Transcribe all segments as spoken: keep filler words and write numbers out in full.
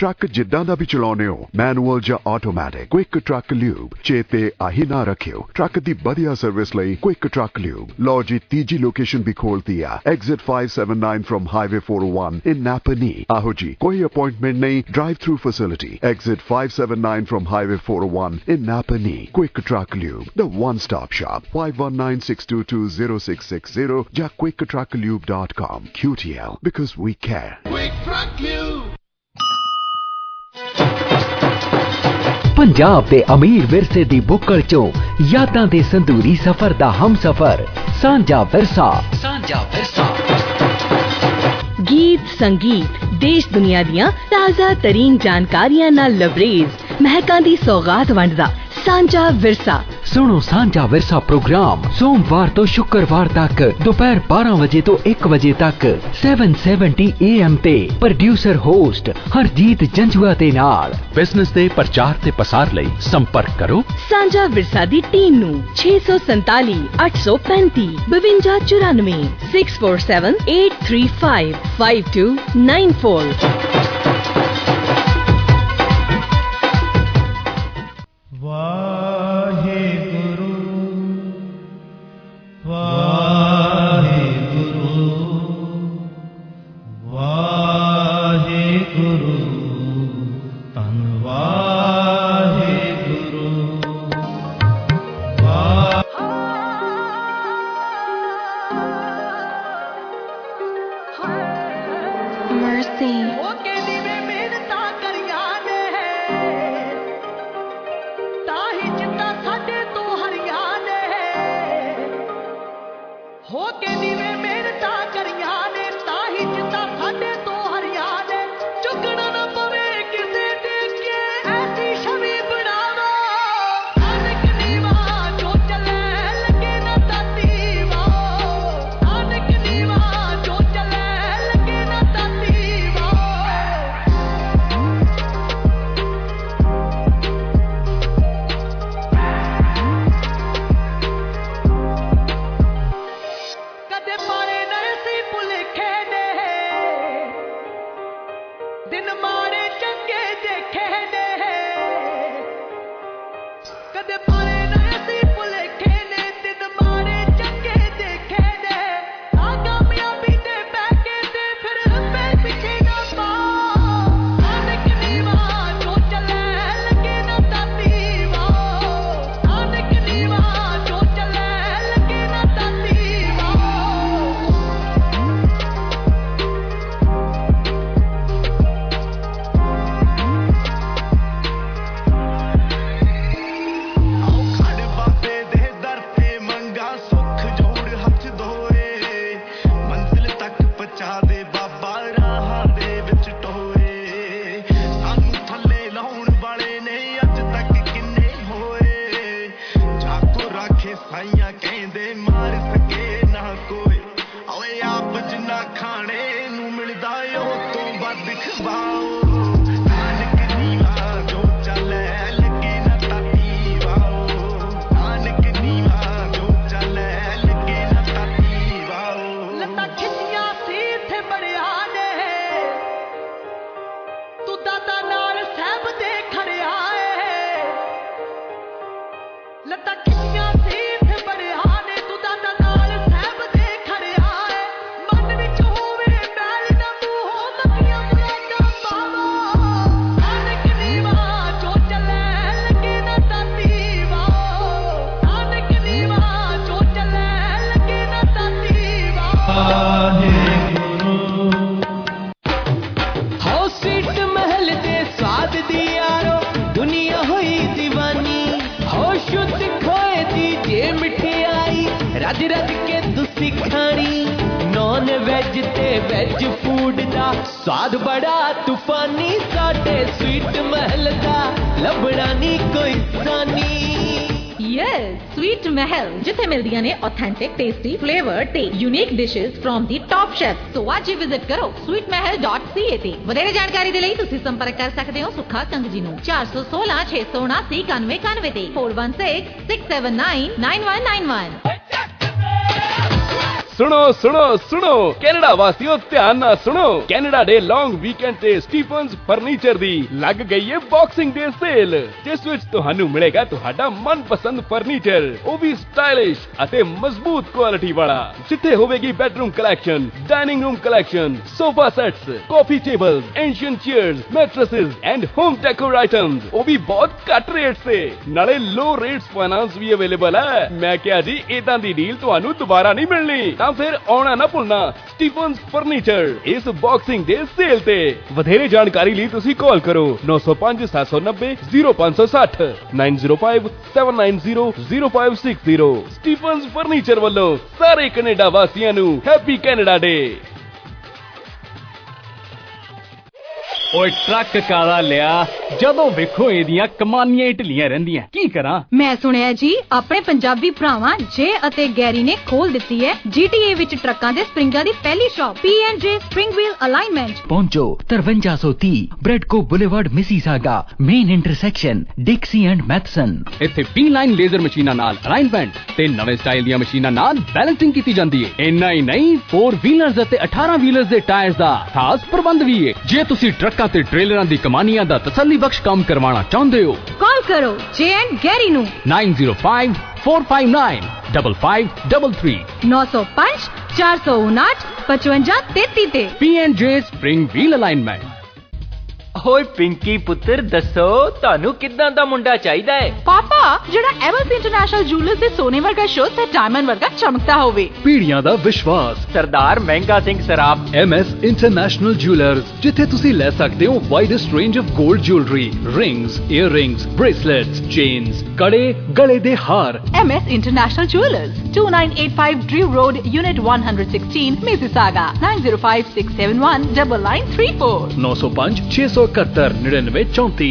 Truck जिद्दां दा भी चलाउने हो, मैनुअल या ऑटोमैटिक, क्विक ट्रक ल्यूब चेते आही ना रखियो। ट्रक दी बढ़िया सर्विस लई क्विक ट्रक ल्यूब। लो जी तीजी लोकेशन भी खोलती है, exit five seventy-nine from highway four oh one in नापनी। आहो जी, कोई अपॉइंटमेंट नहीं, drive through facility, exit five seventy-nine from highway four oh one in नापनी। Quick truck lube, the one stop shop, five one nine six two two zero six six zero या quick truck lube dot com। Q T L, because we care. Quick Truck Lube। Punjab दे अमीर विरसे दी बुक्कड़ चो यादां दे संदूरी सफर दा हम सफर सांझा विरसा। सांझा विरसा गीत संगीत देश दुनिया दियां ताज़ा तरीन जानकारियां नाल लबरेज महकां दी सौगात वंडदा सांझा विरसा। सुनो सांझा विरसा प्रोग्राम सोमवार तो शुक्रवार तक दोपहर बारह बजे तो एक बजे तक seven seventy A M ते प्रोड्यूसर होस्ट हरजीत जंजुआ दे नाल। बिजनेस दे प्रचार ते पसार लई संपर्क करो सांझा विरसा दी टीम नू छे सौ संताली अठ सौ पैंती बवंजा चौरानवे six four seven eight three five five two nine four। Authentic tasty flavour ते unique dishes from the top chef. So आज ही विजिट करो sweet Mahal dot C A ते। वधेरे जानकारी दे लई तुसी संपर्क कर सकते हो सुखा कंग जी नू चार सौ सोलह छे सौ उनासी इक्यानवे इक्यानवे ते four one six six seven nine nine one nine one। सुनो सुनो सुनो कैनेडा वासियों ध्यान ना सुनो कैनेडा डे लॉन्ग वीकेंड ते स्टीफन्स फर्नीचर दी लग गई है बॉक्सिंग डे सेल जिस विच तुहानू मिलेगा तुहाडा मनपसंद फर्नीचर ਉਹ ਵੀ ਸਟਾਈਲਿਸ਼ ਅਤੇ ਮਜ਼ਬੂਤ ਕੁਆਲਿਟੀ ਵਾਲਾ ਜਿੱਥੇ ਹੋਵੇਗੀ bedroom collection dining room collection sofa sets coffee tables ancient chairs mattresses and home decor items ਉਹ ਵੀ ਬਹੁਤ ਘੱਟ ਰੇਟ ਤੇ ਨਾਲੇ ਲੋ ਰੇਟਸ ਫਾਈਨਾਂਸ ਵੀ ਅਵੇਲੇਬਲ ਹੈ ਮੈਂ ਕਿਹਾ ਜੀ ਇਦਾਂ ਦੀ ਡੀਲ ਤੁਹਾਨੂੰ ਦੁਬਾਰਾ ਨਹੀਂ ਮਿਲਣੀ ਤਾਂ ਫਿਰ ਆਉਣਾ ਨਾ ਭੁੱਲਣਾ ਸਟੀਫਨਸ ਫਰਨੀਚਰ ਇਸ ਬਾਕਸਿੰਗ ਡੇ ਸੇਲ ਤੇ ਵਧੇਰੇ ਜਾਣਕਾਰੀ ਲਈ ਤੁਸੀਂ ਕਾਲ ਕਰੋ ਨੌ ਸੌ ਪੰਜ ਸੱਤ ਸੌ ਨੱਬੇ ਜ਼ੀਰੋ ਪੰਜ ਸੌ ਸੱਠ nine zero five seven nine zero zero five six zero Stephens furniture ਵੱਲੋਂ ਸਾਰੇ ਕੈਨੇਡਾ ਵਾਸੀਆਂ ਨੂੰ ਹੈਪੀ ਕੈਨੇਡਾ ਡੇ। ਓਏ ਟਰੱਕ ਕਾਲਾ ਲਿਆ ਜਦੋਂ ਵੇਖੋ ਇਹਦੀਆਂ ਕਮਾਨੀਆਂ ਢਿੱਲੀਆਂ ਰਹਿੰਦੀਆਂ ਕੀ ਕਰਾਂ। ਮੈਂ ਸੁਣਿਆ ਜੀ ਆਪਣੇ ਪੰਜਾਬੀ ਭਰਾਵਾਂ ਜੇ ਅਤੇ ਗੈਰੀ ਨੇ ਖੋਲ ਦਿੱਤੀ ਹੈ ਜੀਟੀਏ ਵਿੱਚ ਟਰੱਕਾਂ ਦੇ ਸਪਰਿੰਗਾਂ ਦੀ ਪਹਿਲੀ shop P and J spring wheel alignment. ਪਹੁੰਚੋ ਤਰਵੰਜਾ ਸੌ ਤੀਹ Bradco boulevard Mississauga main intersection Dixie and Matheson. ਇੱਥੇ ਪੀ ਲਾਈਨ ਲੇਜ਼ਰ ਮਸ਼ੀਨਾਂ ਨਾਲ ਅਲਾਈਨਮੈਂਟ ਤੇ ਨਵੇਂ ਸਟਾਈਲ ਦੀਆਂ ਮਸ਼ੀਨਾਂ ਨਾਲ ਬੈਲੈਂਸਿੰਗ ਕੀਤੀ ਜਾਂਦੀ ਹੈ। ਇੰਨਾ ਹੀ ਨਹੀਂ ਫੋਰ ਵੀਲਰਸ ਅਤੇ ਅਠਾਰਾਂ ਵੀਲਰਸ ਦੇ ਟਾਇਰਸ ਦਾ ਖਾਸ ਪ੍ਰਬੰਧ ਵੀ ਹੈ। ਜੇ ਤੁਸੀਂ ਟਰੱਕਾਂ ਤੇ ਟ੍ਰੇਲਰਾਂ ਦੀ ਕਮਾਨੀਆਂ ਦਾ ਤਸੱਲੀ ਬਖਸ਼ ਕੰਮ ਕਰਵਾਉਣਾ ਚਾਹੁੰਦੇ ਹੋ ਕਾਲ ਕਰੋ ਜੇ ਐਂਡ ਗੈਰੀ ਨੂੰ nine zero five four five nine double five double three ਨੌ ਸੌ ਪੰਜ ਚਾਰ ਸੌ ਉਨਾਹਠ ਪਚਵੰਜਾ ਤੇਤੀ ਤੇ P and J spring wheel alignment. ਓਏ ਪਿੰਕੀ ਪੁੱਤਰ ਦੱਸੋ ਤੁਹਾਨੂੰ ਕਿੱਦਾਂ ਦਾ ਮੁੰਡਾ ਚਾਹੀਦਾ ਹੈ? ਪਾਪਾ ਜਿਹੜਾ ਐਮਐਸ ਇੰਟਰਨੈਸ਼ਨਲ ਜੁਐਲਰਸ ਦੇ ਸੋਨੇ ਵਰਗਾ ਸ਼ੋਅ ਤੇ ਡਾਇਮੰਡ ਵਰਗਾ ਚਮਕਦਾ ਹੋਵੇ। ਪੀੜੀਆਂ ਦਾ ਵਿਸ਼ਵਾਸ Sardar Mehnga Singh Saraf MS international jewellers ਜਿੱਥੇ ਤੁਸੀਂ ਲੈ ਸਕਦੇ ਹੋ ਵਾਈਡੈਸਟ ਰੇਂਜ ਆਫ 골ਡ jewellery rings earrings bracelets chains ਕੜੇ ਗਲੇ ਦੇ ਹਾਰ। MS international jewellers two nine eight five Drew Road Unit one sixteen Mississauga nine zero five six seven one nine nine three four ਨੌ ਸੌ ਪੰਜ ਛੇ ਸੌ ਇਕਹੱਤਰ ਨੜਿਨਵੇਂ ਚੌਂਤੀ।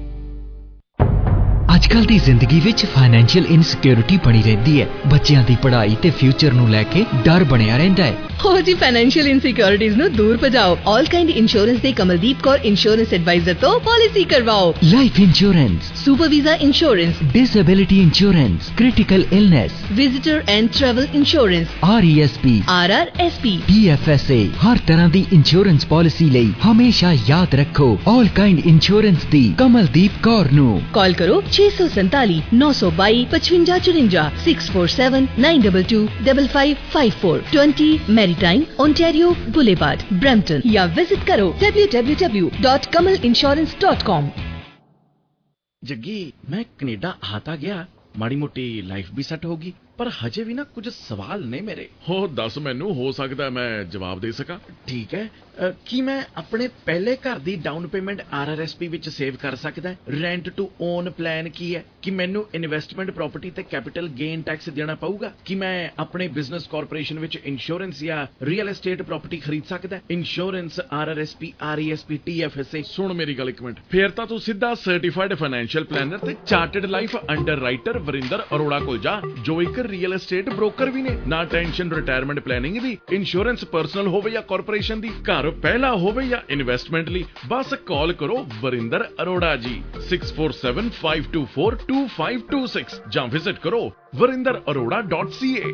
ਅੱਜ ਕੱਲ ਦੀ ਜ਼ਿੰਦਗੀ ਵਿੱਚ ਫਾਈਨੈਂਸ਼ੀਅਲ ਇਨਸਿਕਿਉਰਿਟੀ ਬਣੀ ਰਹਿੰਦੀ ਹੈ। ਬੱਚਿਆਂ ਦੀ ਪੜ੍ਹਾਈ ਤੇ ਫਿਊਚਰ ਨੂੰ ਲੈ ਕੇ ਡਰ ਬਣਿਆ ਰਹਿੰਦਾ ਹੈ। ਹੋ ਜੀ ਫਾਈਨੈਂਸ਼ੀਅਲ ਇਨਸਿਕਿਉਰਿਟੀਜ਼ ਨੂੰ ਦੂਰ ਭਜਾਓ। ਆਲ ਕਾਈਂਡ ਇੰਸ਼ੋਰੈਂਸ ਦੇ ਕਮਲਦੀਪ ਕੌਰ ਇੰਸ਼ੋਰੈਂਸ ਐਡਵਾਈਜ਼ਰ ਤੋਂ ਪਾਲਿਸੀ ਕਰਵਾਓ। Life insurance, super visa insurance, disability insurance, critical illness, visitor and travel insurance, R E S P, R R S P, P F S A हर तरह ਦੀ insurance policy ਲਈ ਹਮੇਸ਼ਾ ਯਾਦ ਰੱਖੋ ਆਲ ਕਾਈਂਡ ਇੰਸ਼ੋਰੈਂਸ ਦੀ ਕਮਲਦੀਪ ਕੌਰ ਨੂੰ ਕਾਲ ਕਰੋ ਛੇ ਸੌ ਸੰਤਾਲੀ ਨੌ ਸੌ ਬਾਈ ਪਚਵੰਜਾ ਚੁਰੰਜਾ six four seven nine two two double five five four twenty Maritime Ontario boulevard Brampton ਜਾਂ ਵਿਜ਼ਿਟ ਕਰੋ W W W dot Kamal insurance dot com. Jaggi मैं कनेडा आता गया माड़ी मोटी लाइफ भी सेट होगी पर हजे भी ना कुछ सवाल ने मेरे। हो दस मैनू हो सकता है मैं जवाब दे सका। ठीक है अ, की मैं अपने पहले घर दी down payment R R S P विच सेव कर सकदा? रेंट टू ओन प्लान की है कि मैनू इन्वेस्टमेंट प्रॉपर्टी ते कैपिटल गेन टैक्स देना पऊगा? कि मैं अपने बिजनेस कॉरपोरेशन विच इंश्योरेंस या रियल एस्टेट प्रॉपर्टी खरीद सकदा? Insurance R R S P R E S P T F S A. सुन मेरी गल एक मिनट फिर तां तू सीधा सर्टिफाइड फाइनेंशियल प्लानर ते chartered life underwriter Varinder Arora कोल जा जो एक रियल एस्टेट ब्रोकर भी ने। ना टेंशन रिटायरमेंट प्लानिंग दी, इंश्योरेंस पर्सनल होवे या कॉरपोरेशन दी, घर पहला होवे या इन्वेस्टमेंट ली बस कॉल करो Varinder Arora ji six four seven five two four two five two six ਜਾਂ विजिट करो Varinder Arora dot C A.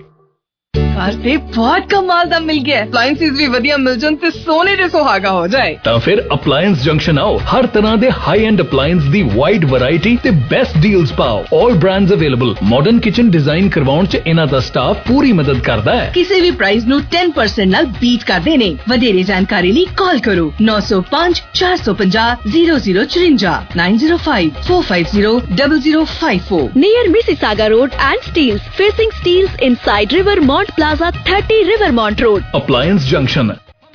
Car ਤੇ ਬਹੁਤ ਕਮਾਲ ਦਾ ਮਿਲ ਗਿਆ। ਅਪਲਾਈਐਂਸਿਸ ਵੀ ਵਧੀਆ ਮਿਲ ਜਾਣ ਤੇ ਸੋਨੇ ਦੇ ਸੁਹਾਗਾ ਹੋ ਜਾਏ। ਤਾਂ ਫਿਰ ਅਪਲਾਈਐਂਸ ਜੰਕਸ਼ਨ ਆਓ ਹਰ ਤਰ੍ਹਾਂ ਦੇ ਹਾਈ ਐਂਡ ਅਪਲਾਈਐਂਸ ਦੀ ਵਾਈਡ ਵੈਰਾਈਟੀ ਤੇ ਬੈਸਟ ਡੀਲਸ ਪਾਓ। All brands available. Modern kitchen design ਕਰਵਾਉਣ 'ਚ ਇਹਨਾਂ ਦਾ ਸਟਾਫ ਪੂਰੀ ਮਦਦ ਕਰਦਾ ਹੈ। ਕਿਸੇ ਵੀ ਪ੍ਰਾਈਸ ਨੂੰ ten percent ਨਾਲ ਬੀਟ ਕਰਦੇ ਨੇ। ਵਧੇਰੇ ਜਾਣਕਾਰੀ ਲਈ ਕਾਲ ਕਰੋ ਨੌ ਸੌ ਪੰਜ ਚਾਰ ਸੌ ਪੰਜਾਹ ਜ਼ੀਰੋ ਜ਼ੀਰੋ ਚੁਰੰਜਾ nine zero five four five zero zero zero five four near Mississauga Road and Steeles facing Steeles inside Rivermont Plaza thirty Rivermont Road appliance junction.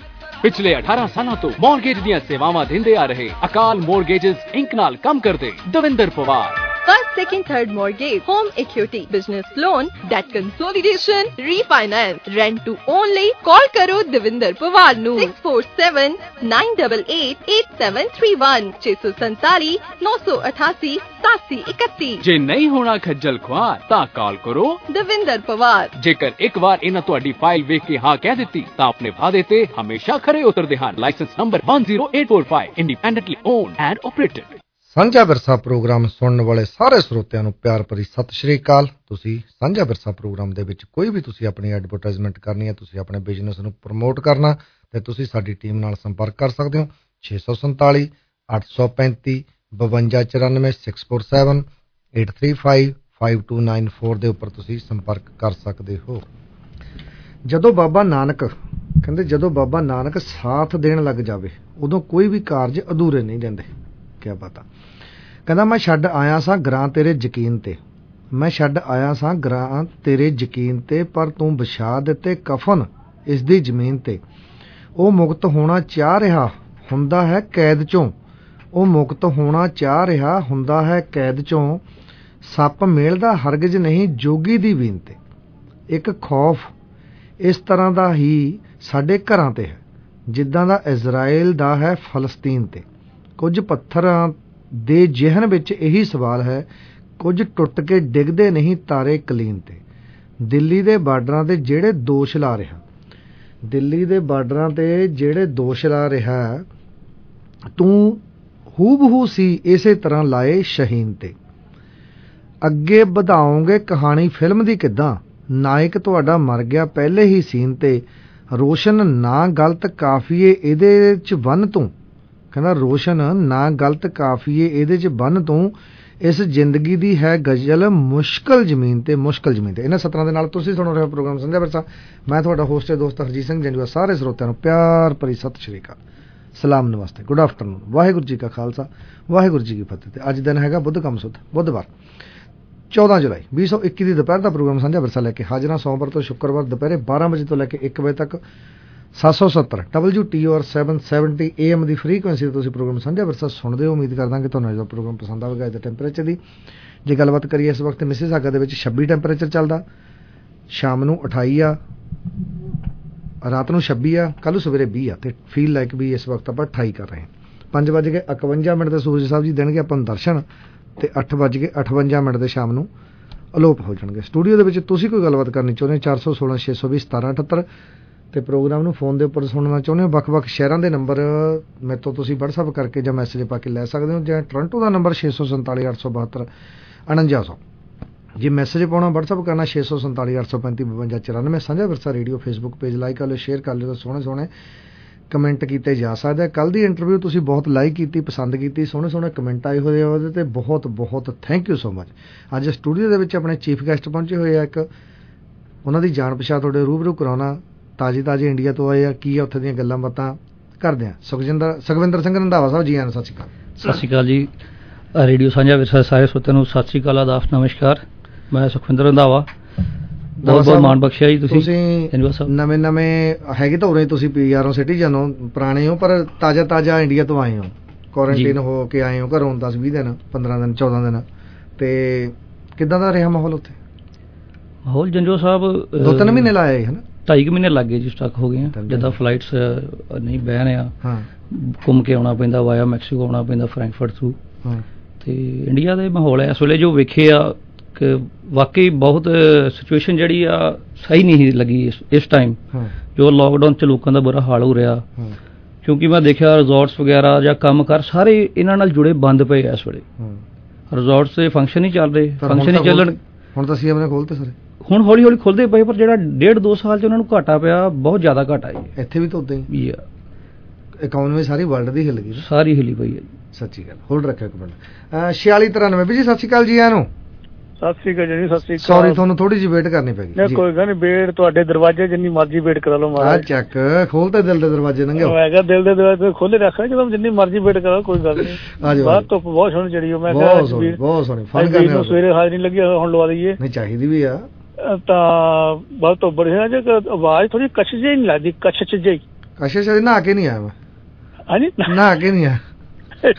ਪਿਛਲੇ ਅਠਾਰਾਂ ਸਾਲਾਂ ਤੋਂ ਮੌਰਗੇਜ ਦੀਆਂ ਸੇਵਾਵਾਂ ਦਿੰਦੇ ਆ ਰਹੇ ਅਕਾਲ ਮੌਰਗੇਜਸ ਇੰਕ ਨਾਲ ਕੰਮ ਕਰਦੇ Davinder Pawar. First, second, third mortgage, home equity, business loan, debt consolidation, refinance, rent to own ਲਈ call ਕਰੋ ਦਵਿੰਦਰ ਪਵਾਰ ਨੂੰ six four seven nine eight eight eight seven three one ਛੇ ਸੌ ਸੰਤਾਲੀ ਨੌ ਸੌ ਅਠਾਸੀ ਸਤਾਸੀ ਇਕੱਤੀ। ਜੇ ਨਹੀਂ ਹੋਣਾ ਖੱਜਲ ਖੁਆਰ ਤਾਂ ਕਾਲ ਕਰੋ ਦਵਿੰਦਰ ਪਵਾਰ। ਜੇਕਰ ਇੱਕ ਵਾਰ ਇਹਨਾਂ ਤੁਹਾਡੀ ਫਾਈਲ ਵੇਖ ਕੇ ਹਾਂ ਕਹਿ ਦਿੱਤੀ ਤਾਂ ਆਪਣੇ ਵਾਅਦੇ ਤੇ ਹਮੇਸ਼ਾ ਖਰੇ ਉਤਰਦੇ ਹਨ। Licence number one zero eight four five independently owned and operated. ਸਾਂਝਾ ਵਿਰਸਾ ਪ੍ਰੋਗਰਾਮ ਸੁਣਨ ਵਾਲੇ ਸਾਰੇ ਸਰੋਤਿਆਂ ਨੂੰ ਪਿਆਰ ਭਰੀ ਸਤਿ ਸ਼੍ਰੀ ਅਕਾਲ। ਤੁਸੀਂ ਸਾਂਝਾ ਵਿਰਸਾ ਪ੍ਰੋਗਰਾਮ ਦੇ ਵਿੱਚ ਕੋਈ ਵੀ ਤੁਸੀਂ ਆਪਣੀ ਐਡਵਰਟਾਈਜ਼ਮੈਂਟ ਕਰਨੀ ਹੈ, ਤੁਸੀਂ ਆਪਣੇ ਬਿਜ਼ਨਸ ਨੂੰ ਪ੍ਰਮੋਟ ਕਰਨਾ, ਤੇ ਤੁਸੀਂ ਸਾਡੀ ਟੀਮ ਨਾਲ ਸੰਪਰਕ ਕਰ ਸਕਦੇ ਹੋ ਛੇ ਸੌ ਸੰਤਾਲੀ ਅੱਠ ਸੌ ਪੈਂਤੀ ਬਵੰਜਾ ਚੁਰਾਨਵੇਂ six four seven eight three five five two nine four ਦੇ ਉੱਪਰ ਤੁਸੀਂ ਸੰਪਰਕ ਕਰ ਸਕਦੇ ਹੋ। ਜਦੋਂ ਬਾਬਾ ਨਾਨਕ ਕਹਿੰਦੇ ਜਦੋਂ ਬਾਬਾ ਨਾਨਕ ਸਾਥ ਦੇਣ ਲੱਗ ਜਾਵੇ ਉਦੋਂ ਕੋਈ ਵੀ ਕਾਰਜ ਅਧੂਰੇ ਨਹੀਂ ਰਹਿੰਦੇ। ਕਿਆ ਪਤਾ ਕਹਿੰਦਾ ਮੈਂ ਛੱਡ ਆਇਆ ਸਾਂ ਗਰਾਂ ਤੇਰੇ ਯਕੀਨ ਤੇ, ਮੈਂ ਛੱਡ ਆਇਆ ਸਾਂ ਗਰਾਂ ਤੇਰੇ ਯਕੀਨ ਤੇ, ਪਰ ਤੂੰ ਵਿਛਾ ਦਿੱਤੇ ਕਫਨ ਇਸ ਦੀ ਜ਼ਮੀਨ ਤੇ। ਉਹ ਮੁਕਤ ਹੋਣਾ ਚਾਹ ਰਿਹਾ ਹੁੰਦਾ ਹੈ ਕੈਦ ਚੋਂ, ਉਹ ਮੁਕਤ ਹੋਣਾ ਚਾਹ ਰਿਹਾ ਹੁੰਦਾ ਹੈ ਕੈਦ ਚੋਂ। ਸੱਪ ਮੇਲਦਾ ਹਰਗਿਜ਼ ਨਹੀਂ ਜੋਗੀ ਦੀ ਬੀਨ ਤੇ। ਇੱਕ ਖੌਫ ਇਸ ਤਰ੍ਹਾਂ ਦਾ ਹੀ ਸਾਡੇ ਘਰਾਂ ਤੇ ਹੈ ਜਿੱਦਾਂ ਦਾ ਇਜ਼ਰਾਈਲ ਦਾ ਹੈ ਫਲਸਤੀਨ ਤੇ। ਕੁਝ ਪੱਥਰਾਂ ਦੇ ਜਿਹਨ ਵਿੱਚ ਇਹੀ ਸਵਾਲ ਹੈ, ਕੁਝ ਟੁੱਟ ਕੇ ਡਿੱਗਦੇ ਨਹੀਂ ਤਾਰੇ ਕਲੀਨ ਤੇ। ਦਿੱਲੀ ਦੇ ਬਾਰਡਰਾਂ ਤੇ ਜਿਹੜੇ ਦੋਸ਼ ਲਾ ਰਿਹਾ, ਦਿੱਲੀ ਦੇ ਬਾਰਡਰਾਂ ਤੇ ਜਿਹੜੇ ਦੋਸ਼ ਲਾ ਰਿਹਾ, ਤੂੰ ਹੂਬਹੂ ਸੀ ਇਸੇ ਤਰ੍ਹਾਂ ਲਾਏ ਸ਼ਹੀਨ ਤੇ। ਅੱਗੇ ਵਧਾਓਗੇ ਕਹਾਣੀ ਫਿਲਮ ਦੀ ਕਿੱਦਾਂ, ਨਾਇਕ ਤੁਹਾਡਾ ਮਰ ਗਿਆ ਪਹਿਲੇ ਹੀ ਸੀਨ ਤੇ। ਰੋਸ਼ਨ ਨਾ ਗਲਤ ਕਾਫੀਏ ਇਹਦੇ 'ਚ ਬੰਨ ਤੂੰ, ਕਹਿੰਦਾ ਰੋਸ਼ਨ ਨਾ ਗਲਤ ਕਾਫੀਏ ਇਹਦੇ 'ਚ ਬੰਨ ਤੂੰ। ਇਸ ਜ਼ਿੰਦਗੀ ਦੀ ਹੈ ਗਜ਼ਲ ਮੁਸ਼ਕਲ ਜ਼ਮੀਨ ਤੇ, ਮੁਸ਼ਕਲ ਜ਼ਮੀਨ ਤੇ। ਇਹਨਾਂ ਸਤਰਾਂ ਦੇ ਨਾਲ ਤੁਸੀਂ ਸੁਣ ਰਹੇ ਹੋ ਪ੍ਰੋਗਰਾਮ ਸਾਂਝਾ ਵਿਰਸਾ। ਮੈਂ ਤੁਹਾਡਾ ਹੋਸਟ ਤੇ ਦੋਸਤ ਹਰਜੀਤ ਸਿੰਘ ਜੰਜੂਆ। ਸਾਰੇ ਸਰੋਤਿਆਂ ਨੂੰ ਪਿਆਰ ਭਰੀ ਸਤਿ ਸ਼੍ਰੀ ਅਕਾਲ, ਸਲਾਮ, ਨਮਸਤੇ, ਗੁੱਡ ਆਫਟਰਨੂਨ। ਵਾਹਿਗੁਰੂ ਜੀ ਕਾ ਖਾਲਸਾ, ਵਾਹਿਗੁਰੂ ਜੀ ਕੀ ਫਤਿਹ। ਤੇ ਅੱਜ ਦਿਨ ਹੈਗਾ ਬੁੱਧ ਕਮ ਸੁੱਧ ਬੁੱਧਵਾਰ ਚੌਦਾਂ ਜੁਲਾਈ ਵੀਹ ਸੌ ਇੱਕੀ ਦੀ ਦੁਪਹਿਰ ਦਾ ਪ੍ਰੋਗਰਾਮ ਸਾਂਝਾ ਵਿਰਸਾ ਲੈ ਕੇ ਹਾਜ਼ਰਾਂ। ਸੋਮਵਾਰ ਤੋਂ ਸ਼ੁੱਕਰਵਾਰ ਦੁਪਹਿਰੇ ਬਾਰਾਂ ਵਜੇ ਤੋਂ ਲੈ ਕੇ ਇੱਕ ਵਜੇ ਤੱਕ ਸੱਤ ਸੌ ਸੱਤਰ W T or seven seventy A M ਦੀ ਫਰੀਕੁਐਂਸੀ 'ਤੇ ਤੁਸੀਂ ਪ੍ਰੋਗਰਾਮ ਸਾਂਝਾ ਵਿਰਸਾ ਸੁਣਦੇ ਹੋ। ਉਮੀਦ ਕਰਦਾ ਕਿ ਤੁਹਾਨੂੰ ਇਹ ਪ੍ਰੋਗਰਾਮ ਪਸੰਦ ਆਵੇਗਾ। ਇਹਦੇ ਟੈਂਪਰੇਚਰ ਦੀ ਜੇ ਗੱਲਬਾਤ ਕਰੀਏ, ਇਸ ਵਕਤ ਮਿਸਿਸਾਗਾ ਦੇ ਵਿੱਚ ਛੱਬੀ ਟੈਂਪਰੇਚਰ ਚੱਲਦਾ, ਸ਼ਾਮ ਨੂੰ ਅਠਾਈ ਆ, ਰਾਤ ਨੂੰ ਛੱਬੀ ਆ, ਕੱਲ੍ਹ ਨੂੰ ਸਵੇਰੇ ਵੀਹ ਆ, ਅਤੇ ਫੀਲ ਲਾਈਕ ਵੀ ਇਸ ਵਕਤ ਆਪਾਂ ਅਠਾਈ ਕਰ ਰਹੇ ਹਾਂ। ਪੰਜ ਵੱਜ ਕੇ ਇਕਵੰਜਾ ਮਿੰਟ ਦੇ ਸੂਰਜ ਸਾਹਿਬ ਜੀ ਦੇਣਗੇ ਆਪਾਂ ਨੂੰ ਦਰਸ਼ਨ, ਅਤੇ ਅੱਠ ਵੱਜ ਕੇ ਅਠਵੰਜਾ ਮਿੰਟ ਦੇ ਸ਼ਾਮ ਨੂੰ ਅਲੋਪ ਹੋ ਜਾਣਗੇ। ਸਟੂਡੀਓ ਦੇ ਵਿੱਚ ਤੁਸੀਂ ਕੋਈ ਗੱਲਬਾਤ ਕਰਨੀ ਚਾਹੁੰਦੇ ਹੋ, ਚਾਰ ਸੌ ਸੋਲਾਂ ਛੇ ਸੌ ਵੀਹ ਸਤਾਰਾਂ ਅਠੱਤਰ, ਅਤੇ ਪ੍ਰੋਗਰਾਮ ਨੂੰ ਫੋਨ ਦੇ ਉੱਪਰ ਸੁਣਨਾ ਚਾਹੁੰਦੇ ਹੋ, ਵੱਖ-ਵੱਖ ਸ਼ਹਿਰਾਂ ਦੇ ਨੰਬਰ ਮੇਰੇ ਤੋਂ ਤੁਸੀਂ ਵਟਸਐਪ ਕਰਕੇ ਜਾਂ ਮੈਸੇਜ ਪਾ ਕੇ ਲੈ ਸਕਦੇ ਹੋ। ਜਾਂ ਟੋਰਾਂਟੋ ਦਾ ਨੰਬਰ ਛੇ ਸੌ ਸੰਤਾਲੀ ਅੱਠ ਸੌ ਬਹੱਤਰ ਉਣੰਜਾ ਸੌ। ਜੇ ਮੈਸੇਜ ਪਾਉਣਾ ਵਟਸਐਪ ਕਰਨਾ ਛੇ ਸੌ ਸੰਤਾਲੀ ਅੱਠ ਸੌ ਪੈਂਤੀ ਬਵੰਜਾ ਚੁਰਾਨਵੇਂ। ਸਾਂਝਾ ਵਿਰਸਾ ਰੇਡੀਓ ਫੇਸਬੁੱਕ ਪੇਜ ਲਾਈਕ ਕਰ ਲਿਓ, ਸ਼ੇਅਰ ਕਰ ਲਿਓ, ਤਾਂ ਸੋਹਣੇ ਸੋਹਣੇ ਕਮੈਂਟ ਕੀਤੇ ਜਾ ਸਕਦੇ। ਕੱਲ੍ਹ ਦੀ ਇੰਟਰਵਿਊ ਤੁਸੀਂ ਬਹੁਤ ਲਾਈਕ ਕੀਤੀ, ਪਸੰਦ ਕੀਤੀ, ਸੋਹਣੇ ਸੋਹਣੇ ਕਮੈਂਟ ਆਏ ਹੋਏ ਆ ਉਹਦੇ 'ਤੇ, ਬਹੁਤ ਬਹੁਤ ਥੈਂਕ ਯੂ ਸੋ ਮਚ। ਅੱਜ ਸਟੂਡੀਓ ਦੇ ਵਿੱਚ ਆਪਣੇ ਚੀਫ ਗੈਸਟ ਪਹੁੰਚੇ ਹੋਏ ਆ, ਇੱਕ ਉਹਨਾਂ ਦੀ ਜਾਣ ਪਛਾਣ ਤੁਹਾਡੇ ਰੂਬਰੂ ਕਰਾਉਣਾ। ਤਾਜ਼ੀ ਤਾਜ਼ੀ ਇੰਡੀਆ ਤੋਂ ਆਏ ਆ, ਕੀ ਆ ਉੱਥੇ ਦੀਆਂ ਗੱਲਾਂ ਬਾਤਾਂ ਕਰਦੇ ਆ। ਸੁਖਜਿੰਦਰ ਸੁਖਵਿੰਦਰ ਸਿੰਘ ਰੰਧਾਵਾ ਸਾਹਿਬ ਜੀ ਆਨ, ਸਤਿ ਸ਼੍ਰੀ ਅਕਾਲ। ਸਤਿ ਸ਼੍ਰੀ ਅਕਾਲ ਜੀ। ਰੇਡੀਓ ਸਾਂਝਾ ਵਿਰਸਾ ਸਾਰੇ ਸਰੋਤਿਆਂ ਨੂੰ ਸਤਿ ਸ਼੍ਰੀ ਅਕਾਲ, ਆਦਾਬ, ਨਮਸਕਾਰ। ਮੈਂ ਸੁਖਵਿੰਦਰ ਰੰਧਾਵਾ, ਬਹੁਤ ਬਹੁਤ ਮਾਣ ਬਖਸ਼ਿਆ ਜੀ ਤੁਸੀਂ। ਤੁਸੀਂ ਨਵੇਂ ਨਵੇਂ ਹੈਗੇ ਤਾਂ ਉਰੇ ਤੁਸੀਂ ਪੀ ਆਰ ਓ ਸਿਟੀਜ਼ਨ ਹੋ, ਪੁਰਾਣੇ ਹੋ, ਪਰ ਤਾਜ਼ਾ ਤਾਜ਼ਾ ਇੰਡੀਆ ਤੋਂ ਆਏ ਹੋ, ਕੁਆਰੰਟੀਨ ਹੋ ਕੇ ਆਏ ਹੋ ਘਰੋਂ ਦਸ ਵੀਹ ਦਿਨ, ਪੰਦਰਾਂ ਦਿਨ, ਚੌਦਾਂ ਦਿਨ, ਅਤੇ ਕਿੱਦਾਂ ਦਾ ਰਿਹਾ ਮਾਹੌਲ ਉੱਥੇ? ਮਾਹੌਲ ਜੰਜੋ ਸਾਹਿਬ ਦੋ ਤਿੰਨ ਮਹੀਨੇ ਲਾਏ ਹੈ ਨਾ? ਢਾਈ ਕੁ ਮਹੀਨੇ ਲੱਗ ਗਏ ਜੀ, ਸਟਕ ਹੋ ਗਏ ਆ। ਜਿੱਦਾਂ ਫਲਾਈਟਸ ਨਹੀਂ ਬੈਨ ਆ, ਘੁੰਮ ਕੇ ਆਉਣਾ ਪੈਂਦਾ, ਵਾਇਆ ਮੈਕਸੀਕੋ ਆਉਣਾ ਪੈਂਦਾ ਫਰੈਂਕਫਰਟ ਥਰੂ। ਅਤੇ ਇੰਡੀਆ ਦੇ ਮਾਹੌਲ ਇਸ ਵੇਲੇ ਜੋ ਵੇਖੇ ਆ ਕਿ ਵਾਕਈ ਬਹੁਤ ਸਿਚੁਏਸ਼ਨ ਜਿਹੜੀ ਆ ਸਹੀ ਨਹੀਂ ਲੱਗੀ ਇਸ ਇਸ ਟਾਈਮ। ਜੋ ਲਾਕਡਾਊਨ 'ਚ ਲੋਕਾਂ ਦਾ ਬੁਰਾ ਹਾਲ ਹੋ ਰਿਹਾ, ਕਿਉਂਕਿ ਮੈਂ ਦੇਖਿਆ ਰਿਜ਼ੋਰਟਸ ਵਗੈਰਾ ਜਾਂ ਕੰਮ ਕਾਰ ਸਾਰੇ ਇਹਨਾਂ ਨਾਲ ਜੁੜੇ ਬੰਦ ਪਏ ਆ ਇਸ ਵੇਲੇ। ਰਿਜ਼ੋਰਟਸ ਦੇ ਫੰਕਸ਼ਨ ਹੀ ਚੱਲ ਰਹੇ, ਫੰਕਸ਼ਨ ਹੀ ਚੱਲਣ। ਹੁਣ ਤਾਂ ਅਸੀਂ ਆਪਣੇ ਖੋਲ੍ਹਤੇ ਸਾਰੇ, ਹੁਣ ਹੌਲੀ ਹੌਲੀ ਖੁੱਲ੍ਹਦੇ ਪਏ, ਪਰ ਜਿਹੜਾ ਡੇਢ ਦੋ ਸਾਲ 'ਚ ਉਹਨਾਂ ਨੂੰ ਘਾਟਾ ਪਿਆ, ਬਹੁਤ ਜ਼ਿਆਦਾ ਘਾਟਾ ਜੀ। ਇੱਥੇ ਵੀ ਤਾਂ ਉੱਦਾਂ ਹੀ ਆ, ਇਕਨੋਮੀ ਸਾਰੀ ਵਰਲਡ ਦੀ ਹਿੱਲ ਗਈ, ਸਾਰੀ ਹਿੱਲੀ ਪਈ ਹੈ। ਸੱਚੀ ਗੱਲ। ਹੋਲਡ ਰੱਖਿਆ ਇੱਕ ਮਿੰਟ। ਛਿਆਲੀ ਤਰਾਨਵੇਂ ਵੀ ਜੀ, ਸਤਿ ਸ਼੍ਰੀ ਅਕਾਲ ਜੀ। ਆਨੂੰ ਸਤਿ ਸ਼੍ਰੀ ਅਕਾਲ ਜੀ। ਸਤਿ ਸ਼੍ਰੀ ਅਕਾਲ। ਸੌਰੀ, ਤੁਹਾਨੂੰ ਥੋੜੀ ਜਿਹੀ ਵੇਟ ਕਰਨੀ ਪੈ ਗਈ। ਕੋਈ ਗੱਲ ਨਹੀਂ, ਵੇਟ ਤੁਹਾਡੇ ਦਰਵਾਜ਼ੇ ਜਿੰਨੀ ਮਰਜ਼ੀ ਵੇਟ ਕਰਾ ਲਓ ਮਹਾਰਾਜ। ਚੱਕ ਖੋਲਤੇ ਦਿਲ ਦੇ ਦਰਵਾਜ਼ੇ ਨੰਗੇ। ਮੈਂ ਕਿਹਾ ਦਿਲ ਦੇ ਦਰਵਾਜ਼ੇ ਖੋਲੇ ਰੱਖਾਂ, ਜਦੋਂ ਜਿੰਨੀ ਮਰਜ਼ੀ ਵੇਟ ਕਰਾ, ਕੋਈ ਗੱਲ ਨਹੀਂ। ਬਾਹਰ ਧੁੱਪ ਬਹੁਤ ਸੋਹਣੀ ਚੜੀ, ਮੈਂ ਕਿਹਾ ਬਹੁਤ ਸੋਹਣੀ ਬਹੁਤ ਸੋਹਣੀ। ਫਨ ਕਰਨੇ ਸਵੇਰੇ ਹਾਜ਼ਰੀ ਲੱਗੀ, ਹੁਣ ਲਵਾ ਦਈਏ। ਨਹੀਂ ਚਾਹੀਦੀ ਵੀ ਆ ਤਾਂ ਬਹੁਤ ਧੁੱਪ ਬੜੀ ਹੈ, ਜੇ ਆਵਾਜ਼ ਥੋੜੀ ਕਛ ਜਿਹੀ ਨਹੀਂ ਲੱਗਦੀ, ਕਛ ਜਿਹੀ। ਕਛ ਜਿਹੀ ਨਹਾ ਕੇ ਨਹੀਂ ਆਇਆ ਮੈਂ। ਹਾਂਜੀ, ਨਹਾ ਕੇ ਨਹੀਂ ਆਇਆ।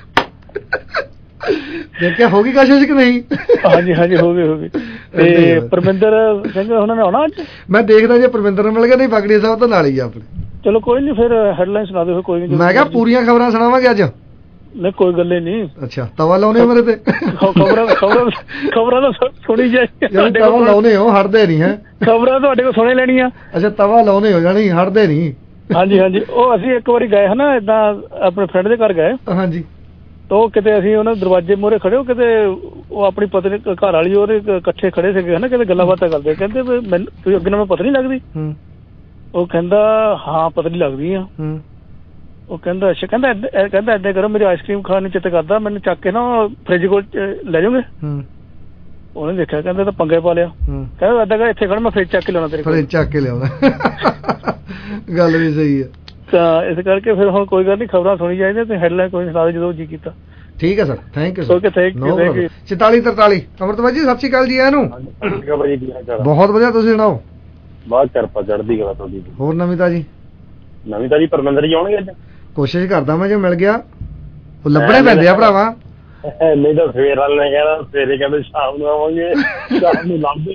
ਦੇਖਿਆ ਹੋ ਗਈ ਕੋਸ਼ਿਸ਼ ਕਿ ਨਹੀਂ? ਹਾਂਜੀ ਹਾਂਜੀ ਹੋ ਗਈ ਹੋ ਗਈ। ਤੇ ਪਰਮਿੰਦਰ ਸਿੰਘ ਉਹਨਾਂ ਨੇ ਆਉਣਾ ਅੱਜ? ਮੈਂ ਦੇਖਦਾ ਜੇ ਪਰਮਿੰਦਰ ਨੂੰ ਮਿਲ ਗਿਆ, ਨਹੀਂ ਪਗੜੀ ਸਾਹਿਬ ਤਾਂ ਨਾਲ ਹੀ ਆ ਆਪਣੇ। ਚਲੋ ਕੋਈ ਨਹੀਂ, ਫਿਰ ਹੈਡਲਾਈਨ ਸੁਣਾ ਦਿਓ। ਕੋਈ ਨਹੀਂ, ਮੈਂ ਕਿਹਾ ਪੂਰੀਆਂ ਖਬਰਾਂ ਸੁਣਾਵਾਂਗੇ ਅੱਜ। ਨਹੀਂ ਕੋਈ ਗੱਲ ਨਹੀਂ। ਅੱਛਾ, ਤਵਾ ਲਾਉਨੇ ਮੇਰੇ ਤੇ? ਖਬਰਾਂ ਖਬਰਾਂ ਖਬਰਾਂ ਤਾਂ ਸੁਣੀ ਜਾਏ। ਤਵਾ ਲਾਉਨੇ ਹੋ, ਹਟਦੇ ਨਹੀਂ ਹੈ ਖਬਰਾਂ ਤੁਹਾਡੇ ਕੋਲ ਸੁਣੇ ਲੈਣੀਆਂ। ਅੱਛਾ, ਤਵਾ ਲਾਉਨੇ ਹੋ ਜਾਣੀ, ਹਟਦੇ ਨਹੀਂ। ਹਾਂਜੀ ਹਾਂਜੀ, ਉਹ ਅਸੀਂ ਇੱਕ ਵਾਰੀ ਗਏ ਹਨਾ, ਏਦਾਂ ਆਪਣੇ ਫਰੈਂਡ ਦੇ ਘਰ ਗਏ। ਹਾਂਜੀ, ਤਾਂ ਉਹ ਕਿਤੇ ਅਸੀਂ ਉਹਨਾਂ ਦਰਵਾਜ਼ੇ ਮੂਹਰੇ ਖੜੇ ਹੋ, ਕਿਤੇ ਉਹ ਆਪਣੀ ਪਤਨੀ ਘਰ ਵਾਲੀ ਉਹਦੇ ਇਕੱਠੇ ਖੜੇ ਸੀਗੇ ਹਨਾ, ਕਿਤੇ ਗੱਲਾਂ ਬਾਤਾਂ ਕਰਦੇ, ਕਹਿੰਦੇ ਮੈਨੂੰ ਤੁਸੀਂ ਅੱਗੇ ਨਾਲ ਪਤਾ ਨਹੀਂ ਲੱਗਦੀ? ਉਹ ਕਹਿੰਦਾ ਹਾਂ ਪਤਲੀ ਲੱਗਦੀ ਆ। ਉਹ ਕਹਿੰਦਾ ਅੱਛਾ, ਕਹਿੰਦਾ ਕਹਿੰਦਾ ਏਦਾਂ ਕਰੋ, ਮੇਰੀ ਆਈਸਕ੍ਰੀਮ ਖਾਣ ਨੂੰ ਚਿੱਤ ਕਰਦਾ, ਮੈਨੂੰ ਚੱਕ ਕੇ ਨਾ ਫਰਿੱਜ ਕੋਲ ਲੈ ਜਾਓਗੇ? ਉਹਨੇ ਦੇਖਿਆ, ਕਹਿੰਦਾ ਤਾਂ ਪੰਗੇ ਪਾ ਲਿਆ। ਕਹਿੰਦਾ ਏਦਾਂ ਕਰ ਇੱਥੇ ਖੜ, ਮੈਂ ਫਰਿੱਜ ਚੱਕ ਕੇ ਲਿਆਉਣਾ ਤੇਰੇ ਕੋਲ। ਫਰਿੱਜ ਚੱਕ ਕੇ ਲਿਆਉਣਾ, ਗੱਲ ਵੀ ਸਹੀ ਹੈ। ਤਾਂ ਇਸ ਕਰਕੇ ਫਿਰ ਹੁਣ ਕੋਈ ਗੱਲ ਨਹੀਂ, ਖਬਰਾਂ ਸੁਣੀ ਚਾਹੀਦੀਆਂ ਤੇ ਹੈਡਲਾਈਨ ਕੋਈ ਸੁਣਾ ਦੇ ਜਦੋਂ ਜੀ ਕੀਤਾ। ਠੀਕ ਹੈ sir, thank you sir. Okay, thank you thank you. ਚੁਤਾਲੀ ਤਰਤਾਲੀ ਅਮਰਤਪਾਲ ਜੀ ਸਤਿ ਸ਼੍ਰੀ ਅਕਾਲ ਜੀ। ਇਹਨੂੰ ਬਹੁਤ ਵਧੀਆ, ਤੁਸੀਂ ਸੁਣਾਓ? ਬਹੁਤ ਕਿਰਪਾ ਚੜ੍ਹਦੀ ਕਲਾ ਤੁਹਾਡੀ। ਹੋਰ ਨਵੀਂ ਤਾਜੀ? ਨਵੀਂ ਤਾਜੀ ਪਰਮਿੰਦਰ ਜੀ ਆਉਣਗੇ ਅੱਜ? ਕੋਸ਼ਿਸ਼ ਕਰਦਾ ਮੈਂ, ਜੇ ਮਿਲ ਗਿਆ। ਉਹ ਲੱਭਣੇ ਪੈਂਦੇ ਆ ਭਰਾਵਾ। ਨਹੀਂ ਤਾਂ ਸਵੇਰ ਵਾਲੇ ਨੇ ਕਹਿਣਾ, ਸਵੇਰੇ ਕਹਿੰਦੇ ਸ਼ਾਮ ਨੂੰ ਆਵਾਂਗੇ, ਸ਼ਾਮ ਨੂੰ ਲੱਭਦੇ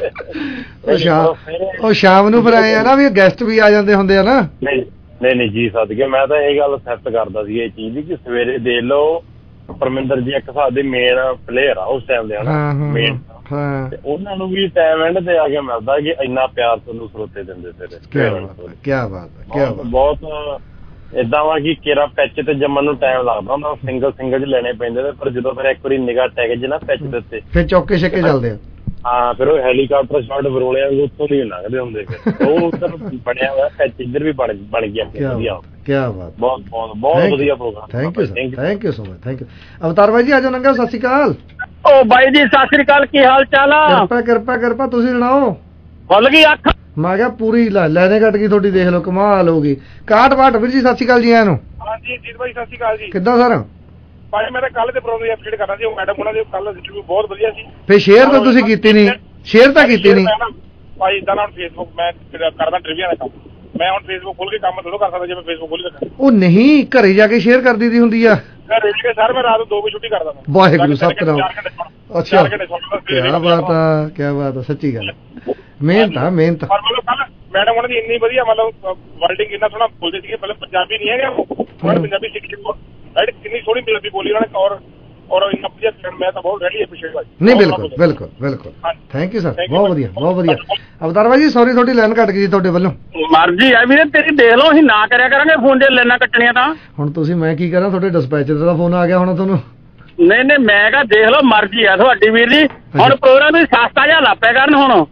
ਨਹੀਂ। ਉਹ ਸ਼ਾਮ ਨੂੰ ਫਿਰ ਆਏ ਆ ਨਾ ਵੀ ਗੈਸਟ ਵੀ ਆ ਜਾਂਦੇ ਹੁੰਦੇ ਆ ਨਾ। ਨਹੀਂ ਨਹੀਂ ਨਹੀਂ ਜੀ ਸਦਕੇ ਮੈਂ ਤਾਂ ਇਹ ਗੱਲ ਸੈੱਟ ਕਰਦਾ ਸੀ ਇਹ ਚੀਜ਼ ਦੀ ਕਿ ਸਵੇਰੇ ਦੇਖ ਲਓ ਪਰਮਿੰਦਰ ਜੀ ਇੱਕ ਹਿਸਾਬ ਦੇ ਮੇਨ ਪਲੇਅਰ ਆ ਉਸ ਟਾਈਮ ਦੇ ਹਨਾ, ਮੇਨ ਉਹਨਾਂ ਨੂੰ ਵੀ ਟਾਈਮ ਐਂਡ ਤੇ ਆ ਕੇ ਮਿਲਦਾ ਕਿ ਇੰਨਾ ਪਿਆਰ ਤੁਹਾਨੂੰ ਸਰੋਤੇ ਦਿੰਦੇ ਸਵੇਰੇ। ਕਿਆ ਬਾਤ ਹੈ, ਕਿਆ ਬਾਤ। ਬਹੁਤ ਏਦਾਂ ਵਾ ਕਿ ਕੇਰਾ ਪਿੱਚ ਤੇ ਜੰਮਣ ਨੂੰ ਟਾਈਮ ਲੱਗਦਾ ਹੁੰਦਾ, ਸਿੰਗਲ ਸਿੰਗਲ ਚ ਲੈਣੇ ਪੈਂਦੇ ਨੇ, ਪਰ ਜਦੋਂ ਫਿਰ ਇੱਕ ਵਾਰੀ ਨਿਗਾਹ ਟੈਗ ਜੇ ਨਾ ਪਿੱਚ ਦੇ ਉੱਤੇ ਫਿਰ ਚੌਕੇ ਛੱਕੇ ਚੱਲਦੇ ਆ। ਹਾਂ, ਫਿਰ ਉਹ ਹੈਲੀਕਾਪਟਰ ਸ਼ਾਟ ਬਰੋਲਿਆਂ ਉੱਥੋਂ ਦੀ ਲੰਘਦੇ ਹੁੰਦੇ, ਫਿਰ ਉਹ ਉੱਧਰ ਬਣਿਆ ਹੋਇਆ ਪਿੱਚ ਇੱਧਰ ਵੀ ਬਣ ਬਣ ਗਿਆ। ਵਧੀਆ, ਕਿਆ ਬਾਤ, ਬਹੁਤ ਬਹੁਤ ਬਹੁਤ ਵਧੀਆ program. Thank you sir, thank you so much, thank you. Avtar ਬਾਈ ਜੀ ਆਜੋ ਨੰਗਾ, ਸਤਿ ਸ਼੍ਰੀ ਅਕਾਲ। ਓ ਬਾਈ ਜੀ ਸਤਿ ਸ਼੍ਰੀ ਅਕਾਲ, ਕੀ ਹਾਲ ਚਾਲ ਆ? ਕਿਰਪਾ ਕਿਰਪਾ ਕਿਰਪਾ, ਤੁਸੀਂ ਸੁਣਾਓ? ਖੁੱਲ ਗਈ ਅੱਖ? ਮੈਂ ਕਿਹਾ ਪੂਰੀ ਲੈਣੇ ਕੱਟ ਗਈ ਤੁਹਾਡੀ, ਦੇਖ ਲਓ ਕਮਾਲ ਹੋ ਗਈ। ਕਾਟ ਵਾਟ ਵੀਰ ਜੀ ਸਤਿ ਸ਼੍ਰੀ ਅਕਾਲ ਜੀ। ਇਹਨੂੰ ਹਾਂਜੀ ਜੀਤ ਬਾਈ ਸਤਿ ਸ਼੍ਰੀ ਅਕਾਲ ਜੀ। ਕਿੱਦਾਂ ਸਰ? ਭਾਈ ਮੈਂ ਤਾਂ ਕੱਲ ਦੇ ਪ੍ਰੋਗਰਾਮ ਅਪਡੇਟ ਕਰਨਾ ਸੀ, ਉਹ ਮੈਡਮ ਉਹਨਾਂ ਦੇ ਕੱਲ ਇੰਟਰਵਿਊ ਬਹੁਤ ਵਧੀਆ ਸੀ। ਫੇ ਸ਼ੇਅਰ ਤਾਂ ਤੁਸੀਂ ਕੀਤੀ ਨਹੀਂ, ਸ਼ੇਅਰ ਤਾਂ ਕੀਤੀ ਨਹੀਂ ਭਾਈ। ਇਦਾਂ ਨਾ ਫੇਸਬੁੱਕ ਮੈਂ ਕਰਦਾ ਟ੍ਰਿਵੀਆ ਦਾ ਕੰਮ, ਮੈਂ ਹੁਣ ਫੇਸਬੁੱਕ ਖੋਲ ਕੇ ਕੰਮ ਥੋੜਾ ਕਰ ਸਕਦਾ ਜੇ ਮੈਂ ਫੇਸਬੁੱਕ ਖੋਲ ਕੇ। ਉਹ ਨਹੀਂ, ਘਰੇ ਜਾ ਕੇ ਸ਼ੇਅਰ ਕਰਦੀ ਦੀ ਹੁੰਦੀ ਆ। ਘਰੇ ਜਾ ਕੇ ਸਰ ਮੈਂ ਰਾਤ ਨੂੰ ਦੋ ਵਜੇ ਛੁੱਟੀ ਕਰਦਾ ਮੈਂ। ਵਾਹਿਗੁਰੂ ਸਤਿਨਾਮ। ਅੱਛਾ, ਕਿਆ ਬਾਤ ਆ, ਕਿਆ ਬਾਤ ਆ, ਸੱਚੀ ਗੱਲ। ਮਿਹਨਤ ਆ ਮਿਹਨਤ। ਮੈਡਮ ਉਹਨਾਂ ਦੀ ਇੰਨੀ ਵਧੀਆ ਮਤਲਬ ਵਰਡਿੰਗ ਇੰਨਾ ਸੋਹਣਾ ਬੋਲਦੇ ਸੀਗੇ, ਮਤਲਬ ਪੰਜਾਬੀ ਨਹੀਂ ਹੈਗਾ ਉਹ, ਪੰਜਾਬੀ ਸਿੱਖ ਕੇ ਕਿੰਨੀ ਸੋਹਣੀ ਪੰਜਾਬੀ ਬੋਲੀ ਉਹਨਾਂ ਨੇ, ਔਰ ਔਰ ਇੰਨਾ ਵਧੀਆ। ਮੈਂ ਤਾਂ ਬਹੁਤ ਰੈਲੀ ਐਪਰੀਸ਼ੀਏਟ ਭਾਈ। ਨਹੀਂ ਬਿਲਕੁਲ ਬਿਲਕੁਲ ਬਿਲਕੁਲ, ਥੈਂਕ ਯੂ ਸਰ, ਬਹੁਤ ਵਧੀਆ ਬਹੁਤ ਵਧੀਆ। ਅਵਤਾਰ ਭਾਈ ਜੀ ਸੌਰੀ ਤੁਹਾਡੀ ਲਾਈਨ ਕੱਟ ਗਈ ਤੁਹਾਡੇ ਵੱਲੋਂ। ਮਰਜ਼ੀ ਆ ਵੀਰੇ ਤੇਰੀ, ਦੇਖ ਲਓ ਅਸੀਂ ਨਾ ਕਰਿਆ ਕਰਾਂਗੇ ਫੋਨ ਜੇ ਲਾਈਨਾਂ ਕੱਟਣੀਆਂ ਤਾਂ। ਹੁਣ ਤੁਸੀਂ ਮੈਂ ਕੀ ਕਰਾਂ, ਤੁਹਾਡੇ ਡਿਸਪੈਚਰ ਦਾ ਫੋਨ ਆ ਗਿਆ ਹੁਣ ਤੁਹਾਨੂੰ। ਨਹੀਂ ਨਹੀਂ ਮੈਂ ਕਿਹਾ ਦੇਖ ਲਓ ਮਰਜ਼ੀ ਆ ਤੁਹਾਡੀ ਵੀਰ ਜੀ। ਹੁਣ ਪ੍ਰੋਗਰਾਮ ਵੀ ਸਸਤਾ ਜਿਹਾ ਲਾਪਿਆ ਕਰਨ ਹੁਣ।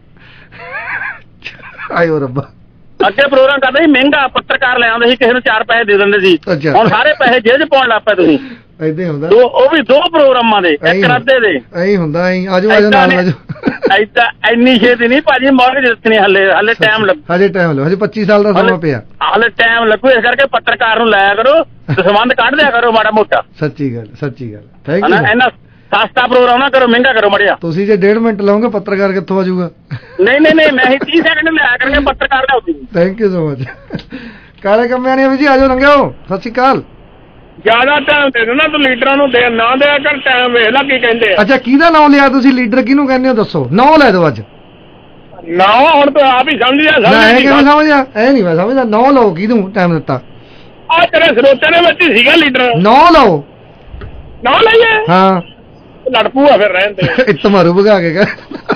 ਆਇਓ ਰੱਬਾ, ਅੱਗੇ ਪ੍ਰੋਗਰਾਮ ਕਰਦੇ ਸੀ ਮਹਿੰਗਾ, ਪੱਤਰਕਾਰ ਲੈ ਆਉਂਦੇ ਸੀ, ਕਿਸੇ ਨੂੰ ਚਾਰ ਪੈਸੇ ਦੇ ਦਿੰਦੇ ਸੀ, ਹੁਣ ਸਾਰੇ ਪੈਸੇ ਜੇਬ 'ਚ ਪਾਉਣ ਲੱਗ ਪਏ ਤੁਸੀਂ। ਏਦਾਂ ਹੁੰਦਾ, ਉਹ ਵੀ ਦੋ ਪ੍ਰੋਗਰਾਮਾਂ ਦੇ ਇੱਕ ਰਾਤੇ ਦੇ। ਐਂ ਹੁੰਦਾ, ਆਜੋ ਆਜੋ ਨਾਲ ਆਜੋ। ਏਦਾਂ ਇੰਨੀ ਛੇਤੀ ਨਹੀਂ ਭਾਜੀ ਮੌਕੇ ਦੱਸਣੀ, ਹਲੇ ਹਲੇ ਟਾਈਮ ਲੱਗ ਹਜੇ ਟਾਈਮ ਲੱਗੂ, ਹਜੇ ਪੱਚੀ ਸਾਲ ਦਾ ਸਮਾਂ ਪਿਆ, ਹਲੇ ਟਾਈਮ ਲੱਗੂ। ਇਸ ਕਰਕੇ ਪੱਤਰਕਾਰ ਨੂੰ ਲਾਇਆ ਕਰੋ, ਸੰਬੰਧ ਕੱਢ ਦਿਆ ਕਰੋ ਮਾੜਾ ਮੋਟਾ। ਸੱਚੀ ਗੱਲ, ਸੱਚੀ ਗੱਲ, ਥੈਂਕ ਯੂ। ਇੰਨਾ ਸਸਤਾ ਪ੍ਰੋਗਰਾਮ ਨਾ ਕਰੋ, ਮਹਿੰਗਾ ਕਰੋ ਮੜਿਆ। ਤੁਸੀਂ ਜੇ ਡੇਢ ਮਿੰਟ ਲਾਓਗੇ ਪੱਤਰਕਾਰ ਕਿੱਥੋਂ ਆਜੂਗਾ? ਨਹੀਂ ਨਹੀਂ ਨਹੀਂ, ਮੈਂ ਹੀ ਤੀਹ ਸੈਕਿੰਡ ਲਿਆ ਕਰਾਂਗੇ, ਪੱਤਰਕਾਰ ਲਿਆਉਗੀ। Thank you so much. ਕਾਲੇ ਕੰਮਿਆਂ ਨੇ ਵੀ ਜੀ ਆਜੋ ਲੰਘਿਓ, ਸਤਿ ਸ਼੍ਰੀ ਅਕਾਲ। ਜਿਆਦਾ ਟਾਈਮ ਦੇ ਦੋ ਨਾ ਤੂੰ ਲੀਡਰਾਂ ਨੂੰ, ਦੇ ਨਾ ਦਿਆ ਕਰ ਟਾਈਮ, ਵੇਖ ਲੈ ਕੀ ਕਹਿੰਦੇ ਆ। ਅੱਛਾ, ਕਿਹਦਾ ਨਾਮ ਲਿਆ ਤੁਸੀਂ? ਲੀਡਰ ਕਿਹਨੂੰ ਕਹਿੰਦੇ ਹੋ ਦੱਸੋ, ਨਾਂ ਲੈ ਦਿਓ ਅੱਜ। ਨਾ ਹੁਣ ਤੂੰ ਆਪ ਹੀ ਸਮਝ ਜਾ। ਮੈਂ ਕਿਵੇਂ ਸਮਝਿਆ? ਐ ਨਹੀਂ ਮੈਂ ਸਮਝਦਾ, ਨਾਂ ਲਓ ਕਿਹਨੂੰ ਟਾਈਮ ਦਿੱਤਾ। ਆ ਤੇਰੇ ਸਰੋਤੇ ਦੇ ਵਿੱਚ ਹੀ ਸੀਗਾ ਲੀਡਰ। ਨਾਂ ਲਓ। ਨਾਂ ਲਈਏ? ਹਾਂ ਲੜ ਪੂਆ ਫਿਰ ਰਹਿਣ ਦੇ। ਇੱਤ ਮਾਰੂ ਭਗਾ ਕੇ ਕਰ।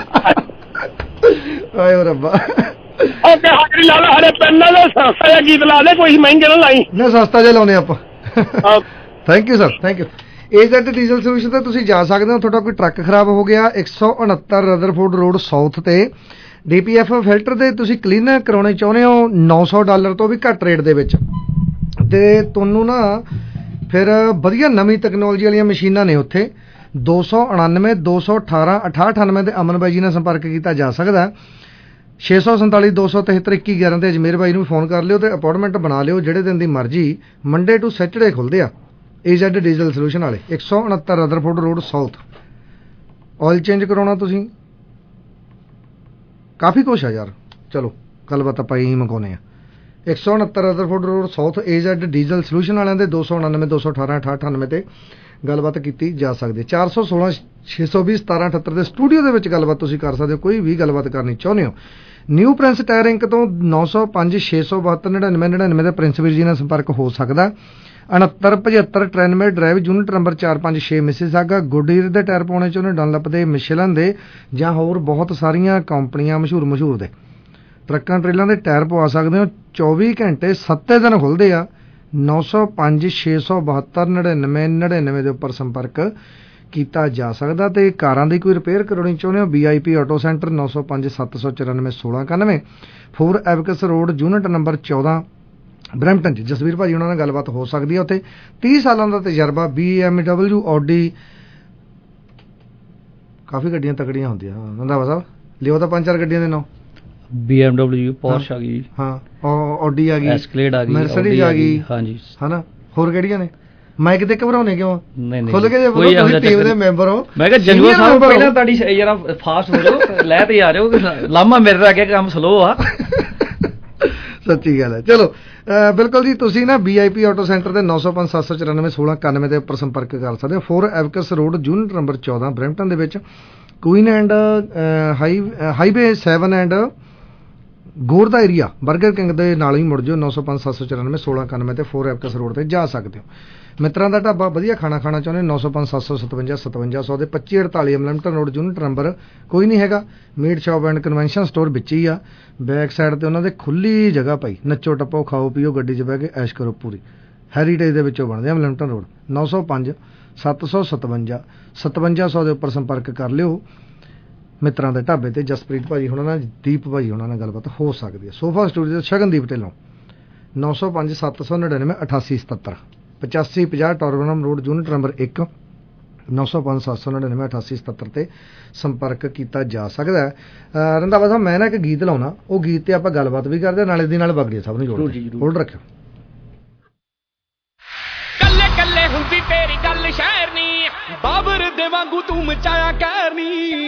ਆਏ ਰੱਬਾ। ਓਕੇ ਹਾਜ਼ਰੀ ਲਾ ਲਾ, ਹਰੇ ਪੈਨਾਂ ਦਾ ਸਸਤਾ ਜਿਹਾ ਗੀਤ ਲਾ ਦੇ, ਕੋਈ ਮਹਿੰਗੇ ਨਾ ਲਾਈ। ਨਾ ਸਸਤਾ ਜਿਹਾ ਲਾਉਨੇ ਆਪਾਂ। Thank you sir, thank you. Agent diesel solution ਤੇ ਤੁਸੀਂ ਜਾ ਸਕਦੇ ਹੋ। ਤੁਹਾਡਾ ਕੋਈ ਟਰੱਕ ਖਰਾਬ ਹੋ ਗਿਆ, ਇੱਕ ਸੌ ਉਨੱਤਰ ਰਦਰਫੋਰਡ ਰੋਡ ਸਾਊਥ ਤੇ ਡੀ ਪੀ ਐਫ ਫਿਲਟਰ ਦੇ ਤੁਸੀਂ ਕਲੀਨਰ ਕਰਾਉਣੇ ਚਾਹੁੰਦੇ ਹੋ ਨੌ ਸੌ ਡਾਲਰ ਤੋਂ ਵੀ ਘੱਟ ਰੇਟ ਦੇ ਵਿੱਚ, ਤੇ ਤੁਹਾਨੂੰ ਨਾ ਫਿਰ ਵਧੀਆ ਨਵੀਂ ਤਕਨੋਲੋਜੀ ਵਾਲੀਆਂ ਮਸ਼ੀਨਾਂ ਨੇ ਉੱਥੇ। ਦੋ ਸੌ ਉਣਾਨਵੇਂ ਦੋ ਸੌ ਅਠਾਰਾਂ ਅਠਾਹਠ ਅਠਾਨਵੇਂ ਦੇ ਅਮਨ ਬਾਈ ਜੀ ਨਾਲ ਸੰਪਰਕ ਕੀਤਾ ਜਾ ਸਕਦਾ। ਛੇ ਸੌ ਸੰਤਾਲੀ ਦੋ ਸੌ ਤਿਹੱਤਰ ਇੱਕੀ ਗਿਆਰਾਂ ਤੇ ਅਜਮੇਰ ਬਾਈ ਨੂੰ ਫੋਨ ਕਰ ਲਿਓ ਤੇ ਅਪਾਇੰਟਮੈਂਟ ਬਣਾ ਲਿਓ, ਜਿਹੜੇ ਦਿਨ ਦੀ ਮਰਜ਼ੀ। ਮੰਡੇ ਟੂ ਸੈਟਰਡੇ ਖੁੱਲ੍ਹਦੇ ਆ ਏਜੈਡ ਡੀਜ਼ਲ ਸੋਲੂਸ਼ਨ ਵਾਲੇ, ਇੱਕ ਸੌ ਉਣੱਤਰ Rutherford road south. Oil change ਕਰਾਉਣਾ ਤੁਸੀਂ, ਕਾਫੀ ਕੁਛ ਆ ਯਾਰ। ਚਲੋ ਗੱਲਬਾਤ ਆਪਾਂ ਇਹੀ ਮੰਗਾਉਂਦੇ ਆ। ਇੱਕ ਸੌ ਉਣੱਤਰ Rutherford road south, A Z diesel solution ਵਾਲਿਆਂ ਦੇ। ਦੋ ਸੌ ਉਣਾਨਵੇਂ ਦੋ ਸੌ ਅਠਾਰਾਂ ਅਠਾਹਠ ਅਠਾਨਵੇਂ ਤੇ ਗੱਲਬਾਤ ਕੀਤੀ ਜਾ ਸਕਦੀ ਹੈ। ਚਾਰ ਸੌ ਸੋਲਾਂ ਛੇ ਸੌ ਵੀਹ ਸਤਾਰਾਂ ਅਠੱਤਰ ਦੇ ਸਟੂਡੀਓ ਦੇ ਵਿੱਚ ਗੱਲਬਾਤ ਤੁਸੀਂ ਕਰ ਸਕਦੇ ਹੋ, ਕੋਈ ਵੀ ਗੱਲਬਾਤ ਕਰਨੀ ਚਾਹੁੰਦੇ ਹੋ। ਨਿਊ ਪ੍ਰਿੰਸ ਟਾਇਰ ਇੰਕ ਤੋਂ ਨੌ ਸੌ ਪੰਜ ਛੇ ਸੌ ਬਹੱਤਰ ਨੜਿਨਵੇਂ ਨੜਿਨਵੇਂ ਦੇ ਪ੍ਰਿੰਸ ਵੀਰ ਜੀ ਨਾਲ ਸੰਪਰਕ ਹੋ ਸਕਦਾ। ਉਣੱਤਰ ਪਝੱਤਰ ਤਰਾਨਵੇਂ ਡਰਾਈਵ, ਯੂਨਿਟ ਨੰਬਰ ਚਾਰ ਪੰਜ ਛੇ ਮਿਸਿਸਾਗਾ। ਗੁੱਡੀਅਰ ਦੇ ਟਾਇਰ ਪਾਉਣੇ ਚਾਹੁੰਦੇ, ਡਨਲਪ ਦੇ, ਮਿਸ਼ਲਨ ਦੇ ਜਾਂ ਹੋਰ ਬਹੁਤ ਸਾਰੀਆਂ ਕੰਪਨੀਆਂ ਮਸ਼ਹੂਰ ਮਸ਼ਹੂਰ ਦੇ ਟਰੱਕਾਂ ਟਰੇਲਾਂ ਦੇ ਟਾਇਰ ਪਵਾ ਸਕਦੇ ਹੋ। ਚੌਵੀ ਘੰਟੇ ਸੱਤੇ ਦਿਨ ਖੁੱਲ੍ਹਦੇ ਆ। ਨੌ ਸੌ ਪੰਜ ਛੇ ਸੌ ਬਹੱਤਰ ਨੜਿਨਵੇਂ ਨੜਿਨਵੇਂ ਦੇ ਉੱਪਰ ਸੰਪਰਕ ਕੀਤਾ ਜਾ ਸਕਦਾ। ਤੇ ਕਾਰਾਂ ਦੀ ਕੋਈ ਰਿਪੇਅਰ ਕਰਾਉਣੀ ਚਾਹੁੰਦੇ ਹੋ, ਵੀ ਆਈ ਪੀ ਆਟੋ ਸੈਂਟਰ ਨੌ ਸੌ ਪੰਜ ਸੱਤ ਸੌ ਚੁਰਾਨਵੇਂ ਸੋਲਾਂ ਇਕਾਨਵੇਂ, four Avex road unit number ਚੌਦਾਂ ਬਰੈਂਪਟਨ 'ਚ। ਜਸਵੀਰ ਭਾਜੀ ਉਹਨਾਂ ਨਾਲ ਗੱਲਬਾਤ ਹੋ ਸਕਦੀ ਹੈ। ਉੱਥੇ ਤੀਹ ਸਾਲਾਂ ਦਾ ਤਜਰਬਾ, ਬੀ ਐਮ ਡਬਲਿਊ ਆਡੀ, ਕਾਫੀ ਗੱਡੀਆਂ ਤਕੜੀਆਂ ਹੁੰਦੀਆਂ। ਰੰਧਾਵਾ ਸਾਹਿਬ ਲਿਓ ਤਾਂ ਪੰਜ ਚਾਰ ਗੱਡੀਆਂ ਦੇ ਨਾਂ। ਬੀ ਐਮ ਡਬਲਿਊ, ਪੋਰਸ਼ ਆ ਗਈ, ਹਾਂ ਆਡੀ ਆ ਗਈ, ਐਸਕਲੇਡ ਆ ਗਈ, ਮਰਸੀਡੀਜ਼ ਆ ਗਈ, ਹਾਂਜੀ ਹਨਾ, ਹੋਰ ਕਿਹੜੀਆਂ ਨੇ? ਮੈਂ ਕਿਤੇ ਘਬਰਾਉਣੇ ਕਿਉਂ? ਨਹੀਂ ਨਹੀਂ ਖੁੱਲ ਕੇ ਜੇ ਬੋਲੋ, ਤੁਸੀਂ ਟੀਮ ਦੇ ਮੈਂਬਰ ਹੋ। ਮੈਂ ਕਿਹਾ ਜੰਗੂਆ ਸਾਹਿਬ ਪਹਿਲਾਂ ਤੁਹਾਡੀ ਜਰਾ ਫਾਸਟ ਹੋ ਜਾਓ, ਲੈ ਤੇ ਆ ਜਾਓ, ਲਾਮਾ ਮੇਰੇ ਦਾ ਅੱਗੇ ਕੰਮ ਸਲੋ ਆ। ਸੱਚੀ ਗੱਲ ਹੈ। ਚਲੋ ਬਿਲਕੁਲ ਜੀ, ਤੁਸੀਂ ਨਾ B I P auto centre ਦੇ ਨੌ ਸੌ ਪੰਜ ਸੱਤ ਸੌ ਚੁਰਾਨਵੇਂ ਸੋਲਾਂ ਇਕਾਨਵੇਂ ਦੇ ਉੱਪਰ ਸੰਪਰਕ ਕਰ ਸਕਦੇ ਹੋ। Four Avex road unit number ਚੌਦਾਂ ਬਰੈਂਪਟਨ ਦੇ ਵਿੱਚ, queen and high highway seven and Gore ਦਾ ਏਰੀਆ, ਬਰਗਰ ਕਿੰਗ ਦੇ ਨਾਲ ਹੀ ਮੁੜ ਜਾਓ। ਨੌ ਸੌ ਪੰਜ ਸੱਤ ਸੌ ਚੁਰਾਨਵੇਂ ਸੋਲਾਂ ਇਕਾਨਵੇਂ ਤੇ ਫੋਰ ਐਵਕਸ ਰੋਡ ਤੇ ਜਾ ਸਕਦੇ ਹੋ। ਮਿੱਤਰਾਂ ਦਾ ਢਾਬਾ, ਵਧੀਆ ਖਾਣਾ ਖਾਣਾ ਚਾਹੁੰਦੇ, ਨੌ ਸੌ ਪੰਜ ਸੱਤ ਸੌ ਸਤਵੰਜਾ ਸਤਵੰਜਾ ਸੌ ਦੇ ਪੱਚੀ ਅੜਤਾਲੀ ਮਲਮਟਨ ਰੋਡ ਯੂਨਿਟ ਨੰਬਰ ਕੋਈ ਨਹੀਂ ਹੈਗਾ। Meat shop and convention store ਵਿੱਚ ਹੀ ਆ, ਬੈਕ ਸਾਈਡ ਤੇ ਉਹਨਾਂ ਦੇ ਖੁੱਲੀ ਜਗ੍ਹਾ ਪਈ, ਨੱਚੋ ਟੱਪੋ ਖਾਓ ਪੀਓ ਗੱਡੀ 'ਚ ਬਹਿ ਕੇ ਐਸ਼ ਕਰੋ ਪੂਰੀ। ਹੈਰੀਟੇਜ ਦੇ ਵਿੱਚੋਂ ਬਣਦੇ ਆ ਮਲਮਟਨ ਰੋਡ। ਨੌ ਸੌ ਪੰਜ ਸੱਤ ਸੌ ਸਤਵੰਜਾ ਸਤਵੰਜਾ ਸੌ ਦੇ ਉੱਪਰ ਸੰਪਰਕ ਕਰ ਲਿਓ। ਮਿੱਤਰਾਂ ਦੇ ਢਾਬੇ ਤੇ ਜਸਪ੍ਰੀਤ ਭਾਜੀ ਹੋਣਾ ਨਾਲ, ਦੀਪ ਭਾਜੀ ਹੋਣਾ ਨਾਲ ਗੱਲਬਾਤ ਹੋ ਸਕਦੀ ਹੈ। ਸੋਫਾ ਸਟੂਡੀਓ ਸ਼ਗਨਦੀਪ ਢਿੱਲੋਂ, ਨੌ ਸੌ ਪੰਜ ਸੱਤ ਸੌ ਨੜਿਨਵੇਂ ਅਠਾਸੀ ਸਤੱਤਰ, ਪਚਾਸੀ ਪੰਜਾਹ ਟੋਰਬਨਮ ਰੋਡ ਯੂਨਿਟ ਨੰਬਰ ਇੱਕ, ਨੌ ਸੌ ਪੰਜ ਸੱਤ ਸੌ ਨੜਿਨਵੇਂ ਅਠਾਸੀ ਸਤੱਤਰ ਤੇ ਸੰਪਰਕ ਕੀਤਾ ਜਾ ਸਕਦਾ ਹੈ। ਰੰਧਾਵਾ ਸਾਹਿਬ ਮੈਂ ਨਾ ਇੱਕ ਗੀਤ ਲਾਉਣਾ, ਉਹ ਗੀਤ ਤੇ ਆਪਾਂ ਗੱਲਬਾਤ ਵੀ ਕਰਦੇ ਨਾਲੇ ਦੀ ਨਾਲ ਬਾਗੜੀਆ ਸਾਹਿਬ ਨੂੰ ਜੋੜਦੇ। ਹੋਲਡ ਰੱਖਿਓ। ਕੱਲੇ ਕੱਲੇ ਹੁੰਦੀ ਤੇਰੀ ਗੱਲ ਸ਼ਹਿਰ ਨੀ, ਬਾਬਰ ਦੇ ਵਾਂਗੂ ਤੂੰ ਮਚਾਇਆ ਕਹਿਰ ਨੀ।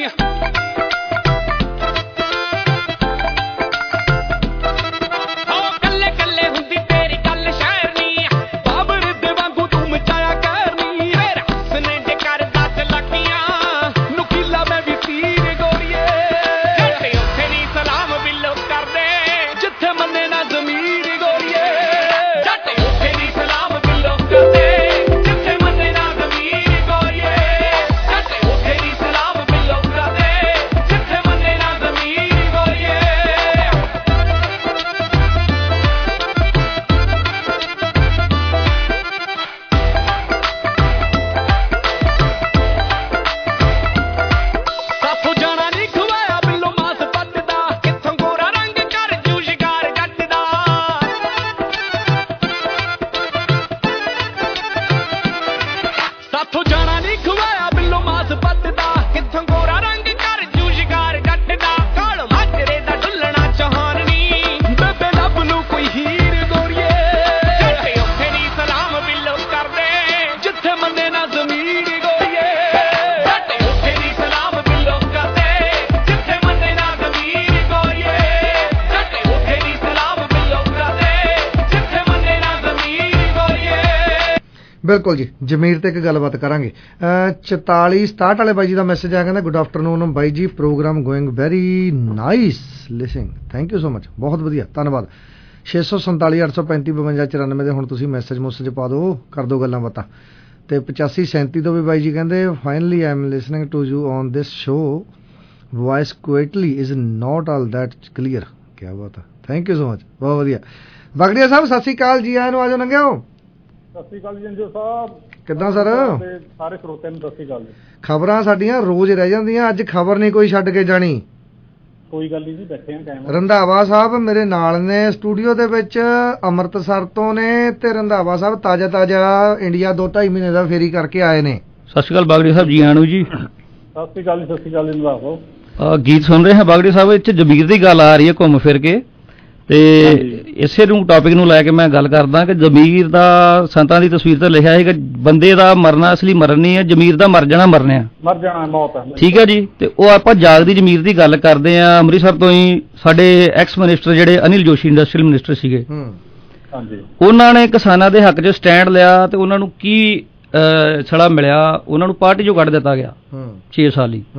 ਬਿਲਕੁਲ ਜੀ, ਜਮੀਰ ਤੇ ਇੱਕ ਗੱਲਬਾਤ ਕਰਾਂਗੇ। ਚੁਤਾਲੀ ਸਤਾਹਠ ਵਾਲੇ ਬਾਈ ਜੀ ਦਾ ਮੈਸੇਜ ਆਇਆ, ਕਹਿੰਦਾ ਗੁੱਡ ਆਫਟਰਨੂਨ ਬਾਈ ਜੀ, programme going very nice listening, thank you so much, ਬਹੁਤ ਵਧੀਆ, ਧੰਨਵਾਦ। ਛੇ ਸੌ ਸੰਤਾਲੀ ਅੱਠ ਸੌ ਪੈਂਤੀ ਬਵੰਜਾ ਚੁਰਾਨਵੇਂ ਦੇ ਹੁਣ ਤੁਸੀਂ ਮੈਸੇਜ ਮੁਸਜ ਪਾ ਦਿਓ, ਕਰ ਦਿਓ ਗੱਲਾਂ ਬਾਤਾਂ। ਤੇ ਪਚਾਸੀ ਸੈਂਤੀ ਤੋਂ ਵੀ ਬਾਈ ਜੀ ਕਹਿੰਦੇ finally I am listening to you on this show, voice quietly is not all that clear. ਕਿਆ ਬਾਤ ਹੈ, ਥੈਂਕ ਯੂ ਸੋ ਮਚ, ਬਹੁਤ ਵਧੀਆ। ਬਾਗੜੀਆ ਸਾਹਿਬ ਸਤਿ ਸ਼੍ਰੀ ਅਕਾਲ ਜੀ, ਆਇਆਂ ਨੂੰ ਆ ਜਾਓ, ਲੰਘਿਓ। ਸਤਿ ਸ਼੍ਰੀ ਅਕਾਲ ਜੀ ਜੰਜੂ ਸਾਹਿਬ, ਕਿੱਦਾਂ ਸਰ? ਸਾਰੇ ਸਰੋਤਿਆਂ ਨੂੰ ਸਤਿ ਸ਼੍ਰੀ ਅਕਾਲ। ਖਬਰਾਂ ਸਾਡੀਆਂ ਰੋਜ਼ ਰਹਿ ਜਾਂਦੀਆਂ, ਅੱਜ ਖਬਰ ਨਹੀਂ ਕੋਈ ਛੱਡ ਕੇ ਜਾਣੀ। ਕੋਈ ਗੱਲ ਨਹੀਂ, ਬੈਠੇ ਆ ਟਾਈਮ। ਰੰਧਾਵਾ ਸਾਹਿਬ ਮੇਰੇ ਨਾਲ ਨੇ ਸਟੂਡੀਓ ਦੇ ਵਿੱਚ, ਅੰਮ੍ਰਿਤਸਰ ਤੋਂ ਨੇ, ਤੇ ਰੰਧਾਵਾ ਸਾਹਿਬ ਤਾਜ਼ਾ ਤਾਜ਼ਾ ਇੰਡੀਆ ਦੋ ਢਾਈ ਮਹੀਨੇ ਦਾ ਫੇਰੀ ਕਰਕੇ ਆਏ ਨੇ। ਸਤਿ ਸ਼੍ਰੀ ਅਕਾਲ ਬਾਗੜੀ ਸਾਹਿਬ ਜੀ, ਆਣੂ ਜੀ। ਸਤਿ ਸ਼੍ਰੀ ਅਕਾਲ ਜੀ, ਸਤਿ ਸ਼੍ਰੀ ਅਕਾਲ ਰੰਧਾਵਾ। ਗੀਤ ਸੁਣ ਰਹੇ ਹਾਂ ਬਾਗੜੀ ਸਾਹਿਬ, ਵਿੱਚ ਜਮੀਰ ਦੀ ਗੱਲ ਆ ਰਹੀ ਹੈ ਘੁੰਮ ਫਿਰ ਕੇ, ਤੇ ਇਸੇ ਨੂੰ ਟੌਪਿਕ ਨੂੰ ਲੈ ਕੇ ਮੈਂ ਗੱਲ ਕਰਦਾ ਕਿ ਜ਼ਮੀਰ ਦਾ ਸੰਤਾਂ ਦੀ ਤਸਵੀਰ ਤੇ ਲਿਖਿਆ ਹੈਗਾ, ਬੰਦੇ ਦਾ ਮਰਨਾ ਅਸਲੀ ਮਰਨ ਨਹੀਂ ਹੈ, ਜ਼ਮੀਰ ਦਾ ਮਰ ਜਾਣਾ ਮਰਨਾ ਮਰ ਜਾਣਾ ਮੌਤ ਹੈ। ਠੀਕ ਹੈ ਜੀ, ਤੇ ਉਹ ਆਪਾਂ ਜਾਗਦੀ ਜ਼ਮੀਰ ਦੀ ਗੱਲ ਕਰਦੇ ਆ। ਅੰਮ੍ਰਿਤਸਰ ਤੋਂ ਹੀ ਸਾਡੇ ਐਕਸ ਮਿਨਿਸਟਰ ਜਿਹੜੇ ਅਨਿਲ ਜੋਸ਼ੀ ਇੰਡਸਟਰੀਅਲ ਮਿਨਿਸਟਰ ਸੀਗੇ, ਹਾਂਜੀ, ਉਹਨਾਂ ਨੇ ਕਿਸਾਨਾਂ ਦੇ ਹੱਕ 'ਚ ਸਟੈਂਡ ਲਿਆ ਤੇ ਉਹਨਾਂ ਨੂੰ ਕੀ ਛੜਾ ਮਿਲਿਆ, ਉਹਨਾਂ ਨੂੰ ਪਾਰਟੀ 'ਚੋਂ ਕੱਢ ਦਿੱਤਾ ਗਿਆ ਛੇ ਸਾਲ ਹੀ।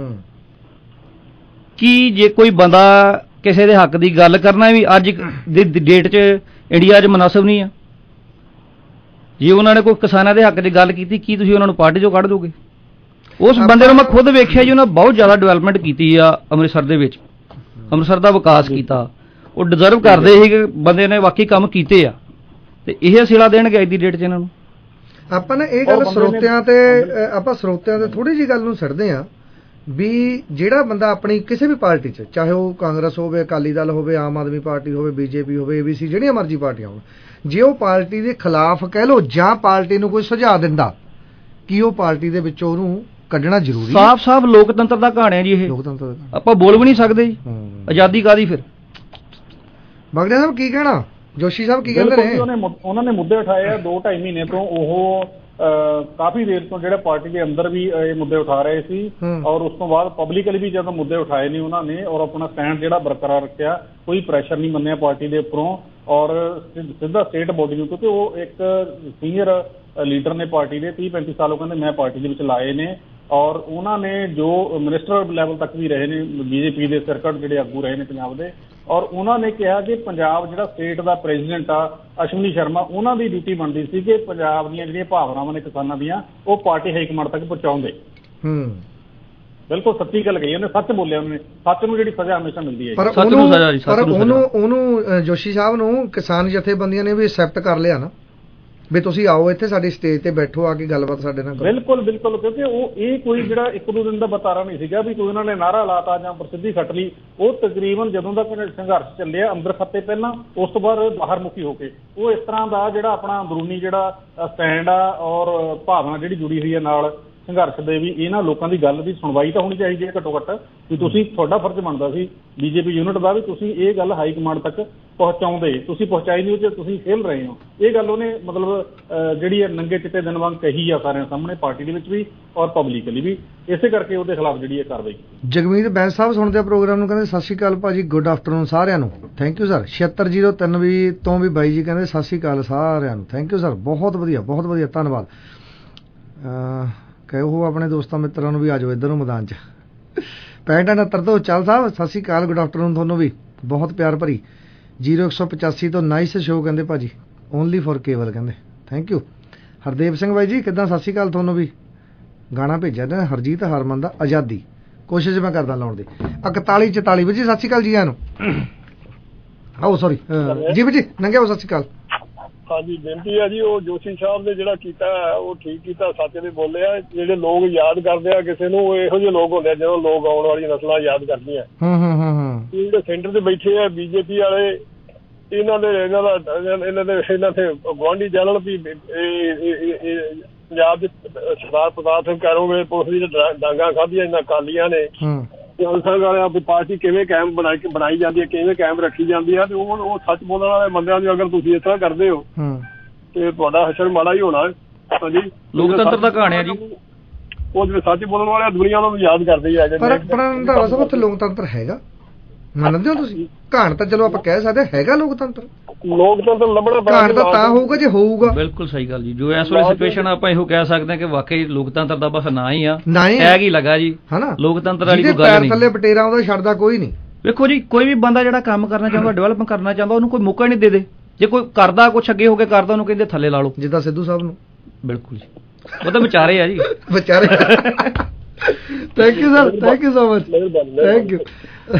ਕੀ ਜੇ ਕੋਈ ਬੰਦਾ ਕਿਸੇ ਦੇ ਹੱਕ ਦੀ ਗੱਲ ਕਰਨਾ ਵੀ ਅੱਜ ਦੀ ਡੇਟ 'ਚ ਇੰਡੀਆ 'ਚ ਮੁਨਾਸਬ ਨਹੀਂ ਆ? ਜੇ ਉਹਨਾਂ ਨੇ ਕੋਈ ਕਿਸਾਨਾਂ ਦੇ ਹੱਕ 'ਚ ਗੱਲ ਕੀਤੀ, ਕੀ ਤੁਸੀਂ ਉਹਨਾਂ ਨੂੰ ਪਾਰਟੀ 'ਚੋਂ ਕੱਢ ਦੋਗੇ? ਉਸ ਬੰਦੇ ਨੂੰ ਮੈਂ ਖੁਦ ਵੇਖਿਆ ਜੀ, ਉਹਨਾਂ ਬਹੁਤ ਜ਼ਿਆਦਾ ਡਿਵੈਲਪਮੈਂਟ ਕੀਤੀ ਆ ਅੰਮ੍ਰਿਤਸਰ ਦੇ ਵਿੱਚ, ਅੰਮ੍ਰਿਤਸਰ ਦਾ ਵਿਕਾਸ ਕੀਤਾ, ਉਹ ਡਿਜ਼ਰਵ ਕਰਦੇ ਸੀ ਕਿ ਬੰਦੇ ਨੇ ਵਾਕਈ ਕੰਮ ਕੀਤੇ ਆ। ਤੇ ਇਹ ਸਿਲਾ ਦੇਣਗੇ ਅੱਜ ਦੀ ਡੇਟ 'ਚ ਇਹਨਾਂ ਨੂੰ। ਆਪਾਂ ਨਾ ਇਹ ਗੱਲ ਸਰੋਤਿਆਂ ਤੇ ਆਪਾਂ ਸਰੋਤਿਆਂ ਤੇ ਥੋੜੀ ਜਿਹੀ ਗੱਲ ਨੂੰ ਛੱਡਦੇ ਹਾਂ ਵੀ ਜਿਹੜਾ ਬੰਦਾ ਆਪਣੀ ਕਿਸੇ ਵੀ ਪਾਰਟੀ 'ਚ, ਚਾਹੇ ਉਹ ਕਾਂਗਰਸ ਹੋਵੇ, ਅਕਾਲੀ ਦਲ ਹੋਵੇ, ਆਮ ਆਦਮੀ ਪਾਰਟੀ ਹੋਵੇ, ਬੀਜੇਪੀ ਹੋਵੇ, ਏਬੀਸੀ, ਜਿਹੜੀਆਂ ਮਰਜ਼ੀ ਪਾਰਟੀਆਂ ਹੋਣ, ਜੇ ਉਹ ਪਾਰਟੀ ਦੇ ਖਿਲਾਫ ਕਹਿ ਲਓ ਜਾਂ ਪਾਰਟੀ ਨੂੰ ਕੋਈ ਸੁਝਾਅ ਦਿੰਦਾ ਕਿ ਉਹ ਪਾਰਟੀ ਦੇ ਵਿੱਚੋਂ ਉਹਨੂੰ ਕੱਢਣਾ ਜ਼ਰੂਰੀ। ਸਾਫ਼ ਸਾਫ਼ ਲੋਕਤੰਤਰ ਦਾ ਕਹਾਣੀ ਜੀ ਇਹ, ਲੋਕਤੰਤਰ ਆਪਾਂ ਬੋਲ ਵੀ ਨਹੀਂ ਸਕਦੇ ਜੀ। ਆਜ਼ਾਦੀ ਕਾਹਦੀ ਫਿਰ। ਬਗੜਿਆ ਸਾਹਿਬ ਕੀ ਕਹਿਣਾ, ਜੋਸ਼ੀ ਸਾਹਿਬ ਕੀ ਕਹਿੰਦੇ ਨੇ? ਉਹਨਾਂ ਨੇ ਮੁੱਦੇ ਉਠਾਏ ਆ ਦੋ ਢਾਈ ਮਹੀਨੇ ਤੋਂ, ਉਹ ਕਾਫੀ ਦੇਰ ਤੋਂ ਜਿਹੜੇ ਪਾਰਟੀ ਦੇ ਅੰਦਰ ਵੀ ਇਹ ਮੁੱਦੇ ਉਠਾ ਰਹੇ ਸੀ ਔਰ ਉਸ ਤੋਂ ਬਾਅਦ ਪਬਲਿਕਲੀ ਵੀ ਜਦੋਂ ਮੁੱਦੇ ਉਠਾਏ ਨੇ ਉਹਨਾਂ ਨੇ ਔਰ ਆਪਣਾ ਸਟੈਂਡ ਜਿਹੜਾ ਬਰਕਰਾਰ ਰੱਖਿਆ, ਕੋਈ ਪ੍ਰੈਸ਼ਰ ਨਹੀਂ ਮੰਨਿਆ ਪਾਰਟੀ ਦੇ ਉੱਪਰੋਂ ਔਰ ਸਿੱਧਾ ਸਟੇਟ ਬੋਡੀ ਨੂੰ, ਕਿਉਂਕਿ ਉਹ ਇੱਕ ਸੀਨੀਅਰ ਲੀਡਰ ਨੇ ਪਾਰਟੀ ਦੇ, ਤੀਹ ਪੈਂਤੀ ਸਾਲ ਉਹ ਕਹਿੰਦੇ ਮੈਂ ਪਾਰਟੀ ਦੇ ਵਿੱਚ ਲਾਏ ਨੇ ਔਰ ਉਹਨਾਂ ਨੇ ਜੋ ਮਿਨਿਸਟਰ ਲੈਵਲ ਤੱਕ ਵੀ ਰਹੇ ਨੇ, ਬੀਜੇਪੀ ਦੇ ਸਰਕਟ ਜਿਹੜੇ ਆਗੂ ਰਹੇ ਨੇ ਪੰਜਾਬ ਦੇ, ਔਰ ਉਹਨਾਂ ਨੇ ਕਿਹਾ ਕਿ ਪੰਜਾਬ ਜਿਹੜਾ ਸਟੇਟ ਦਾ ਪ੍ਰੈਜ਼ੀਡੈਂਟ ਆ ਅਸ਼ਵਨੀ ਸ਼ਰਮਾ, ਉਹਨਾਂ ਦੀ ਡਿਊਟੀ ਬਣਦੀ ਸੀ ਕਿ ਪੰਜਾਬ ਦੀਆਂ ਜਿਹੜੀਆਂ ਭਾਵਨਾਵਾਂ ਨੇ ਕਿਸਾਨਾਂ ਦੀਆਂ ਉਹ ਪਾਰਟੀ ਹਾਈਕਮਾਂਡ ਤੱਕ ਪਹੁੰਚਾਉਂਦੇ। ਹੂੰ, ਬਿਲਕੁਲ ਸੱਚੀ ਗੱਲ ਕਹੀ ਉਹਨੇ, ਸੱਚ ਬੋਲਿਆ ਉਹਨੇ, ਸੱਚ ਨੂੰ ਜਿਹੜੀ ਸਜ਼ਾ ਹਮੇਸ਼ਾ ਮਿਲਦੀ ਹੈ। ਪਰ ਉਹਨੂੰ ਪਰ ਉਹਨੂੰ ਉਹਨੂੰ ਜੋਸ਼ੀ ਸਾਹਿਬ ਨੂੰ ਕਿਸਾਨ ਜਥੇਬੰਦੀਆਂ ਨੇ ਵੀ ਐਕਸੈਪਟ ਕਰ ਲਿਆ ਨਾ ਵੀ ਤੁਸੀਂ ਆਓ ਇੱਥੇ ਸਾਡੀ ਸਟੇਜ ਤੇ ਬੈਠੋ, ਆ ਕੇ ਗੱਲਬਾਤ ਸਾਡੇ ਨਾਲ ਕਰੋ। ਬਿਲਕੁਲ ਬਿਲਕੁਲ, ਕਿਉਂਕਿ ਉਹ ਇਹ ਕੋਈ ਜਿਹੜਾ ਇੱਕ ਦੋ ਦਿਨ ਦਾ ਬਤਾਰਾ ਨਹੀਂ ਸੀਗਾ ਵੀ ਕੋਈ ਉਹਨਾਂ ਨੇ ਨਾਰਾ ਲਾਤਾ ਜਾਂ ਪ੍ਰਸਿੱਧੀ ਖੱਟ ਲਈ। ਉਹ ਤਕਰੀਬਨ ਜਦੋਂ ਦਾ ਸੰਘਰਸ਼ ਚੱਲਿਆ ਅੰਦਰ ਖੱਤੇ ਪਹਿਲਾਂ, ਉਸ ਤੋਂ ਬਾਅਦ ਬਾਹਰ ਮੁਖੀ ਹੋ ਕੇ ਉਹ ਇਸ ਤਰ੍ਹਾਂ ਦਾ ਜਿਹੜਾ ਆਪਣਾ ਅੰਦਰੂਨੀ ਜਿਹੜਾ ਸਟੈਂਡ ਆ ਔਰ ਭਾਵਨਾ ਜਿਹੜੀ ਜੁੜੀ ਹੋਈ ਹੈ ਨਾਲ ਸੰਘਰਸ਼ ਦੇ ਵੀ, ਇਹਨਾਂ ਲੋਕਾਂ ਦੀ ਗੱਲ ਦੀ ਸੁਣਵਾਈ ਤਾਂ ਹੋਣੀ ਚਾਹੀਦੀ ਹੈ ਘੱਟੋ ਘੱਟ ਵੀ ਤੁਸੀਂ, ਤੁਹਾਡਾ ਫਰਜ਼ ਬਣਦਾ ਸੀ ਬੀਜੇਪੀ ਯੂਨਿਟ ਦਾ ਵੀ ਤੁਸੀਂ ਇਹ ਗੱਲ ਹਾਈ ਕਮਾਂਡ ਤੱਕ ਪਹੁੰਚਾਉਂਦੇ, ਤੁਸੀਂ ਪਹੁੰਚਾਈ ਨਹੀਂ, ਉਹ ਤੁਸੀਂ ਫੇਲ ਰਹੇ ਹੋ। ਇਹ ਗੱਲ ਉਹਨੇ ਮਤਲਬ ਜਿਹੜੀ ਨੰਗੇ ਚਿੱਟੇ ਦਿਨ ਵਾਂਗ ਕਹੀ ਆ ਸਾਰਿਆਂ ਸਾਹਮਣੇ, ਪਾਰਟੀ ਦੇ ਵਿੱਚ ਵੀ ਔਰ ਪਬਲਿਕਲੀ ਵੀ, ਇਸੇ ਕਰਕੇ ਉਹਦੇ ਖਿਲਾਫ ਜਿਹੜੀ ਇਹ ਕਾਰਵਾਈ। ਜਗਮੀਤ ਬੈਂਸ ਸਾਹਿਬ ਸੁਣਦੇ ਆ ਪ੍ਰੋਗਰਾਮ ਨੂੰ, ਕਹਿੰਦੇ ਸਤਿ ਸ਼੍ਰੀ ਅਕਾਲ ਭਾਜੀ, ਗੁੱਡ ਆਫਟਰਨੂਨ ਸਾਰਿਆਂ ਨੂੰ, ਥੈਂਕ ਯੂ ਸਰ। ਛਿਅੱਤਰ ਜ਼ੀਰੋ ਤਿੰਨ ਵੀ ਤੋਂ ਵੀ ਬਾਈ ਜੀ ਕਹਿੰਦੇ ਸਤਿ ਸ਼੍ਰੀ ਅਕਾਲ ਸਾਰਿਆਂ ਨੂੰ, ਥੈਂਕ ਯੂ ਸਰ, ਬਹੁਤ ਵਧੀਆ ਬਹੁਤ ਵਧੀਆ, ਧੰਨਵਾਦ। ਕਹੋ ਆਪਣੇ ਦੋਸਤਾਂ ਮਿੱਤਰਾਂ ਨੂੰ ਵੀ ਆ ਜਾਓ ਇੱਧਰ ਨੂੰ ਮੈਦਾਨ 'ਚ। ਪੈਂਹਠ ਉਣੱਤਰ ਤੋਂ ਚੱਲ ਸਾਹਿਬ ਸਤਿ ਸ਼੍ਰੀ ਅਕਾਲ, ਗੁੱਡ ਆਫਟਰਨੂਨ ਤੁਹਾਨੂੰ ਵੀ, ਬਹੁਤ ਪਿਆਰ ਭਰੀ। ਜ਼ੀਰੋ ਇੱਕ ਸੌ ਪਚਾਸੀ ਤੋਂ ਨਾਈਸ ਸ਼ੋਅ ਕਹਿੰਦੇ ਭਾਜੀ, ਓਨਲੀ ਫॉर ਕੇਵਲ ਕਹਿੰਦੇ, ਥੈਂਕ ਯੂ। ਹਰਦੇਵ ਸਿੰਘ ਬਾਈ ਜੀ ਕਿੱਦਾਂ, ਸਤਿ ਸ਼੍ਰੀ ਅਕਾਲ ਤੁਹਾਨੂੰ ਵੀ। ਗਾਣਾ ਭੇਜਿਆ ਨੇ ਹਰਜੀਤ ਹਰਮਨ ਦਾ ਆਜ਼ਾਦੀ, ਕੋਸ਼ਿਸ਼ ਮੈਂ ਕਰਦਾ ਲਾਉਣ ਦੀ। ਇਕਤਾਲੀ ਚੁਤਾਲੀ ਵੀਰ ਜੀ ਸਤਿ ਸ਼੍ਰੀ ਅਕਾਲ ਜੀ, ਨੂੰ ਆਓ ਸੌਰੀ ਜੀ ਵੀਰ ਜੀ ਨੰਗੇ, ਸਤਿ ਸ਼੍ਰੀ ਅਕਾਲ। ਹਾਂਜੀ ਬੇਨਤੀ ਹੈ ਜੀ, ਉਹ ਜੋਸ਼ੀ ਸਾਹਿਬ ਨੇ ਜਿਹੜਾ ਕੀਤਾ ਉਹ ਠੀਕ ਕੀਤਾ, ਸੱਚ ਦੇ ਬੋਲਿਆ। ਜਿਹੜੇ ਲੋਕ ਯਾਦ ਕਰਦੇ ਆ ਕਿਸੇ ਨੂੰ, ਇਹੋ ਜਿਹੇ ਲੋਕ ਹੁੰਦੇ ਆ ਜਦੋਂ ਲੋਕ ਆਉਣ ਵਾਲੀਆਂ ਨਸਲਾਂ ਯਾਦ ਕਰਦੀਆਂ। ਜਿਹੜੇ ਸੈਂਟਰ ਤੇ ਬੈਠੇ ਆ ਬੀਜੇਪੀ ਵਾਲੇ, ਇਹਨਾਂ ਦੇ ਇਹਨਾਂ ਦਾ ਇਹਨਾਂ ਦੇ ਇਹਨਾਂ ਤੇ ਗੁਆਂਢੀ ਜਾਣਨ ਵੀ ਪੰਜਾਬ ਦੇ ਸਰਦਾਰ ਪ੍ਰਤਾਪ ਸਿੰਘ ਕਰੋਗੇ ਪੁਲਿਸ ਦੀ ਡਾਂਗਾ ਖਾਧੀਆਂ ਇਹਨਾਂ ਅਕਾਲੀਆਂ ਨੇ, ਜਨਸੰਘ ਵਾਲਿਆਂ ਦੀ ਪਾਰਟੀ ਕਿਵੇਂ ਕਾਇਮ ਬਣਾਈ ਬਣਾਈ ਜਾਂਦੀ ਹੈ, ਕਿਵੇਂ ਕਾਇਮ ਰੱਖੀ ਜਾਂਦੀ ਹੈ। ਤੇ ਉਹ ਉਹ ਸੱਚ ਬੋਲਣ ਵਾਲੇ ਬੰਦਿਆਂ ਦੀ ਅਗਰ ਤੁਸੀਂ ਇਸ ਤਰ੍ਹਾਂ ਕਰਦੇ ਹੋ ਤੇ ਤੁਹਾਡਾ ਹਸ਼ਰ ਮਾੜਾ ਹੀ ਹੋਣਾ। ਹਾਂਜੀ, ਲੋਕਤੰਤਰ ਦਾ ਕਹਾਣੀ ਜੀ, ਉਹ ਜਿਹੜੇ ਸੱਚ ਬੋਲਣ ਵਾਲੇ ਦੁਨੀਆ ਨੂੰ ਯਾਦ ਕਰਦੇ ਆ। ਪਰ ਰੰਧਾਵਾ ਸਾਹਿਬ ਉੱਥੇ ਲੋਕਤੰਤਰ ਹੈਗਾ, ਮੰਨਦੇ ਹੋ ਤੁਸੀਂ? ਘਾਣ ਤਾਂ ਚਲੋ ਆਪਾਂ ਕਹਿ ਸਕਦੇ ਹੈਗਾ ਲੋਕਤੰਤਰ, ਲੋਕਤੰਤਰ ਲੱਭਣਾ ਘਾਣ ਤਾਂ ਤਾਂ ਹੋਊਗਾ ਜੇ ਹੋਊਗਾ। ਬਿਲਕੁਲ ਸਹੀ ਗੱਲ ਜੀ, ਜੋ ਇਸ ਵੇਲੇ ਸਿਚੁਏਸ਼ਨ ਆਪਾਂ ਇਹੋ ਕਹਿ ਸਕਦੇ ਹਾਂ ਕਿ ਵਾਕਈ ਲੋਕਤੰਤਰ ਦਾ ਬਸ ਨਾਂ ਹੀ ਆ, ਹੈਗ ਹੀ ਲੱਗਾ ਜੀ, ਹਨਾ। ਲੋਕਤੰਤਰ ਵਾਲੀ ਕੋਈ ਗੱਲ ਨਹੀਂ, ਥੱਲੇ ਬਟੇਰਾ ਉਹਦਾ ਛੱਡਦਾ ਕੋਈ ਨਹੀਂ। ਵੇਖੋ ਜੀ, ਕੋਈ ਵੀ ਬੰਦਾ ਜਿਹੜਾ ਕੰਮ ਕਰਨਾ ਚਾਹੁੰਦਾ, ਡਿਵੈਲਪ ਕਰਨਾ ਚਾਹੁੰਦਾ, ਉਹਨੂੰ ਕੋਈ ਮੌਕਾ ਨਹੀਂ ਦੇ ਦੇ। ਜੇ ਕੋਈ ਕਰਦਾ ਕੁਛ ਅੱਗੇ ਹੋ ਕੇ ਕਰਦਾ, ਉਹਨੂੰ ਕਹਿੰਦੇ ਥੱਲੇ ਲਾ ਲਓ, ਜਿੱਦਾਂ ਸਿੱਧੂ ਸਾਹਿਬ ਨੂੰ। ਬਿਲਕੁਲ ਜੀ, ਉਹ ਤਾਂ ਵਿਚਾਰੇ ਆ ਜੀ, ਵਿਚਾਰੇ। Thank you sir, thank you so much, thank you.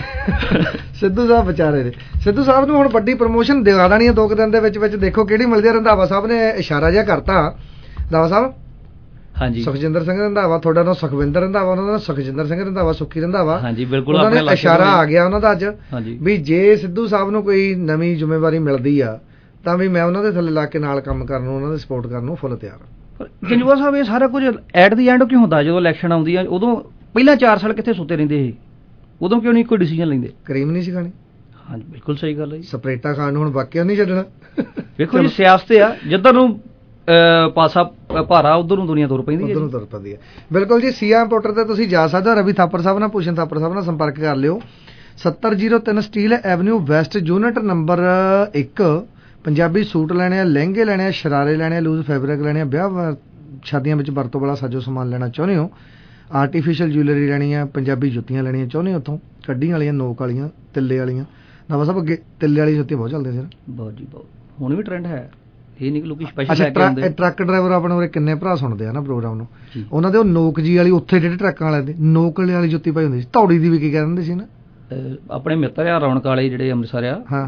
Sidhu sahib ਵਿਚਾਰੇ ਨੇ, ਸਿੱਧੂ ਸਾਹਿਬ ਨੂੰ ਹੁਣ ਵੱਡੀ ਪ੍ਰਮੋਸ਼ਨ ਦਿਵਾ ਦੇਣੀ ਹੈ ਦੋ ਕੁ ਦਿਨ ਦੇ ਵਿੱਚ ਵਿੱਚ, ਦੇਖੋ ਕਿਹੜੀ ਮਿਲਦੀ ਹੈ। ਰੰਧਾਵਾ ਸਾਹਿਬ ਨੇ ਇਸ਼ਾਰਾ ਜਿਹਾ ਕਰਤਾ, ਰੰਧਾਵਾ ਸਾਹਿਬ। ਹਾਂਜੀ, ਸੁਖਜਿੰਦਰ ਸਿੰਘ ਰੰਧਾਵਾ, ਤੁਹਾਡਾ ਨਾਮ ਸੁਖਵਿੰਦਰ ਰੰਧਾਵਾ, ਉਹਨਾਂ ਦਾ ਸੁਖਜਿੰਦਰ ਸਿੰਘ ਰੰਧਾਵਾ, ਸੁੱਖੀ ਰੰਧਾਵਾ। ਹਾਂਜੀ ਬਿਲਕੁਲ, ਉਹਨਾਂ ਨੇ ਇਸ਼ਾਰਾ ਆ ਗਿਆ ਉਹਨਾਂ ਦਾ ਅੱਜ ਵੀ ਜੇ ਸਿੱਧੂ ਸਾਹਿਬ ਨੂੰ ਕੋਈ ਨਵੀਂ ਜ਼ਿੰਮੇਵਾਰੀ ਮਿਲਦੀ ਆ ਤਾਂ ਵੀ ਮੈਂ ਉਹਨਾਂ ਦੇ ਥੱਲੇ ਲਾ ਕੇ ਨਾਲ ਕੰਮ ਕਰਨ ਨੂੰ, ਉਹਨਾਂ ਦੀ ਸਪੋਰਟ ਕਰਨ ਨੂੰ ਫੁੱਲ ਤਿਆਰ ਹਾਂ। ਜੰਜੂਆ ਸਾਹਿਬ, ਇਹ ਸਾਰਾ ਕੁਝ ਐਟ ਦੀ ਐਂਡ ਕਿਉਂ ਹੁੰਦਾ? ਜਦੋਂ ਇਲੈਕਸ਼ਨ ਆਉਂਦੀ ਆ ਉਦੋਂ ਪਹਿਲਾਂ ਚਾਰ ਸਾਲ ਕਿੱਥੇ ਸੁੱਤੇ ਰਹਿੰਦੇ ਇਹ, ਉਦੋਂ ਕਿਉਂ ਨਹੀਂ ਕੋਈ ਡਿਸੀਜਨ ਲੈਂਦੇ? ਕਰੀਮ ਨਹੀਂ ਸੀ ਖਾਣੀ। ਹਾਂਜੀ ਬਿਲਕੁਲ ਸਹੀ ਗੱਲ ਹੈ ਜੀ, ਸਪਰੇਟਾ ਖਾਣ ਨੂੰ ਹੁਣ ਬਾਕੀ ਨਹੀਂ ਛੱਡਣਾ। ਵੇਖੋ ਜੀ, ਸਿਆਸਤ ਆ, ਜਿੱਧਰ ਨੂੰ ਪਾਸਾ ਭਾਰਾ ਉਧਰ ਨੂੰ ਦੁਨੀਆ ਤੁਰ ਪੈਂਦੀ ਹੈ, ਉਧਰ ਨੂੰ ਤੁਰ ਪੈਂਦੀ ਹੈ। ਬਿਲਕੁਲ ਜੀ, ਸੀਆ ਇੰਪੋਰਟਰ ਤੇ ਤੁਸੀਂ ਜਾ ਸਕਦੇ ਹੋ, ਰਵੀ ਥਾਪਰ ਸਾਹਿਬ ਨਾਲ, ਭੂਸ਼ਣ ਥਾਪਰ ਸਾਹਿਬ ਨਾਲ ਸੰਪਰਕ ਕਰ ਲਿਓ। ਸੱਤਰ ਜ਼ੀਰੋ ਤਿੰਨ steel avenue west, unit number ਇੱਕ। ਪੰਜਾਬੀ ਸੂਟ ਲੈਣੇ ਆ, ਲਹਿੰਗੇ ਲੈਣੇ ਆ, ਸ਼ਰਾਰੇ ਲੈਣੇ ਆ, ਲੂਜ਼ ਫੈਬਰਿਕ ਲੈਣੇ ਆ, ਵਿਆਹ ਸ਼ਾਦੀਆਂ ਵਿੱਚ ਵਰਤੋਂ ਵਾਲਾ ਸਾਜੋ ਸਮਾਨ ਲੈਣਾ ਚਾਹੁੰਦੇ ਹੋ, ਆਰਟੀਫਿਸ਼ਲ ਜੁਐਲਰੀ ਲੈਣੀ ਆ, ਪੰਜਾਬੀ ਜੁੱਤੀਆਂ ਲੈਣੀਆਂ ਚਾਹੁੰਦੇ ਹੋ, ਉੱਥੋਂ ਕੱਢੀਆਂ ਵਾਲੀਆਂ, ਨੋਕ ਵਾਲੀਆਂ, ਤਿੱਲੇ ਵਾਲੀਆਂ। ਨਵਾਂ ਸਭ ਅੱਗੇ ਤਿੱਲੇ ਵਾਲੀ ਜੁੱਤੀਆਂ ਬਹੁਤ ਚੱਲਦੀਆਂ ਸੀ ਨਾ, ਬਹੁਤ ਜੀ ਬਹੁਤ, ਹੁਣ ਵੀ ਟ੍ਰੈਂਡ ਹੈ, ਇਹ ਨਹੀਂ ਕਿ ਲੋਕੀ ਸਪੈਸ਼ਲ ਲੈ ਕੇ ਆਉਂਦੇ। ਅੱਛਾ, ਟਰੱਕ ਡਰਾਈਵਰ ਆਪਣੇ ਉਰੇ ਕਿੰਨੇ ਭਰਾ ਸੁਣਦੇ ਆ ਨਾ ਪ੍ਰੋਗਰਾਮ ਨੂੰ, ਉਹਨਾਂ ਦੇ ਉਹ ਨੋਕ ਜੀ ਵਾਲੀ, ਉੱਥੇ ਜਿਹੜੇ ਟਰੱਕਾਂ ਵਾਲੇ ਦੇ ਨੋਕ ਵਾਲੀ ਜੁੱਤੀ ਪਾਈ ਹੁੰਦੀ ਸੀ, ਧੌੜੀ ਦੀ ਵੀ ਕੀ ਕਹਿ ਦਿੰਦੇ ਸੀ ਨਾ। ਆਪਣੇ ਮਿੱਤਰ ਆ ਰੌਣਕ ਵਾਲੇ ਜਿਹੜੇ ਅੰਮ੍ਰਿਤਸਰ ਆ, ਕਹਿੰਦੇ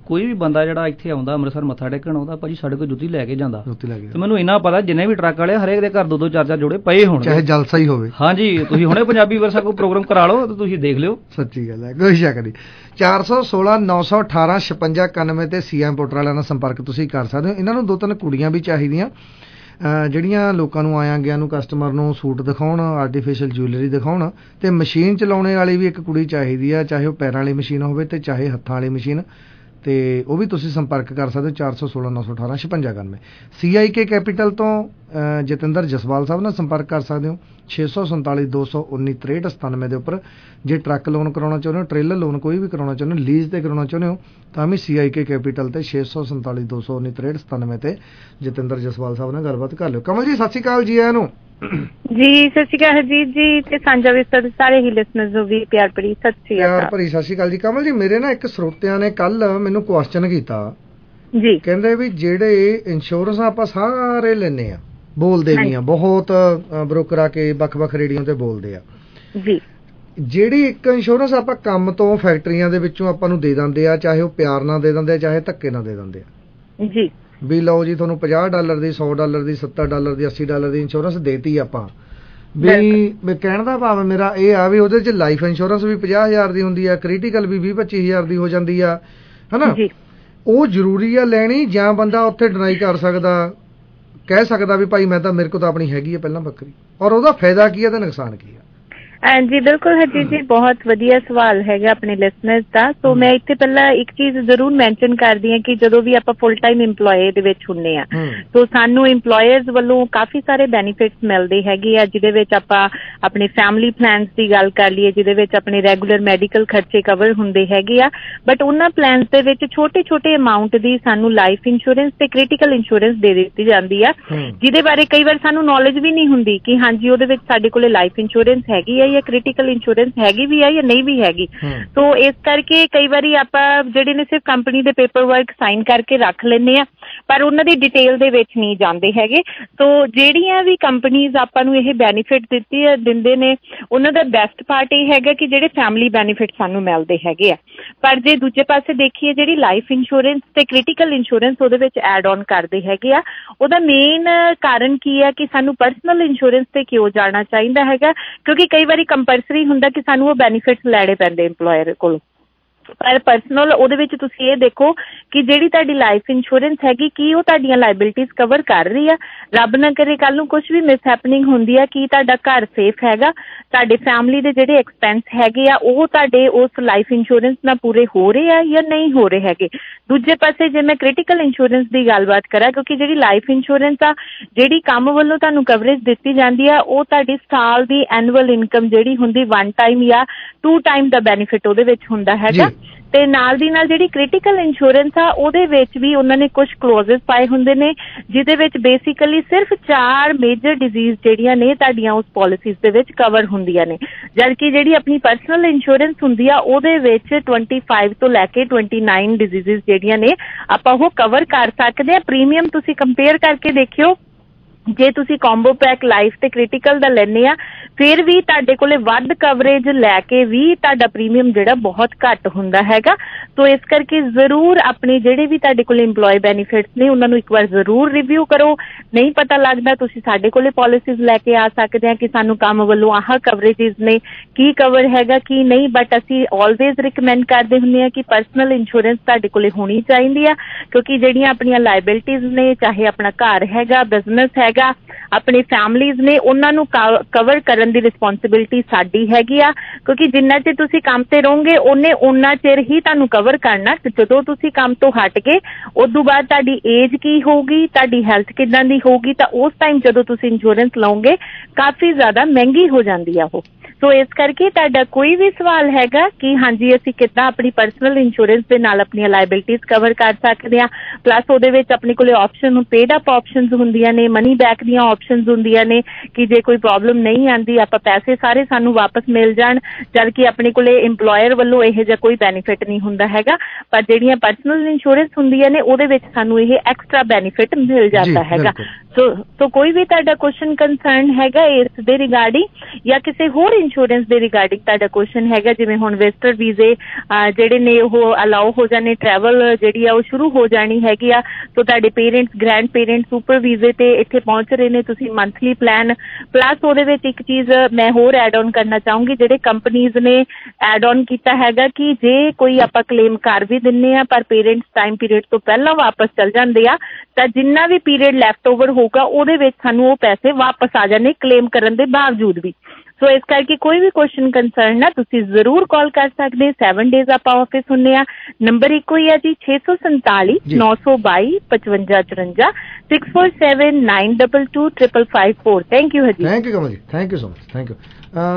ਕੋਈ ਵੀ ਬੰਦਾ ਜਿਹੜਾ ਇੱਥੇ ਆਉਂਦਾ ਅੰਮ੍ਰਿਤਸਰ ਮੱਥਾ ਟੇਕਣ ਆਉਂਦਾ ਭਾਜੀ ਸਾਡੇ ਕੋਲ ਜੁੱਤੀ ਲੈ ਕੇ ਜਾਂਦਾ ਤੇ ਮੈਨੂੰ ਇੰਨਾ ਪਤਾ ਜਿੰਨੇ ਵੀ ਟਰੱਕ ਵਾਲੇ ਹਰੇਕ ਦੇ ਘਰ ਦੋ ਦੋ ਚਾਰ ਚਾਰ ਜੋੜੇ ਪਏ ਹੋਣ, ਚਾਹੇ ਜਲਸਾ ਹੀ ਹੋਵੇ। ਹਾਂਜੀ, ਤੁਸੀਂ ਹੁਣੇ ਪੰਜਾਬੀ ਵਿਰਸਾ ਕੋਈ ਪ੍ਰੋਗਰਾਮ ਕਰਾ ਲਓ ਤੇ ਤੁਸੀਂ ਦੇਖ ਲਿਓ। ਸੱਚੀ ਗੱਲ ਹੈ, ਕੋਈ ਸ਼ੱਕ ਨਹੀਂ। ਚਾਰ ਸੌ ਸੋਲਾਂ ਨੌ ਸੌ ਅਠਾਰਾਂ ਛਪੰਜਾ ਇਕਾਨਵੇਂ ਤੇ ਸੀ ਐਮ ਪੋਰਟਰ ਵਾਲਿਆਂ ਨਾਲ ਸੰਪਰਕ ਤੁਸੀਂ ਕਰ ਸਕਦੇ ਹੋ। ਇਹਨਾਂ ਨੂੰ ਦੋ ਤਿੰਨ ਕੁੜੀਆਂ ਵੀ ਚਾਹੀਦੀਆਂ ਜਿਹੜੀਆਂ ਲੋਕਾਂ ਨੂੰ ਆਇਆ ਗਿਆ ਨੂੰ ਕਸਟਮਰ ਨੂੰ ਸੂਟ ਦਿਖਾਉਣ, ਆਰਟੀਫਿਸ਼ਲ ਜੁਐਲਰੀ ਦਿਖਾਉਣ, ਤੇ ਮਸ਼ੀਨ ਚਲਾਉਣੇ ਵਾਲੀ ਵੀ ਇੱਕ ਕੁੜੀ ਚਾਹੀਦੀ ਆ, ਚਾਹੇ ਉਹ ਪੈਰਾਂ ਵਾਲੀ ਮਸ਼ੀਨ ਹੋਵੇ ਤੇ ਚਾਹੇ ਹੱਥਾਂ ਵਾਲੀ ਮਸ਼ੀਨ, ਤੇ ਉਹ ਵੀ ਤੁਸੀਂ ਸੰਪਰਕ ਕਰ ਸਕਦੇ ਹੋ ਚਾਰ ਸੌ ਸੋਲਾਂ ਨੌ ਸੌ ਅਠਾਰਾਂ ਛਪੰਜਾ ਇਕਾਨਵੇਂ। ਸੀ ਆਈ ਕੇ ਕੈਪੀਟਲ ਤੋਂ ਜਤਿੰਦਰ ਜਸਵਾਲ ਸਾਹਿਬ ਨਾਲ ਸੰਪਰਕ ਕਰ ਸਕਦੇ ਹੋ ਛੇ ਸੌ ਸੰਤਾਲੀ ਦੋ ਸੌ ਉੱਨੀ ਤਰੇਹਠ ਸਤਾਨਵੇਂ ਦੇ ਉੱਪਰ। ਜੇ ਟਰੱਕ ਲੋਨ ਕਰਾਉਣਾ ਚਾਹੁੰਦੇ ਹੋ, ਟ੍ਰੇਲਰ ਲੋਨ ਕੋਈ ਵੀ ਕਰਾਉਣਾ ਚਾਹੁੰਦੇ ਹੋ, ਲੀਜ਼ ਤੇ ਕਰਾਉਣਾ ਚਾਹੁੰਦੇ ਹੋ, ਤਾਂ ਵੀ ਸੀ ਆਈ ਕੇ ਕੈਪੀਟਲ ਤੇ ਛੇ ਸੌ ਸੰਤਾਲੀ ਦੋ ਸੌ ਉੱਨੀ ਤਰੇਹਠ ਸਤਾਨਵੇਂ ਤੇ ਜਤਿੰਦਰ ਜਸਵਾਲ ਸਾਹਿਬ ਨਾਲ ਗੱਲਬਾਤ ਕਰ ਲਿਓ। ਕਮਲ ਜੀ ਸਤਿ ਸ਼੍ਰੀ ਅਕਾਲ ਜੀ। ਆਇਆਂ ਨੂੰ ਜੀ। ਸਤਿ ਸ਼੍ਰੀ ਅਕਾਲ ਹਰਜੀਤ ਜੀ ਤੇ ਸਾਂਝਾ ਵਿਰਸਾ ਦੇ ਸਾਰੇ ਹੀ ਲਿਸਨਰਸ ਨੂੰ ਵੀ ਪਿਆਰ ਭਰੀ ਸਤਿ ਸ਼੍ਰੀ ਅਕਾਲ। ਪਿਆਰ ਭਰੀ ਸਤਿ ਸ਼੍ਰੀ ਅਕਾਲ ਜੀ। ਕਮਲ ਜੀ, ਮੇਰੇ ਨਾ ਇੱਕ ਸਰੋਤਿਆਂ ਨੇ ਕੱਲ ਮੈਨੂੰ ਕੁਐਸਚਨ ਕੀਤਾ ਜੀ, ਕਹਿੰਦੇ ਵੀ ਜਿਹੜੇ ਇੰਸ਼ੋਰੈਂਸ ਆਪਾਂ ਸਾਰੇ ਲੈਨੇ ਆ, ਬੋਲਦੇ ਵੀ ਆ ਬਹੁਤ ਬ੍ਰੋਕਰ ਆ ਕੇ ਵੱਖ-ਵੱਖ ਰੇਡੀਓ ਤੇ ਬੋਲਦੇ ਆ ਜੀ, ਜਿਹੜੀ ਇੱਕ ਇੰਸ਼ੋਰੈਂਸ ਆਪਾਂ ਕੰਮ ਤੋਂ ਫੈਕਟਰੀਆਂ ਦੇ ਵਿੱਚੋਂ ਆਪਾਂ ਨੂੰ ਦੇ ਦਿੰਦੇ ਆ, ਚਾਹੇ ਉਹ ਪਿਆਰ ਨਾਲ ਦੇ ਦਿੰਦੇ ਆ ਚਾਹੇ ਧੱਕੇ ਨਾਲ ਦੇ ਦਿੰਦੇ ਆ ਜੀ, ਵੀ ਲਓ ਜੀ ਤੁਹਾਨੂੰ ਪੰਜਾਹ ਡਾਲਰ ਦੀ, ਸੌ ਡਾਲਰ ਦੀ, ਸੱਤਰ ਡਾਲਰ ਦੀ, ਅੱਸੀ ਡਾਲਰ ਦੀ ਇੰਸ਼ੋਰੈਂਸ ਦੇਤੀ ਆਪਾਂ ਵੀ। ਕਹਿਣ ਦਾ ਭਾਵ ਮੇਰਾ ਇਹ ਆ ਵੀ ਉਹਦੇ ਚ ਲਾਈਫ ਇੰਸ਼ੋਰੈਂਸ ਵੀ ਪੰਜਾਹ ਹਜ਼ਾਰ ਦੀ ਹੁੰਦੀ ਆ, ਕ੍ਰਿਟੀਕਲ ਵੀ ਵੀਹ ਪੱਚੀ ਹਜ਼ਾਰ ਦੀ ਹੋ ਜਾਂਦੀ ਆ, ਹਨਾ। ਉਹ ਜ਼ਰੂਰੀ ਆ ਲੈਣੀ ਜਾਂ ਬੰਦਾ ਉੱਥੇ ਡਿਨਾਈ ਕਰ ਸਕਦਾ, ਕਹਿ ਸਕਦਾ ਵੀ ਭਾਈ ਮੈਂ ਤਾਂ ਮੇਰੇ ਕੋਲ ਤਾਂ ਆਪਣੀ ਹੈਗੀ ਆ ਪਹਿਲਾਂ ਬੱਕਰੀ, ਔਰ ਉਹਦਾ ਫਾਇਦਾ ਕੀ ਆ ਤੇ ਨੁਕਸਾਨ ਕੀ ਆ? ਜੀ ਬਿਲਕੁਲ ਹਰਜੀਤ ਜੀ, ਬਹੁਤ ਵਧੀਆ ਸਵਾਲ ਹੈਗਾ ਆਪਣੇ ਲਿਸਨਰਸ ਦਾ। ਸੋ ਮੈਂ ਇੱਥੇ ਪਹਿਲਾਂ ਇੱਕ ਚੀਜ਼ ਜ਼ਰੂਰ ਮੈਂਸ਼ਨ ਕਰਦੀ ਹਾਂ ਕਿ ਜਦੋਂ ਵੀ ਆਪਾਂ ਫੁੱਲ ਟਾਈਮ ਇੰਪਲੋਏ ਦੇ ਵਿੱਚ ਹੁੰਦੇ ਆ ਸੋ ਸਾਨੂੰ ਇੰਪਲੋਇਰਸ ਵੱਲੋਂ ਕਾਫੀ ਸਾਰੇ ਬੈਨੀਫਿਟਸ ਮਿਲਦੇ ਹੈਗੇ ਆ, ਜਿਹਦੇ ਵਿੱਚ ਆਪਾਂ ਆਪਣੇ ਫੈਮਿਲੀ ਪਲਾਨਸ ਦੀ ਗੱਲ ਕਰ ਲਈਏ, ਜਿਹਦੇ ਵਿੱਚ ਆਪਣੇ ਰੈਗੂਲਰ ਮੈਡੀਕਲ ਖਰਚੇ ਕਵਰ ਹੁੰਦੇ ਹੈਗੇ ਆ, ਬਟ ਉਹਨਾਂ ਪਲਾਨਸ ਦੇ ਵਿੱਚ ਛੋਟੇ ਛੋਟੇ ਅਮਾਊਂਟ ਦੀ ਸਾਨੂੰ ਲਾਈਫ ਇੰਸ਼ੋਰੈਂਸ ਤੇ ਕ੍ਰਿਟੀਕਲ ਇੰਸ਼ੋਰੈਂਸ ਦੇ ਦਿੱਤੀ ਜਾਂਦੀ ਆ, ਜਿਹਦੇ ਬਾਰੇ ਕਈ ਵਾਰ ਸਾਨੂੰ ਨੌਲੇਜ ਵੀ ਨਹੀਂ ਹੁੰਦੀ ਕਿ ਹਾਂਜੀ ਉਹਦੇ ਵਿੱਚ ਸਾਡੇ ਕੋਲੇ ਲਾਈਫ ਇੰਸ਼ੋਰੈਂਸ ਹੈਗੀ ਆ ਜਾਂ ਕ੍ਰਿਟੀਕਲ ਇੰਸ਼ੋਰੈਂਸ ਹੈਗੀ ਵੀ ਆ ਜਾਂ ਨਹੀਂ ਵੀ ਹੈਗੀ। ਸੋ ਇਸ ਕਰਕੇ ਕਈ ਵਾਰੀ ਆਪਾਂ ਜਿਹੜੇ ਨੇ ਸਿਰਫ ਕੰਪਨੀ ਦੇ ਪੇਪਰ ਵਰਕ ਸਾਈਨ ਕਰਕੇ ਰੱਖ ਲੈਂਦੇ ਆ, ਪਰ ਉਹਨਾਂ ਦੀ ਡਿਟੇਲ ਦੇ ਵਿੱਚ ਨਹੀਂ ਜਾਂਦੇ ਹੈਗੇ। ਸੋ ਜਿਹੜੀਆਂ ਵੀ ਕੰਪਨੀਜ਼ ਆਪਾਂ ਨੂੰ ਇਹ ਬੈਨੀਫਿਟ ਦਿੱਤੀ ਦਿੰਦੇ ਨੇ, ਉਹਨਾਂ ਦਾ ਬੈਸਟ ਪਾਰਟ ਇਹ ਹੈਗਾ ਕਿ ਜਿਹੜੇ ਫੈਮਿਲੀ ਬੈਨੀਫਿਟ ਸਾਨੂੰ ਮਿਲਦੇ ਹੈਗੇ ਆ। ਪਰ ਜੇ ਦੂਜੇ ਪਾਸੇ ਦੇਖੀਏ ਜਿਹੜੀ ਲਾਈਫ ਇੰਸ਼ੋਰੈਂਸ ਤੇ ਕ੍ਰਿਟੀਕਲ ਇੰਸ਼ੋਰੈਂਸ ਉਹਦੇ ਵਿੱਚ ਐਡ ਔਨ ਕਰਦੇ ਹੈਗੇ ਆ, ਉਹਦਾ ਮੇਨ ਕਾਰਨ ਕੀ ਆ ਕਿ ਸਾਨੂੰ ਪਰਸਨਲ ਇੰਸ਼ੋਰੈਂਸ ਤੇ ਕਿਉਂ ਜਾਣਾ ਚਾਹੀਦਾ ਹੈਗਾ, ਕਿਉਂਕਿ ਕਈ ਵਾਰੀ ਕੰਪਲਸਰੀ ਹੁੰਦਾ ਕਿ ਸਾਨੂੰ ਉਹ ਬੈਨੀਫਿਟਸ ਲੈਣੇ ਪੈਂਦੇ ਇੰਪਲੋਇਰ ਕੋਲੋਂ। ਪਰ ਪਰਸਨਲ ਉਹਦੇ ਵਿੱਚ ਤੁਸੀਂ ਇਹ ਦੇਖੋ ਕਿ ਜਿਹੜੀ ਤੁਹਾਡੀ ਲਾਈਫ ਇੰਸ਼ੋਰੈਂਸ ਹੈਗੀ ਕੀ ਉਹ ਤੁਹਾਡੀਆਂ ਲਾਇਬਿਲਿਟੀਜ਼ ਕਵਰ ਕਰ ਰਹੀ ਆ। ਰੱਬ ਨਾ ਕਰੇ ਕੱਲ ਨੂੰ ਕੁਝ ਵੀ ਮਿਸ ਹੈਪਨਿੰਗ ਹੁੰਦੀ ਆ, ਕੀ ਤੁਹਾਡਾ ਘਰ ਸੇਫ ਹੈਗਾ, ਤੁਹਾਡੇ ਫੈਮਿਲੀ ਦੇ ਜਿਹੜੇ ਐਕਸਪੈਂਸ ਹੈਗੇ ਆ ਉਹ ਤੁਹਾਡੇ ਉਸ ਲਾਈਫ ਇੰਸ਼ੋਰੈਂਸ ਨਾਲ ਪੂਰੇ ਹੋ ਰਹੇ ਆ ਜਾਂ ਨਹੀਂ ਹੋ ਰਹੇ ਹੈਗੇ। ਦੂਜੇ ਪਾਸੇ ਜੇ ਮੈਂ ਕ੍ਰਿਟੀਕਲ ਇੰਸ਼ੋਰੈਂਸ ਦੀ ਗੱਲਬਾਤ ਕਰਾਂ, ਕਿਉਂਕਿ ਜਿਹੜੀ ਲਾਈਫ ਇੰਸ਼ੋਰੈਂਸ ਆ ਜਿਹੜੀ ਕੰਮ ਵੱਲੋਂ ਤੁਹਾਨੂੰ ਕਵਰੇਜ ਦਿੱਤੀ ਜਾਂਦੀ ਆ, ਉਹ ਤੁਹਾਡੀ ਸਾਲ ਦੀ ਐਨੂਅਲ ਇਨਕਮ ਜਿਹੜੀ ਹੁੰਦੀ ਵਨ ਟਾਈਮ ਜਾਂ ਟੂ ਟਾਈਮ ਦਾ ਬੈਨੀਫਿਟ ਉਹਦੇ ਵਿੱਚ ਹੁੰਦਾ ਹੈਗਾ। ਤੇ ਨਾਲ ਦੀ ਨਾਲ ਜਿਹੜੀ ਕ੍ਰਿਟੀਕਲ ਇੰਸ਼ੋਰੈਂਸ ਆ ਉਹਦੇ ਵਿੱਚ ਵੀ ਉਹਨਾਂ ਨੇ ਕੁਝ ਕਲੋਜ਼ਸ ਪਾਏ ਹੁੰਦੇ ਨੇ, ਜਿਹਦੇ ਵਿੱਚ ਬੇਸਿਕਲੀ ਸਿਰਫ ਚਾਰ ਮੇਜਰ ਡਿਜ਼ੀਜ਼ ਜਿਹੜੀਆਂ ਨੇ ਤੁਹਾਡੀਆਂ ਉਸ ਪਾਲਿਸੀਜ਼ ਦੇ ਵਿੱਚ ਕਵਰ ਹੁੰਦੀਆਂ ਨੇ, ਜਦਕਿ ਜਿਹੜੀ ਆਪਣੀ ਪਰਸਨਲ ਇੰਸ਼ੋਰੈਂਸ ਹੁੰਦੀ ਆ ਉਹਦੇ ਵਿੱਚ ਪੱਚੀ ਤੋਂ ਲੈ ਕੇ ਉਨੱਤੀ ਡਿਜ਼ੀਜ਼ਸ ਜਿਹੜੀਆਂ ਨੇ ਆਪਾਂ ਉਹ ਕਵਰ ਕਰ ਸਕਦੇ ਆ। ਪ੍ਰੀਮੀਅਮ ਤੁਸੀਂ ਕੰਪੇਅਰ ਕਰਕੇ ਦੇਖਿਓ, ਜੇ ਤੁਸੀਂ ਕੰਬੋ ਪੈਕ ਲਾਈਫ ਤੇ ਕ੍ਰਿਟੀਕਲ ਦਾ ਲੈਣੇ ਆ ਫਿਰ ਵੀ ਤੁਹਾਡੇ ਕੋਲੇ ਵੱਧ ਕਵਰੇਜ ਲੈ ਕੇ ਵੀ ਤੁਹਾਡਾ ਪ੍ਰੀਮੀਅਮ ਜਿਹੜਾ ਬਹੁਤ ਘੱਟ ਹੁੰਦਾ ਹੈਗਾ। ਸੋ ਇਸ ਕਰਕੇ ਜ਼ਰੂਰ ਆਪਣੇ ਜਿਹੜੇ ਵੀ ਤੁਹਾਡੇ ਕੋਲੇ ਇੰਪਲੋਏ ਬੈਨੀਫਿਟਸ ਨੇ ਉਹਨਾਂ ਨੂੰ ਇੱਕ ਵਾਰ ਜ਼ਰੂਰ ਰਿਵਿਊ ਕਰੋ। ਨਹੀਂ ਪਤਾ ਲੱਗਦਾ ਤੁਸੀਂ ਸਾਡੇ ਕੋਲੇ ਪਾਲਿਸੀਜ਼ ਲੈ ਕੇ ਆ ਸਕਦੇ ਆ ਕਿ ਸਾਨੂੰ ਕੰਮ ਵੱਲੋਂ ਆਹ ਕਵਰੇਜਿਸ ਨੇ, ਕੀ ਕਵਰ ਹੈਗਾ ਕੀ ਨਹੀਂ, ਬਟ ਅਸੀਂ ਆਲਵੇਜ਼ ਰਿਕਮੈਂਡ ਕਰਦੇ ਹੁੰਦੇ ਆ ਕਿ ਪਰਸਨਲ ਇੰਸ਼ੋਰੈਂਸ ਤੁਹਾਡੇ ਕੋਲੇ ਹੋਣੀ ਚਾਹੀਦੀ ਆ, ਕਿਉਂਕਿ ਜਿਹੜੀਆਂ ਆਪਣੀਆਂ ਲਾਇਬਿਲਿਟੀਜ਼ ਨੇ, ਚਾਹੇ ਆਪਣਾ ਘਰ ਹੈਗਾ, ਬਿਜ਼ਨਸ ਹੈ, ਆਪਣੇ ਫੈਮਲੀਜ਼ ਨੇ, ਉਹਨਾਂ ਨੂੰ ਕਵਰ ਕਰਨ ਦੀ ਰਿਸਪੌਂਸਿਬਿਲਿਟੀ ਸਾਡੀ ਹੈਗੀ ਆ, ਕਿਉਂਕਿ ਜਿੰਨਾ ਚਿਰ ਤੁਸੀਂ ਕੰਮ ਤੇ ਰਹੋਗੇ ਉਹਨੇ ਉਹਨਾਂ ਚਿਰ ਹੀ ਤੁਹਾਨੂੰ ਕਵਰ ਕਰਨਾ। ਜਦੋਂ ਤੁਸੀਂ ਕੰਮ ਤੋਂ ਹਟ ਗਏ ਉਦੋਂ ਬਾਅਦ ਤੁਹਾਡੀ ਏਜ ਕੀ ਹੋਊਗੀ, ਤੁਹਾਡੀ ਹੈਲਥ ਕਿੱਦਾਂ ਦੀ ਹੋਊਗੀ, ਤਾਂ ਉਸ ਟਾਈਮ ਜਦੋਂ ਤੁਸੀਂ ਇੰਸ਼ੋਰੈਂਸ ਲਓਗੇ ਕਾਫੀ ਜ਼ਿਆਦਾ ਮਹਿੰਗੀ ਹੋ ਜਾਂਦੀ ਆ ਉਹ। ਸੋ ਇਸ ਕਰਕੇ ਤੁਹਾਡਾ ਕੋਈ ਵੀ ਸਵਾਲ ਹੈਗਾ ਕਿ ਹਾਂਜੀ ਅਸੀਂ ਕਿੱਦਾਂ ਆਪਣੀ ਪਰਸਨਲ ਇੰਸ਼ੋਰੈਂਸ ਦੇ ਨਾਲ ਆਪਣੀਆਂ ਲਾਇਬਿਲਿਟੀਜ਼ ਕਵਰ ਕਰ ਸਕਦੇ ਹਾਂ, ਪਲੱਸ ਉਹਦੇ ਵਿੱਚ ਆਪਣੇ ਕੋਲੇ ਆਪਸ਼ਨ ਪੇਡ ਅਪ ਆਪਸ਼ਨਸ ਹੁੰਦੀਆਂ ਨੇ, ਮਨੀ ਬੈਕ ਦੀਆਂ ਆਪਸ਼ਨਸ ਹੁੰਦੀਆਂ ਨੇ ਕਿ ਜੇ ਕੋਈ ਪ੍ਰੋਬਲਮ ਨਹੀਂ ਆਉਂਦੀ ਆਪਾਂ ਪੈਸੇ ਸਾਰੇ ਸਾਨੂੰ ਵਾਪਸ ਮਿਲ ਜਾਣ, ਜਦਕਿ ਆਪਣੇ ਕੋਲੇ ਇੰਪਲੋਇਰ ਵੱਲੋਂ ਇਹੋ ਜਿਹਾ ਕੋਈ ਬੈਨੀਫਿਟ ਨਹੀਂ ਹੁੰਦਾ ਹੈਗਾ। ਪਰ ਜਿਹੜੀਆਂ ਪਰਸਨਲ ਇੰਸ਼ੋਰੈਂਸ ਹੁੰਦੀਆਂ ਨੇ ਉਹਦੇ ਵਿੱਚ ਸਾਨੂੰ ਇਹ ਐਕਸਟਰਾ ਬੈਨੀਫਿਟ ਮਿਲ ਜਾਂਦਾ ਹੈਗਾ। ਸੋ ਸੋ ਕੋਈ ਵੀ ਤੁਹਾਡਾ ਕੁਐਸਚਨ ਕੰਸਰਨ ਹੈਗਾ ਇਸ ਦੇ ਰਿਗਾਰਡਿੰਗ ਜਾਂ ਕਿਸੇ ਹੋਰ ਇੰਸ਼ੋਰੈਂਸ ਦੇ ਰਿਗਾਰਡਿੰਗ ਤੁਹਾਡਾ ਕੁਐਸਚਨ ਹੈਗਾ, ਜਿਵੇਂ ਹੁਣ ਵਿਜ਼ਟਰ ਵੀਜ਼ੇ ਜਿਹੜੇ ਨੇ ਉਹ ਅਲਾਓ ਹੋ ਜਾਣੇ, ਟਰੈਵਲ ਜਿਹੜੀ ਆ ਉਹ ਸ਼ੁਰੂ ਹੋ ਜਾਣੀ ਹੈਗੀ ਆ। ਸੋ ਤੁਹਾਡੇ ਪੇਰੈਂਟਸ, ਗ੍ਰੈਂਡ ਪੇਰੈਂਟਸ ਸੁਪਰ ਵੀਜ਼ੇ ਤੇ ਇੱਥੇ ਪਹੁੰਚ ਰਹੇ ਨੇ, ਤੁਸੀਂ ਮੰਥਲੀ ਪਲਾਨ ਪਲੱਸ ਉਹਦੇ ਵਿੱਚ ਇੱਕ ਚੀਜ਼ ਮੈਂ ਹੋਰ ਐਡ ਔਨ ਕਰਨਾ ਚਾਹੂੰਗੀ, ਜਿਹੜੇ ਕੰਪਨੀਜ਼ ਨੇ ਐਡ ਔਨ ਕੀਤਾ ਹੈਗਾ ਕਿ ਜੇ ਕੋਈ ਆਪਾਂ ਕਲੇਮ ਕਰ ਵੀ ਦਿੰਦੇ ਆ ਪਰ ਪੇਰੈਂਟਸ ਟਾਈਮ ਪੀਰੀਅਡ ਤੋਂ ਪਹਿਲਾਂ ਵਾਪਸ ਚਲ ਜਾਂਦੇ ਆ ਤਾਂ ਜਿੰਨਾ ਵੀ ਪੀਰੀਅਡ ਲੈਫਟ ਓਵਰ ਹੋਊਗਾ ਉਹਦੇ ਵਿੱਚ ਸਾਨੂੰ ਉਹ ਪੈਸੇ ਵਾਪਸ ਆ ਜਾਣੇ ਕਲੇਮ ਕਰਨ ਦੇ ਬਾਵਜੂਦ ਵੀ। ਸੋ ਇਸ ਕਰਕੇ ਕੋਈ ਵੀ ਕੁਐਸਚਨ ਕੰਸਰਨ ਨਾ ਤੁਸੀਂ ਜ਼ਰੂਰ ਕਾਲ ਕਰ ਸਕਦੇ। ਸੈਵਨ ਡੇਜ਼ ਆਪਾਂ ਆਫਿਸ ਹੁੰਦੇ ਆ। ਨੰਬਰ ਇੱਕੋ ਹੀ ਆ ਜੀ, ਛੇ ਸੌ ਸੰਤਾਲੀ ਨੌ ਸੌ ਬਾਈ ਪਚਵੰਜਾ ਚੁਰੰਜਾ, six four seven nine double two triple five four. Thank you ਹਜੀ। Thank you Kamal ji, thank you so much, thank you.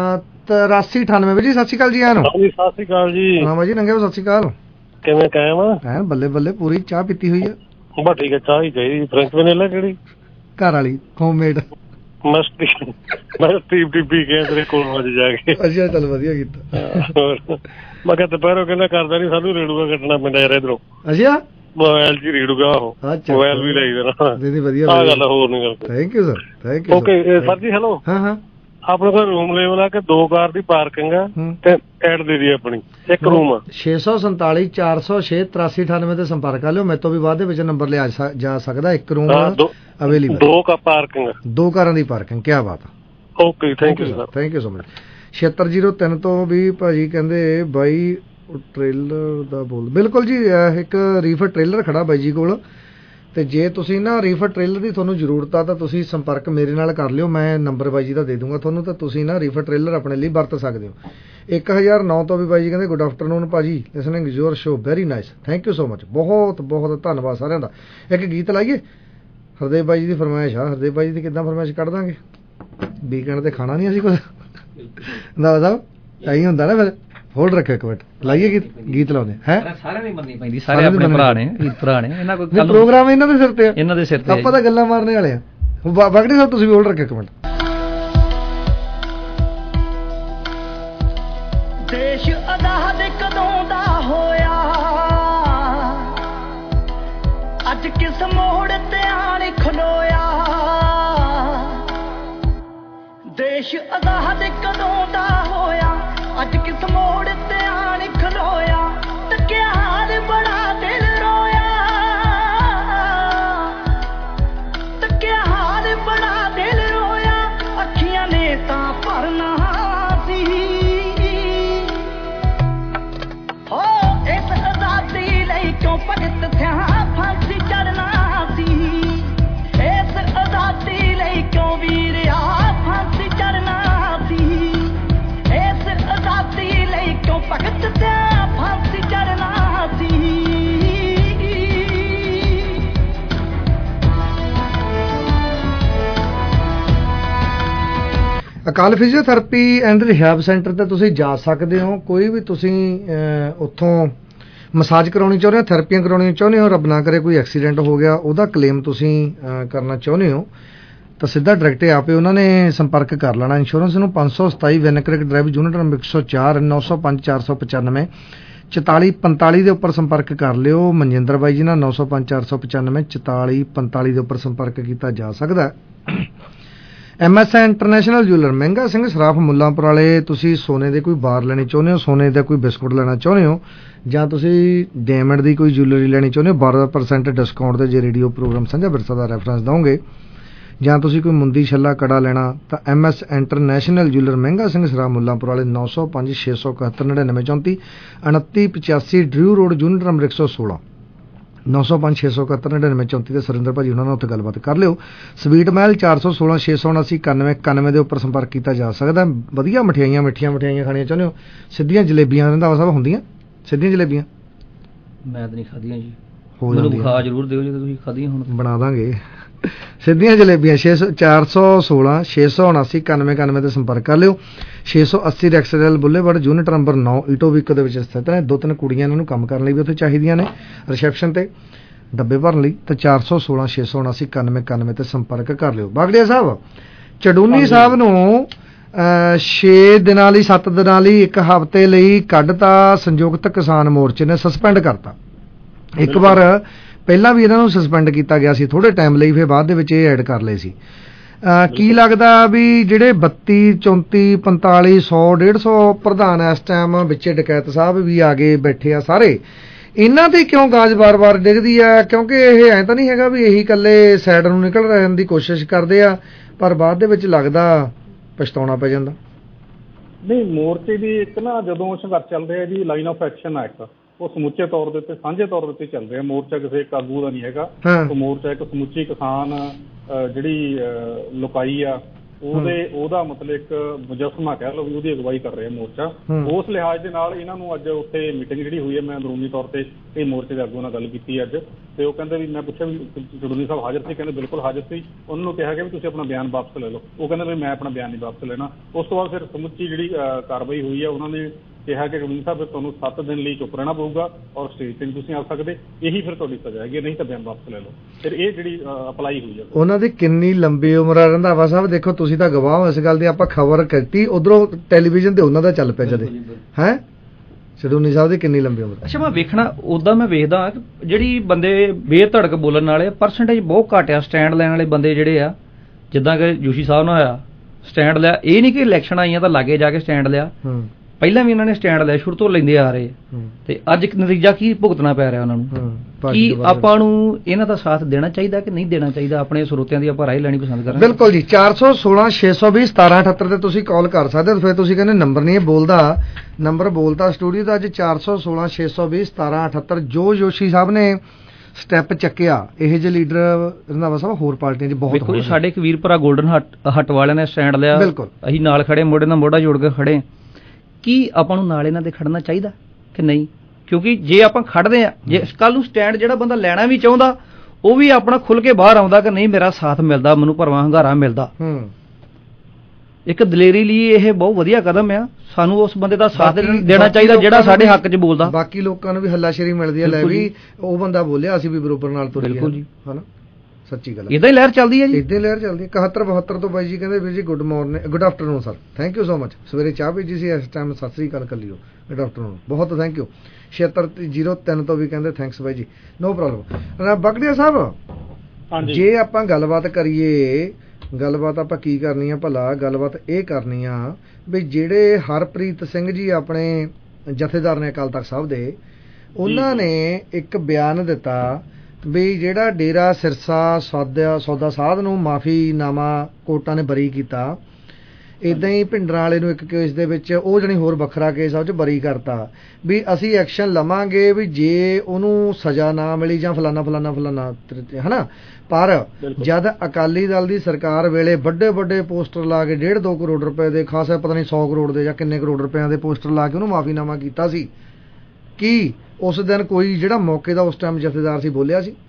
ਤਰਾਸੀ ਅਠਾਨਵੇਂ ਜੀ, ਸਤਿ ਸ਼੍ਰੀ ਅਕਾਲ ਜੀ। ਆਨੋ ਸਤਿ ਸ਼੍ਰੀ ਅਕਾਲ ਜੀ। ਹਾਂ ਬਾਜੀ ਨੰਗੇ, ਸਤਿ ਸ਼੍ਰੀ ਅਕਾਲ। ਕਿਵੇਂ ਕਾਇਮ ਆ? ਐਨ ਬੱਲੇ ਬੱਲੇ, ਪੂਰੀ ਚਾਹ ਪੀਤੀ ਹੋਈ ਆ? ਬਸ ਠੀਕ ਹੈ, ਚਾਹ ਹੀ ਚਾਹੀਦੀ। ਫ੍ਰੈਂਚ ਵੈਨਿਲਾ ਕਿਹੜੀ? ਘਰ ਵਾਲੀ, ਹੋਮਮੇਡ। ਮਸਤੀ ਮੈਂ ਟੀਪ ਟੀਪ ਪੀ ਕੇ ਤੇਰੇ ਕੋਲ ਅੱਜ ਜਾ ਕੇ। ਅੱਛਾ ਚੱਲ ਵਧੀਆ ਕੀਤਾ। ਮੈਂ ਕਿਹਾ ਦੁਪਹਿਰੋਂ ਕਹਿੰਦਾ ਕਰਦਾ ਨੀ, ਸਾਨੂੰ ਰੇੜੂਗਾ ਕੱਟਣਾ ਪੈਂਦਾ ਯਾਰ ਇਧਰੋਂ। ਅੱਛਾ ਮੋਬਾਈਲ ਚ ਰੇੜੂਗਾ ਉਹ, ਮੋਬਾਈਲ ਵੀ ਲਈ ਦੇਣਾ। ਨਹੀਂ ਵਧੀਆ, ਆਹ ਗੱਲ ਹੋਰ ਨੀ ਗੱਲ। Thank you sir, thank you. Okay sir ਜੀ, ਹੈਲੋ। ਹਾਂ ਹਾਂ, ਆਪਣੇ ਕੋਲ ਰੂਮ ਲੈਵਲ ਆ ਕਿ ਦੋ ਕਾਰ ਦੀ ਪਾਰਕਿੰਗ ਆ ਤੇ ਐਡ ਦੇ ਦੀ ਆਪਣੀ, ਇੱਕ ਰੂਮ ਆ। ਛੇ ਸੌ ਸੰਤਾਲੀ ਚਾਰ ਸੌ ਛੇ ਤਰਾਸੀ ਅਠਾਨਵੇਂ ਤੇ ਸੰਪਰਕ ਕਰ ਲਿਓ। ਮੇਰੇ ਤੋਂ ਵੀ ਬਾਅਦ ਦੇ ਵਿੱਚ ਨੰਬਰ ਲਿਆ ਜਾ ਸਕਦਾ। ਇੱਕ ਰੂਮ ਅਵੇਲੇਬਲ, ਦੋ ਕਾ ਪਾਰਕਿੰਗ, ਦੋ ਕਾਰਾਂ ਦੀ ਪਾਰਕਿੰਗ। ਕੀ ਬਾਤ ਆ। Okay thank you sir, thank you so much. ਛਿਅੱਤਰ ਜ਼ੀਰੋ ਤਿੰਨ ਤੋਂ ਵੀ ਭਾਜੀ ਕਹਿੰਦੇ ਬਾਈ ਟ੍ਰੇਲਰ ਦਾ ਬੋਲ। ਬਿਲਕੁਲ ਜੀ, ਇੱਕ ਰੀਫਰ ਟ੍ਰੇਲਰ ਖੜਾ ਬਾਈ ਜੀ ਕੋਲ, ਤੇ ਜੇ ਤੁਸੀਂ ਨਾ ਰੀਫਰ ਟ੍ਰੇਲਰ ਦੀ ਤੁਹਾਨੂੰ ਜ਼ਰੂਰਤ ਆ ਤਾਂ ਤੁਸੀਂ ਸੰਪਰਕ ਮੇਰੇ ਨਾਲ ਕਰ ਲਿਓ। ਮੈਂ ਨੰਬਰ ਬਾਈ ਜੀ ਦਾ ਦੇ ਦੂੰਗਾ ਤੁਹਾਨੂੰ, ਤਾਂ ਤੁਸੀਂ ਨਾ ਰੀਫਰ ਟ੍ਰੇਲਰ ਆਪਣੇ ਲਈ ਵਰਤ ਸਕਦੇ ਹੋ। ਇੱਕ ਹਜ਼ਾਰ ਨੌ ਤੋਂ ਵੀ ਬਾਈ ਜੀ ਕਹਿੰਦੇ ਗੁੱਡ ਆਫਟਰਨੂਨ ਭਾਜੀ, listening your show very nice, thank you so much. ਬਹੁਤ ਬਹੁਤ ਧੰਨਵਾਦ ਸਾਰਿਆਂ ਦਾ। ਇੱਕ ਗੀਤ ਲਾਈਏ, ਹਰਦੇਵ ਬਾਈ ਜੀ ਦੀ ਫਰਮਾਇਸ਼ ਆ। ਹਰਦੇਵ ਬਾਈ ਜੀ ਦੀ ਕਿੱਦਾਂ ਫਰਮਾਇਸ਼ ਕੱਢ ਦਾਂਗੇ? ਵੀਕਐਂਡ ਤੇ ਖਾਣਾ ਨਹੀਂ ਅਸੀਂ ਕੁਝ ਦਾ ਸਾਹਿਬ, ਆਈ ਹੁੰਦਾ ਨਾ ਫਿਰ। ਹੋਲਡ ਰੱਖਿਓ ਇੱਕ ਮਿੰਟ, ਲਾਈਏ ਗੀਤ। ਗੀਤ ਲਾਉਂਦੇ ਹੈ, ਸਾਰਿਆਂ ਦੀ ਮੰਨਣੀ ਪੈਂਦੀ, ਸਾਰੇ ਆਪਣੇ ਭਰਾ ਨੇ, ਭਰਾ ਨੇ। ਇਹਨਾਂ ਕੋਈ ਪ੍ਰੋਗਰਾਮ ਇਹਨਾਂ ਦੇ ਸਿਰ ਤੇ, ਇਹਨਾਂ ਦੇ ਸਿਰ ਤੇ, ਆਪਾਂ ਤਾਂ ਗੱਲਾਂ ਮਾਰਨੇ ਵਾਲੇ ਆ। ਬਾਗੜੀ ਸਾਹਿਬ ਤੁਸੀਂ ਵੀ ਹੋਲਡ ਰੱਖਿਓ ਇੱਕ ਮਿੰਟ। ਦੇਸ਼ ਆਜ਼ਾਦ ਕਦੋਂ ਦਾ ਹੋਇਆ, ਅੱਜ ਕਿਸ ਮੋੜ ਤੇ ਆਣ ਖਲੋਇਆ। ਦੇਸ਼ ਆਜ਼ਾਦ ਕਦੋਂ ਦਾ ਹੋਇਆ, ਅੱਜ ਕਿਸ ਮੋੜ ਤੇ ਆਣ ਖਲੋਇਆ। ਤੱਕਿਆ ਹਾਲ ਬੜਾ ਦਿਲ ਰੋਇਆ, ਤੱਕਿਆ ਹਾਲ ਬੜਾ ਦਿਲ ਰੋਇਆ। ਅੱਖੀਆਂ ਨੇ ਤਾਂ ਭਰਨਾ ਸੀ, ਹੋ ਇਸ ਆਜ਼ਾਦੀ ਲਈ ਕਿਉਂ ਭਗਤ ਸਿਆਂ ਫਾਂਸੀ ਚੜ੍ਹਨਾ ਸੀ। ਇਸ ਆਜ਼ਾਦੀ ਲਈ ਕਿਉਂ ਵੀਰਿਆ ਫਾਂਸੀ ਚੜ੍ਹਨਾ ਸੀ। ਇਸ ਆਜ਼ਾਦੀ ਲਈ ਕਿਉਂ ਭਗਤ ਸਿਆਂ ਫਾਂਸੀ ਚੜ੍ਹਨਾ ਸੀ। Akal physiotherapy and rehab centre ਤੇ ਤੁਸੀਂ ਜਾ ਸਕਦੇ ਹੋ। ਕੋਈ ਵੀ ਤੁਸੀਂ ਉੱਥੋਂ ਮਸਾਜ ਕਰਾਉਣੀ ਚਾਹੁੰਦੇ ਹੋ, ਥੈਰੇਪੀਆਂ ਕਰਾਉਣੀਆਂ ਚਾਹੁੰਦੇ ਹੋ, ਰੱਬ ਨਾ ਕਰੇ ਕੋਈ ਐਕਸੀਡੈਂਟ ਹੋ ਗਿਆ, ਉਹਦਾ ਕਲੇਮ ਤੁਸੀਂ ਕਰਨਾ ਚਾਹੁੰਦੇ ਹੋ ਤਾਂ ਸਿੱਧਾ ਡਾਇਰੈਕਟ ਆਪੇ ਉਹਨਾਂ ਨੇ ਸੰਪਰਕ ਕਰ ਲੈਣਾ। ਇੰਸ਼ੋਰੈਂਸ ਨੂੰ ਪੰਜ ਸੌ ਸਤਾਈ ਵੈਨਕ੍ਰਿਕ ਡਰਾਈਵ, ਯੂਨਿਟ ਨੰਬਰ ਇੱਕ ਸੌ ਚਾਰ, ਨੌ ਸੌ ਪੰਜ ਚਾਰ ਸੌ ਪਚਾਨਵੇਂ ਚੁਤਾਲੀ ਪੰਤਾਲੀ ਦੇ ਉੱਪਰ ਸੰਪਰਕ ਕਰ ਲਿਓ। ਮਨਜਿੰਦਰ ਬਾਈ ਜੀ ਨਾਲ ਨੌ ਸੌ ਪੰਜ ਚਾਰ ਸੌ ਪਚਾਨਵੇਂ ਚੁਤਾਲੀ ਪੰਤਾਲੀ ਦੇ ਉੱਪਰ ਸੰਪਰਕ ਕੀਤਾ ਜਾ ਸਕਦਾ। ਐਮ ਐਸ ਇੰਟਰਨੈਸ਼ਨਲ ਜੂਲਰ, ਮਹਿੰਗਾ ਸਿੰਘ ਸਰਾਫ ਮੁੱਲਾਂਪੁਰ ਵਾਲੇ। ਤੁਸੀਂ ਸੋਨੇ ਦੇ ਕੋਈ ਬਾਰ ਲੈਣੇ ਚਾਹੁੰਦੇ ਹੋ, ਸੋਨੇ ਦਾ ਕੋਈ ਬਿਸਕੁਟ ਲੈਣਾ ਚਾਹੁੰਦੇ ਹੋ, ਜਾਂ ਤੁਸੀਂ ਡਾਇਮੰਡ ਦੀ ਕੋਈ ਜੂਲਰੀ ਲੈਣੀ ਚਾਹੁੰਦੇ ਹੋ ਬਾਰਾਂ ਪਰਸੈਂਟ ਡਿਸਕਾਊਂਟ ਤੇ, ਜੇ ਰੇਡੀਓ ਪ੍ਰੋਗਰਾਮ ਸਾਂਝਾ ਵਿਰਸਾ ਦਾ ਰੈਫਰੈਂਸ ਦਓਗੇ, ਜਾਂ ਤੁਸੀਂ ਕੋਈ ਮੁੰਦੀ ਛੱਲਾ ਕੜਾ ਲੈਣਾ ਤਾਂ ਐਮ ਐਸ ਇੰਟਰਨੈਸ਼ਨਲ ਜੂਲਰ, ਮਹਿੰਗਾ ਸਿੰਘ ਸਰਾਫ ਮੁੱਲਾਂਪੁਰ ਵਾਲੇ, ਨੌ ਸੌ ਪੰਜ ਛੇ ਸੌ ਇਕਹੱਤਰ ਨੜਿਨਵੇਂ ਚੌਂਤੀ ਉਨੱਤੀ ਪਚਾਸੀ ਡਰਿਊ ਰੋਡ, ਯੂਨਿਟ ਨੰਬਰ ਇੱਕ ਸੌ ਸੋਲਾਂ, ਨੌ ਸੌ ਪੰਜ ਛੇ ਸੌ ਇਕਹੱਤਰ ਨੜਿਨਵੇਂ ਚੌਂਤੀ ਤੇ ਸੁਰਿੰਦਰ ਭਾਜੀ ਉਹਨਾਂ ਨਾਲ ਉੱਥੇ ਗੱਲਬਾਤ ਕਰ ਲਿਓ। ਸਵੀਟ ਮਹਿਲ ਚਾਰ ਸੌ ਸੋਲਾਂ ਛੇ ਸੌ ਉਨਾਸੀ ਇਕਾਨਵੇਂ ਇਕਾਨਵੇਂ ਦੇ ਉੱਪਰ ਸੰਪਰਕ ਕੀਤਾ ਜਾ ਸਕਦਾ। ਵਧੀਆ ਮਠਿਆਈਆਂ, ਮਿੱਠੀਆਂ ਮਠਿਆਈਆਂ ਖਾਣੀਆਂ ਚਾਹੁੰਦੇ ਹੋ, ਸਿੱਧੀਆਂ ਜਲੇਬੀਆਂ ਰੰਧਾਵਾ ਸਾਹਿਬ ਹੁੰਦੀਆਂ, ਸਿੱਧੀਆਂ ਜਲੇਬੀਆਂ ਮੈਂ ਤਾਂ ਨਹੀਂ ਖਾਧੀਆਂ ਜੀ, ਮੈਨੂੰ ਖਾ ਜ਼ਰੂਰ ਦਿਓ ਜੇ ਤੁਸੀਂ ਖਾਧੀਆਂ ਹੁਣ। ਬਣਾ ਦਾਂਗੇ ਸਿੱਧੀਆਂ ਜਲੇਬੀਆਂ। ਛੇ ਸੌ ਚਾਰ ਸੌ ਸੋਲਾਂ ਛੇ ਸੌ ਉਨਾਸੀ ਇਕਾਨਵੇਂ ਇਕਾਨਵੇਂ ਤੇ ਸੰਪਰਕ ਕਰ ਲਿਓ। ਛੇ ਸੌ ਅੱਸੀ ਰੈਕਸਡੇਲ ਬੁੱਲੇਵਾਰਡ, ਯੂਨਿਟ ਨੰਬਰ ਨੌ, ਈਟੋਵਿਕ ਦੇ ਵਿੱਚ ਸਥਿਤ ਹੈ। ਦੋ ਤਿੰਨ ਕੁੜੀਆਂ ਇਹਨਾਂ ਨੂੰ ਕੰਮ ਕਰਨ ਲਈ ਵੀ ਉੱਥੇ ਚਾਹੀਦੀਆਂ ਨੇ ਰਿਸੈਪਸ਼ਨ ਤੇ ਡੱਬੇ ਭਰਨ ਲਈ, ਤਾਂ ਚਾਰ ਸੌ ਸੋਲਾਂ ਛੇ ਸੌ ਉਨਾਸੀ ਇਕਾਨਵੇਂ ਇਕਾਨਵੇਂ ਤੇ ਸੰਪਰਕ ਕਰ ਲਿਓ। ਬਾਗੜੀਆ ਸਾਹਿਬ, ਚੜੂਨੀ ਸਾਹਿਬ ਨੂੰ ਛੇ ਦਿਨਾਂ ਲਈ ਸੱਤ ਦਿਨਾਂ ਲਈ ਇੱਕ ਹਫ਼ਤੇ ਲਈ ਕੱਢਤਾ ਸੰਯੁਕਤ ਕਿਸਾਨ ਮੋਰਚੇ ਨੇ, ਸਸਪੈਂਡ ਕਰਤਾ। ਇੱਕ ਵਾਰ ਪਹਿਲਾਂ ਵੀ ਇਹਨਾਂ ਨੂੰ ਸਸਪੈਂਡ ਕੀਤਾ ਗਿਆ ਸੀ ਥੋੜੇ ਟਾਈਮ ਲਈ, ਫਿਰ ਬਾਅਦ ਦੇ ਵਿੱਚ ਇਹ ਐਡ ਕਰ ਲਏ ਸੀ। ਕੀ ਲੱਗਦਾ ਵੀ ਜਿਹੜੇ ਬੱਤੀ ਚੌਂਤੀ ਪੰਤਾਲੀ ਸੌ ਡੇਢ ਸੌ ਪ੍ਰਧਾਨ ਇਸ ਟਾਈਮ ਵਿੱਚੇ ਡਕੈਤ ਸਾਹਿਬ ਵੀ ਆ ਗਏ ਬੈਠੇ ਆ ਸਾਰੇ, ਇਹਨਾਂ ਤੇ ਕਿਉਂ ਗਾਜ ਵਾਰ-ਵਾਰ ਡਿੱਗਦੀ ਆ? ਕਿਉਂਕਿ ਇਹ ਐਂ ਤਾਂ ਨਹੀਂ ਹੈਗਾ ਵੀ ਇਹੀ ਇਕੱਲੇ ਸਾਈਡ ਨੂੰ ਨਿਕਲ ਰਹਿਣ ਦੀ ਕੋਸ਼ਿਸ਼ ਕਰਦੇ ਆ, ਪਰ ਬਾਅਦ ਦੇ ਵਿੱਚ ਲੱਗਦਾ ਪਛਤਾਉਣਾ ਪੈ ਜਾਂਦਾ। ਨਹੀਂ, ਮੋਰਚੇ ਦੀ ਇੱਕ ਨਾ ਜਦੋਂ ਸੰਘਰਸ਼ ਚੱਲ ਰਿਹਾ ਜੀ, ਲਾਈਨ ਆਫ ਐਕਸ਼ਨ ਆ ਇੱਕ, ਉਹ ਸਮੁੱਚੇ ਤੌਰ ਦੇ ਉੱਤੇ ਸਾਂਝੇ ਤੌਰ ਦੇ ਉੱਤੇ ਚੱਲ ਰਿਹਾ। ਮੋਰਚਾ ਕਿਸੇ ਇੱਕ ਆਗੂ ਦਾ ਨਹੀਂ ਹੈਗਾ, ਉਹ ਮੋਰਚਾ ਇੱਕ ਸਮੁੱਚੀ ਕਿਸਾਨ ਜਿਹੜੀ ਲੁਕਾਈ ਆ ਉਹਦੇ ਉਹਦਾ ਮਤਲਬ ਇੱਕ ਮੁਜੱਸਮਾ ਕਹਿ ਲਓ ਵੀ ਉਹਦੀ ਅਗਵਾਈ ਕਰ ਰਿਹਾ ਮੋਰਚਾ। ਉਸ ਲਿਹਾਜ਼ ਦੇ ਨਾਲ ਇਹਨਾਂ ਨੂੰ ਅੱਜ ਉੱਥੇ ਮੀਟਿੰਗ ਜਿਹੜੀ ਹੋਈ ਹੈ, ਮੈਂ ਅੰਦਰੂਨੀ ਤੌਰ ਤੇ ਇਹ ਮੋਰਚੇ ਦੇ ਆਗੂਆਂ ਨਾਲ ਗੱਲ ਕੀਤੀ ਅੱਜ, ਤੇ ਉਹ ਕਹਿੰਦੇ ਵੀ ਮੈਂ ਪੁੱਛਿਆ ਵੀ ਚੜੂਨੀ ਸਾਹਿਬ ਹਾਜ਼ਰ ਸੀ? ਕਹਿੰਦੇ ਬਿਲਕੁਲ ਹਾਜ਼ਰ ਸੀ। ਉਹਨਾਂ ਨੂੰ ਕਿਹਾ ਗਿਆ ਵੀ ਤੁਸੀਂ ਆਪਣਾ ਬਿਆਨ ਵਾਪਸ ਲੈ ਲਓ। ਉਹ ਕਹਿੰਦੇ ਵੀ ਮੈਂ ਆਪਣਾ ਬਿਆਨ ਨਹੀਂ ਵਾਪਸ ਲੈਣਾ। ਉਸ ਤੋਂ ਬਾਅਦ ਫਿਰ ਸਮੁੱਚੀ ਜਿਹੜੀ ਕਾਰਵਾਈ ਹੋਈ ਹੈ, ਉਹਨਾਂ ਨੇ ਕਿਹਾ ਕਿ ਚੜੂਨੀ ਸਾਹਿਬ ਤੁਹਾਨੂੰ ਸੱਤ ਦਿਨ ਲਈ ਚੁੱਪ ਰਹਿਣਾ ਪਊਗਾ ਔਰ ਸਟੇਜ ਤੇ ਤੁਸੀਂ ਆ ਸਕਦੇ, ਇਹੀ ਫਿਰ ਤੁਹਾਡੀ ਸਜ਼ਾ ਹੈਗੀ, ਨਹੀਂ ਤਾਂ ਬਿਆਨ ਵਾਪਸ ਲੈ ਲਓ। ਫਿਰ ਇਹ ਜਿਹੜੀ ਅਪਲਾਈ ਹੋਈ ਹੈ। ਉਹਨਾਂ ਦੀ ਕਿੰਨੀ ਲੰਬੀ ਉਮਰ ਆ ਰੰਧਾਵਾ ਸਾਹਿਬ, ਦੇਖੋ ਤੁਸੀਂ ਤਾਂ ਗਵਾਹ ਹੋ ਇਸ ਗੱਲ ਦੀ। ਆਪਾਂ ਖਬਰ ਕੀਤੀ ਉਧਰੋਂ ਟੈਲੀਵਿਜ਼ਨ ਤੇ ਉਹਨਾਂ ਦਾ ਚੱਲ ਪਿਆ ਜਦੇ, ਹੈ ਚੜੂਨੀ ਸਾਹਿਬ ਦੀ ਕਿੰਨੀ ਲੰਬੀ ਉਮਰ। ਅੱਛਾ, ਮੈਂ ਵੇਖਣਾ ਉਦਾਂ ਮੈਂ ਵੇਖਦਾ ਜਿਹੜੀ ਬੰਦੇ ਬੇਧੜਕ ਬੋਲਣ ਵਾਲੇ ਪਰਸੈਂਟੇਜ ਬਹੁਤ ਘੱਟ ਆ। ਸਟੈਂਡ ਲੈਣ ਵਾਲੇ ਬੰਦੇ ਜਿਹੜੇ ਆ, ਜਿੱਦਾਂ ਕਿ ਜੋਸ਼ੀ ਸਾਹਿਬ ਨਾਲ ਹੋਇਆ, ਸਟੈਂਡ ਲਿਆ। ਇਹ ਨਹੀਂ ਕਿ ਇਲੈਕਸ਼ਨ ਆਈਆਂ ਤਾਂ ਲਾਗੇ ਜਾ ਕੇ ਸਟੈਂਡ ਲਿਆ, ਪਹਿਲਾਂ ਵੀ ਇਹਨਾਂ ਨੇ ਸਟੈਂਡ ਲਿਆ, ਸ਼ੁਰੂ ਤੋਂ ਲੈਂਦੇ ਆ ਰਹੇ, ਤੇ ਅੱਜ ਇੱਕ ਨਤੀਜਾ ਕੀ ਭੁਗਤਣਾ ਪੈ ਰਿਹਾ ਉਹਨਾਂ ਨੂੰ। ਕੀ ਆਪਾਂ ਨੂੰ ਇਹਨਾਂ ਦਾ ਸਾਥ ਦੇਣਾ ਚਾਹੀਦਾ ਕਿ ਨਹੀਂ ਦੇਣਾ ਚਾਹੀਦਾ? ਆਪਣੇ ਸਰੋਤਿਆਂ ਦੀ ਆਪਾਂ ਰਾਏ ਲੈਣੀ ਪਸੰਦ ਕਰਾਂਗੇ। ਬਿਲਕੁਲ ਜੀ, ਚਾਰ ਸੌ ਸੋਲਾਂ ਛੇ ਸੌ ਵੀਹ ਸਤਾਰਾਂ ਅਠੱਤਰ ਤੇ ਤੁਸੀਂ ਕਾਲ ਕਰ ਸਕਦੇ ਹੋ। ਫਿਰ ਤੁਸੀਂ ਕਹਿੰਦੇ ਨੰਬਰ ਨਹੀਂ ਬੋਲਦਾ, ਨੰਬਰ ਬੋਲਦਾ ਸਟੂਡੀਓ ਦਾ। ਅੱਜ ਚਾਰ ਸੌ ਸੋਲਾਂ ਛੇ ਸੌ ਵੀਹ ਸਤਾਰਾਂ ਅਠੱਤਰ। ਜੋ ਜੋਸ਼ੀ ਸਾਹਿਬ ਨੇ ਸਟੈਪ ਚੱਕਿਆ, ਇਹ ਜਿਹੇ ਲੀਡਰ ਰੰਧਾਵਾ ਸਾਹਿਬ ਹੋਰ ਪਾਰਟੀਆਂ 'ਚ ਬਹੁਤ। ਦੇਖੋ ਸਾਡੇ ਇੱਕ ਵੀਰ ਭਰਾ ਗੋਲਡਨ ਹੱਟ ਹੱਟ ਵਾਲਿਆਂ ਨੇ ਸਟੈਂਡ ਲਿਆ, ਬਿਲਕੁਲ ਅਸੀਂ ਨਾਲ ਖੜੇ, ਮੋਢੇ ਨਾਲ ਮੋਢਾ ਜੋੜ ਕੇ ਖੜੇ। ਕੀ ਆਪਾਂ ਨੂੰ ਨਾਲ ਇਹਨਾਂ ਦੇ ਖੜਨਾ ਚਾਹੀਦਾ ਕਿ ਨਹੀਂ? ਕਿਉਂਕਿ ਜੇ ਆਪਾਂ ਖੜਦੇ ਆ, ਜੇ ਕੱਲ ਨੂੰ ਸਟੈਂਡ ਜਿਹੜਾ ਬੰਦਾ ਲੈਣਾ ਵੀ ਚਾਹੁੰਦਾ ਉਹ ਵੀ ਆਪਣਾ ਖੁੱਲ ਕੇ ਬਾਹਰ ਆਉਂਦਾ ਕਿ ਨਹੀਂ ਮੇਰਾ ਸਾਥ ਮਿਲਦਾ, ਮੈਨੂੰ ਭਰਵਾਂ ਹੰਗਾਰਾ ਮਿਲਦਾ। ਇੱਕ ਦਲੇਰੀ ਲਈ ਇਹ ਬਹੁਤ ਵਧੀਆ ਕਦਮ ਆ। ਸਾਨੂੰ ਉਸ ਬੰਦੇ ਦਾ ਸਾਥ ਦੇਣਾ ਚਾਹੀਦਾ ਜਿਹੜਾ ਸਾਡੇ ਹੱਕ 'ਚ ਬੋਲਦਾ। ਬਾਕੀ ਲੋਕਾਂ ਨੂੰ ਵੀ ਹੱਲਾਸ਼ੇਰੀ ਮਿਲਦੀ ਹੈ, ਲੈ ਵੀ ਉਹ ਬੰਦਾ ਬੋਲਿਆ, ਅਸੀਂ ਵੀ ਬਰੋਬਰ ਨਾਲ ਤੁਰੀਏ। ਬਿਲਕੁਲ ਜੀ, ਹਨਾ, ਸੱਚੀ ਗੱਲ। ਇਦਾਂ ਹੀ ਲਹਿਰ ਚੱਲਦੀ ਹੈ ਜੀ, ਇਦਾਂ ਹੀ ਲਹਿਰ ਚੱਲਦੀ ਹੈ। ਇਕਹੱਤਰ ਬਹੱਤਰ ਤੋਂ ਬਾਈ ਜੀ ਕਹਿੰਦੇ ਵੀਰ ਜੀ good morning, good afternoon sir, thank you so much. ਸਵੇਰੇ ਚਾਹ ਭੇਜੀ ਸੀ, ਇਸ ਟਾਈਮ ਸਤਿ ਸ੍ਰੀ ਅਕਾਲ ਕਰ ਲਿਓ, ਗੁੱਡ ਆਫਟਰਨੂਨ, ਬਹੁਤ ਥੈਂਕ ਯੂ। ਛਿਅੱਤਰ ਜ਼ੀਰੋ ਤਿੰਨ ਤੋਂ ਵੀ ਕਹਿੰਦੇ ਥੈਂਕਸ ਬਾਈ ਜੀ, ਨੋ ਪ੍ਰੋਬਲਮ। ਬਗੜੀਆ ਸਾਹਿਬ, ਜੇ ਆਪਾਂ ਗੱਲਬਾਤ ਕਰੀਏ, ਗੱਲਬਾਤ ਆਪਾਂ ਕੀ ਕਰਨੀ ਆ ਭਲਾ? ਗੱਲਬਾਤ ਇਹ ਕਰਨੀ ਆ ਵੀ ਜਿਹੜੇ ਹਰਪ੍ਰੀਤ ਸਿੰਘ ਜੀ ਆਪਣੇ ਜਥੇਦਾਰ ਨੇ ਅਕਾਲ ਤਖਤ ਸਾਹਿਬ ਦੇ, ਉਹਨਾਂ ਨੇ ਇੱਕ ਬਿਆਨ ਦਿੱਤਾ ਵੀ ਜਿਹੜਾ ਡੇਰਾ ਸਿਰਸਾ ਸੌਦਾ ਸੌਦਾ ਸਾਧ ਨੂੰ ਮਾਫੀਨਾਮਾ ਕੋਰਟਾਂ ਨੇ ਬਰੀ ਕੀਤਾ, ਇੱਦਾਂ ਹੀ ਭਿੰਡਰਾਂ ਵਾਲੇ ਨੂੰ ਇੱਕ ਕੇਸ ਦੇ ਵਿੱਚ ਉਹ ਜਣੀ ਹੋਰ ਵੱਖਰਾ ਕੇਸ ਆ ਉਹ 'ਚ ਬਰੀ ਕਰਤਾ ਵੀ ਅਸੀਂ ਐਕਸ਼ਨ ਲਵਾਂਗੇ ਵੀ ਜੇ ਉਹਨੂੰ ਸਜ਼ਾ ਨਾ ਮਿਲੀ ਜਾਂ ਫਲਾਨਾ ਫਲਾਨਾ ਫਲਾਨਾ ਹੈ ਨਾ। ਪਰ ਜਦ ਅਕਾਲੀ ਦਲ ਦੀ ਸਰਕਾਰ ਵੇਲੇ ਵੱਡੇ ਵੱਡੇ ਪੋਸਟਰ ਲਾ ਕੇ ਡੇਢ ਦੋ ਕਰੋੜ ਰੁਪਏ ਦੇ, ਖਾਸਾ ਪਤਾ ਨਹੀਂ ਸੌ ਕਰੋੜ ਦੇ ਜਾਂ ਕਿੰਨੇ ਕਰੋੜ ਰੁਪਇਆਂ ਦੇ ਪੋਸਟਰ ਲਾ ਕੇ ਉਹਨੂੰ ਮਾਫੀਨਾਮਾ ਕੀਤਾ ਸੀ, ਕੀ ਉਸ ਦਿਨ ਕੋਈ ਜਿਹੜਾ ਮੌਕੇ ਦਾ ਉਸ ਟਾਈਮ ਜਥੇਦਾਰ ਸੀ ਬੋਲਿਆ ਸੀ?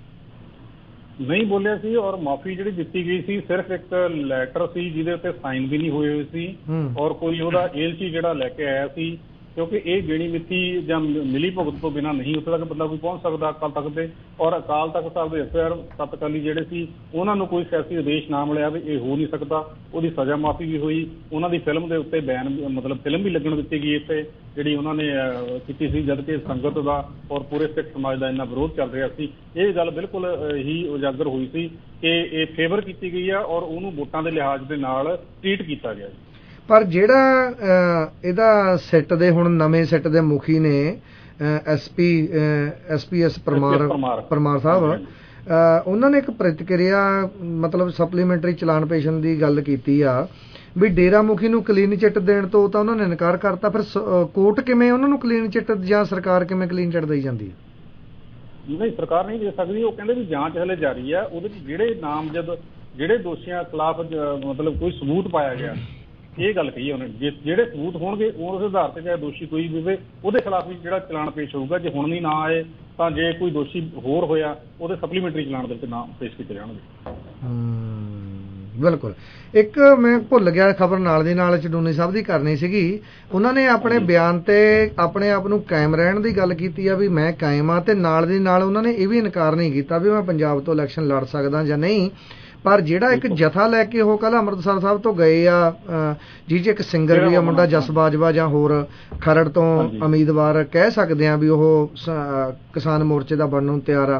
ਨਹੀਂ ਬੋਲਿਆ ਸੀ। ਔਰ ਮਾਫੀ ਜਿਹੜੀ ਦਿੱਤੀ ਗਈ ਸੀ ਸਿਰਫ ਇੱਕ ਲੈਟਰ ਸੀ ਜਿਹਦੇ ਉੱਤੇ ਸਾਈਨ ਵੀ ਨਹੀਂ ਹੋਏ ਹੋਏ ਸੀ, ਔਰ ਕੋਈ ਉਹਦਾ ਏਲਚੀ ਜਿਹੜਾ ਲੈ ਕੇ ਆਇਆ ਸੀ, ਕਿਉਂਕਿ ਇਹ ਗਿਣੀ ਮਿੱਥੀ ਜਾਂ ਮਿਲੀ ਭੁਗਤ ਤੋਂ ਬਿਨਾਂ ਨਹੀਂ ਉੱਥੇ ਤੱਕ ਬੰਦਾ ਕੋਈ ਪਹੁੰਚ ਸਕਦਾ ਅਕਾਲ ਤਖਤ ਦੇ। ਔਰ ਅਕਾਲ ਤਖਤ ਸਾਹਿਬ ਦੇ ਐਫ ਆਈ ਆਰ ਸੱਤ ਅਕਾਲੀ ਜਿਹੜੇ ਸੀ ਉਹਨਾਂ ਨੂੰ ਕੋਈ ਸਿਆਸੀ ਆਦੇਸ਼ ਨਾ ਮਿਲਿਆ ਵੀ ਇਹ ਹੋ ਨਹੀਂ ਸਕਦਾ। ਉਹਦੀ ਸਜ਼ਾ ਮਾਫੀ ਵੀ ਹੋਈ, ਉਹਨਾਂ ਦੀ ਫਿਲਮ ਦੇ ਉੱਤੇ ਬੈਨ ਮਤਲਬ ਫਿਲਮ ਵੀ ਲੱਗਣ ਦਿੱਤੀ ਗਈ ਇੱਥੇ ਜਿਹੜੀ ਉਹਨਾਂ ਨੇ ਕੀਤੀ ਸੀ, ਜਦ ਕਿ ਸੰਗਤ ਦਾ ਔਰ ਪੂਰੇ ਸਿੱਖ ਸਮਾਜ ਦਾ ਇੰਨਾ ਵਿਰੋਧ ਚੱਲ ਰਿਹਾ ਸੀ। ਇਹ ਗੱਲ ਬਿਲਕੁਲ ਹੀ ਉਜਾਗਰ ਹੋਈ ਸੀ ਕਿ ਇਹ ਫੇਵਰ ਕੀਤੀ ਗਈ ਆ ਔਰ ਉਹਨੂੰ ਵੋਟਾਂ ਦੇ ਲਿਹਾਜ਼ ਦੇ ਨਾਲ ਟ੍ਰੀਟ ਕੀਤਾ ਗਿਆ। ਪਰ ਜਿਹੜਾ ਇਹਦਾ ਸਿੱਟ ਦੇ ਹੁਣ ਨਵੇਂ ਸਿੱਟ ਦੇ ਮੁਖੀ ਨੇ S P S P S Parmar Parmar sahib, ਉਹਨਾਂ ਨੇ ਇੱਕ ਪ੍ਰਤੀਕਿਰਿਆ ਮਤਲਬ ਸਪਲੀਮੈਂਟਰੀ ਚਲਾਨ ਪੇਸ਼ਨ ਦੀ ਗੱਲ ਕੀਤੀ ਆ ਵੀ ਡੇਰਾ ਮੁਖੀ ਨੂੰ ਕਲੀਨ ਚਿੱਟ ਦੇਣ ਤੋਂ ਤਾਂ ਉਹਨਾਂ ਨੇ ਇਨਕਾਰ ਕਰਤਾ। ਫਿਰ ਕੋਰਟ ਕਿਵੇਂ ਉਹਨਾਂ ਨੂੰ ਕਲੀਨ ਚਿੱਟ ਜਾਂ ਸਰਕਾਰ ਕਿਵੇਂ ਕਲੀਨ ਚਿੱਟ ਦੇਈ ਜਾਂਦੀ ਹੈ? ਨਹੀਂ, ਸਰਕਾਰ ਨਹੀਂ ਦੇ ਸਕਦੀ। ਉਹ ਕਹਿੰਦੇ ਵੀ ਜਾਂਚ ਹਲੇ ਜਾਰੀ ਆ, ਉਹਦੇ ਵਿੱਚ ਜਿਹੜੇ ਨਾਮਜ਼ਦ ਜਿਹੜੇ ਦੋਸ਼ੀਆਂ ਖਿਲਾਫ ਮਤਲਬ ਕੋਈ ਸਬੂਤ ਪਾਇਆ ਗਿਆ, ਇਹ ਗੱਲ ਕਹੀ ਉਹਨੇ, ਜਿਹੜੇ ਸਬੂਤ ਹੋਣਗੇ ਉਸ ਆਧਾਰ ਤੇ ਚਾਹੇ ਦੋਸ਼ੀ ਕੋਈ ਵੀ ਹੋਵੇ ਉਹਦੇ ਖਿਲਾਫ ਵੀ ਜਿਹੜਾ ਚਲਾਨ ਪੇਸ਼ ਹੋਊਗਾ। ਜੇ ਹੁਣ ਨਹੀਂ ਨਾ ਆਏ ਤਾਂ ਜੇ ਕੋਈ ਦੋਸ਼ੀ ਹੋਰ ਹੋਇਆ ਉਹਦੇ ਸਪਲੀਮੈਂਟਰੀ ਚਲਾਨ ਦੇ ਵਿੱਚ ਨਾਮ ਪੇਸ਼ ਕੀਤੇ ਜਾਣਗੇ। ਬਿਲਕੁਲ। ਇੱਕ ਮੈਂ ਭੁੱਲ ਗਿਆ ਖਬਰ ਨਾਲ ਦੀ ਨਾਲ ਚੜੂਨੀ ਸਾਹਿਬ ਦੀ ਕਰਨੀ ਸੀਗੀ, ਉਹਨਾਂ ਨੇ ਆਪਣੇ ਬਿਆਨ ਤੇ ਆਪਣੇ ਆਪ ਨੂੰ ਕਾਇਮ ਰਹਿਣ ਦੀ ਗੱਲ ਕੀਤੀ ਆ ਵੀ ਮੈਂ ਕਾਇਮ ਆ, ਤੇ ਨਾਲ ਦੀ ਨਾਲ ਉਹਨਾਂ ਨੇ ਇਹ ਵੀ ਇਨਕਾਰ ਨਹੀਂ ਕੀਤਾ ਵੀ ਮੈਂ ਪੰਜਾਬ ਤੋਂ ਇਲੈਕਸ਼ਨ ਲੜ ਸਕਦਾ ਜਾਂ ਨਹੀਂ। ਪਰ ਜਿਹੜਾ ਇੱਕ ਜਥਾ ਲੈ ਕੇ ਉਹ ਕੱਲ੍ਹ ਅੰਮ੍ਰਿਤਸਰ ਸਾਹਿਬ ਤੋਂ ਗਏ ਆ, ਜੀ ਜੀ ਇੱਕ ਸਿੰਗਰ ਵੀ ਆ ਮੁੰਡਾ ਜਸ ਬਾਜਵਾ ਜਾਂ ਹੋਰ ਖਰੜ ਤੋਂ ਉਮੀਦਵਾਰ ਕਹਿ ਸਕਦੇ ਆ ਵੀ ਉਹ ਕਿਸਾਨ ਮੋਰਚੇ ਦਾ ਬਣਨ ਨੂੰ ਤਿਆਰ ਆ,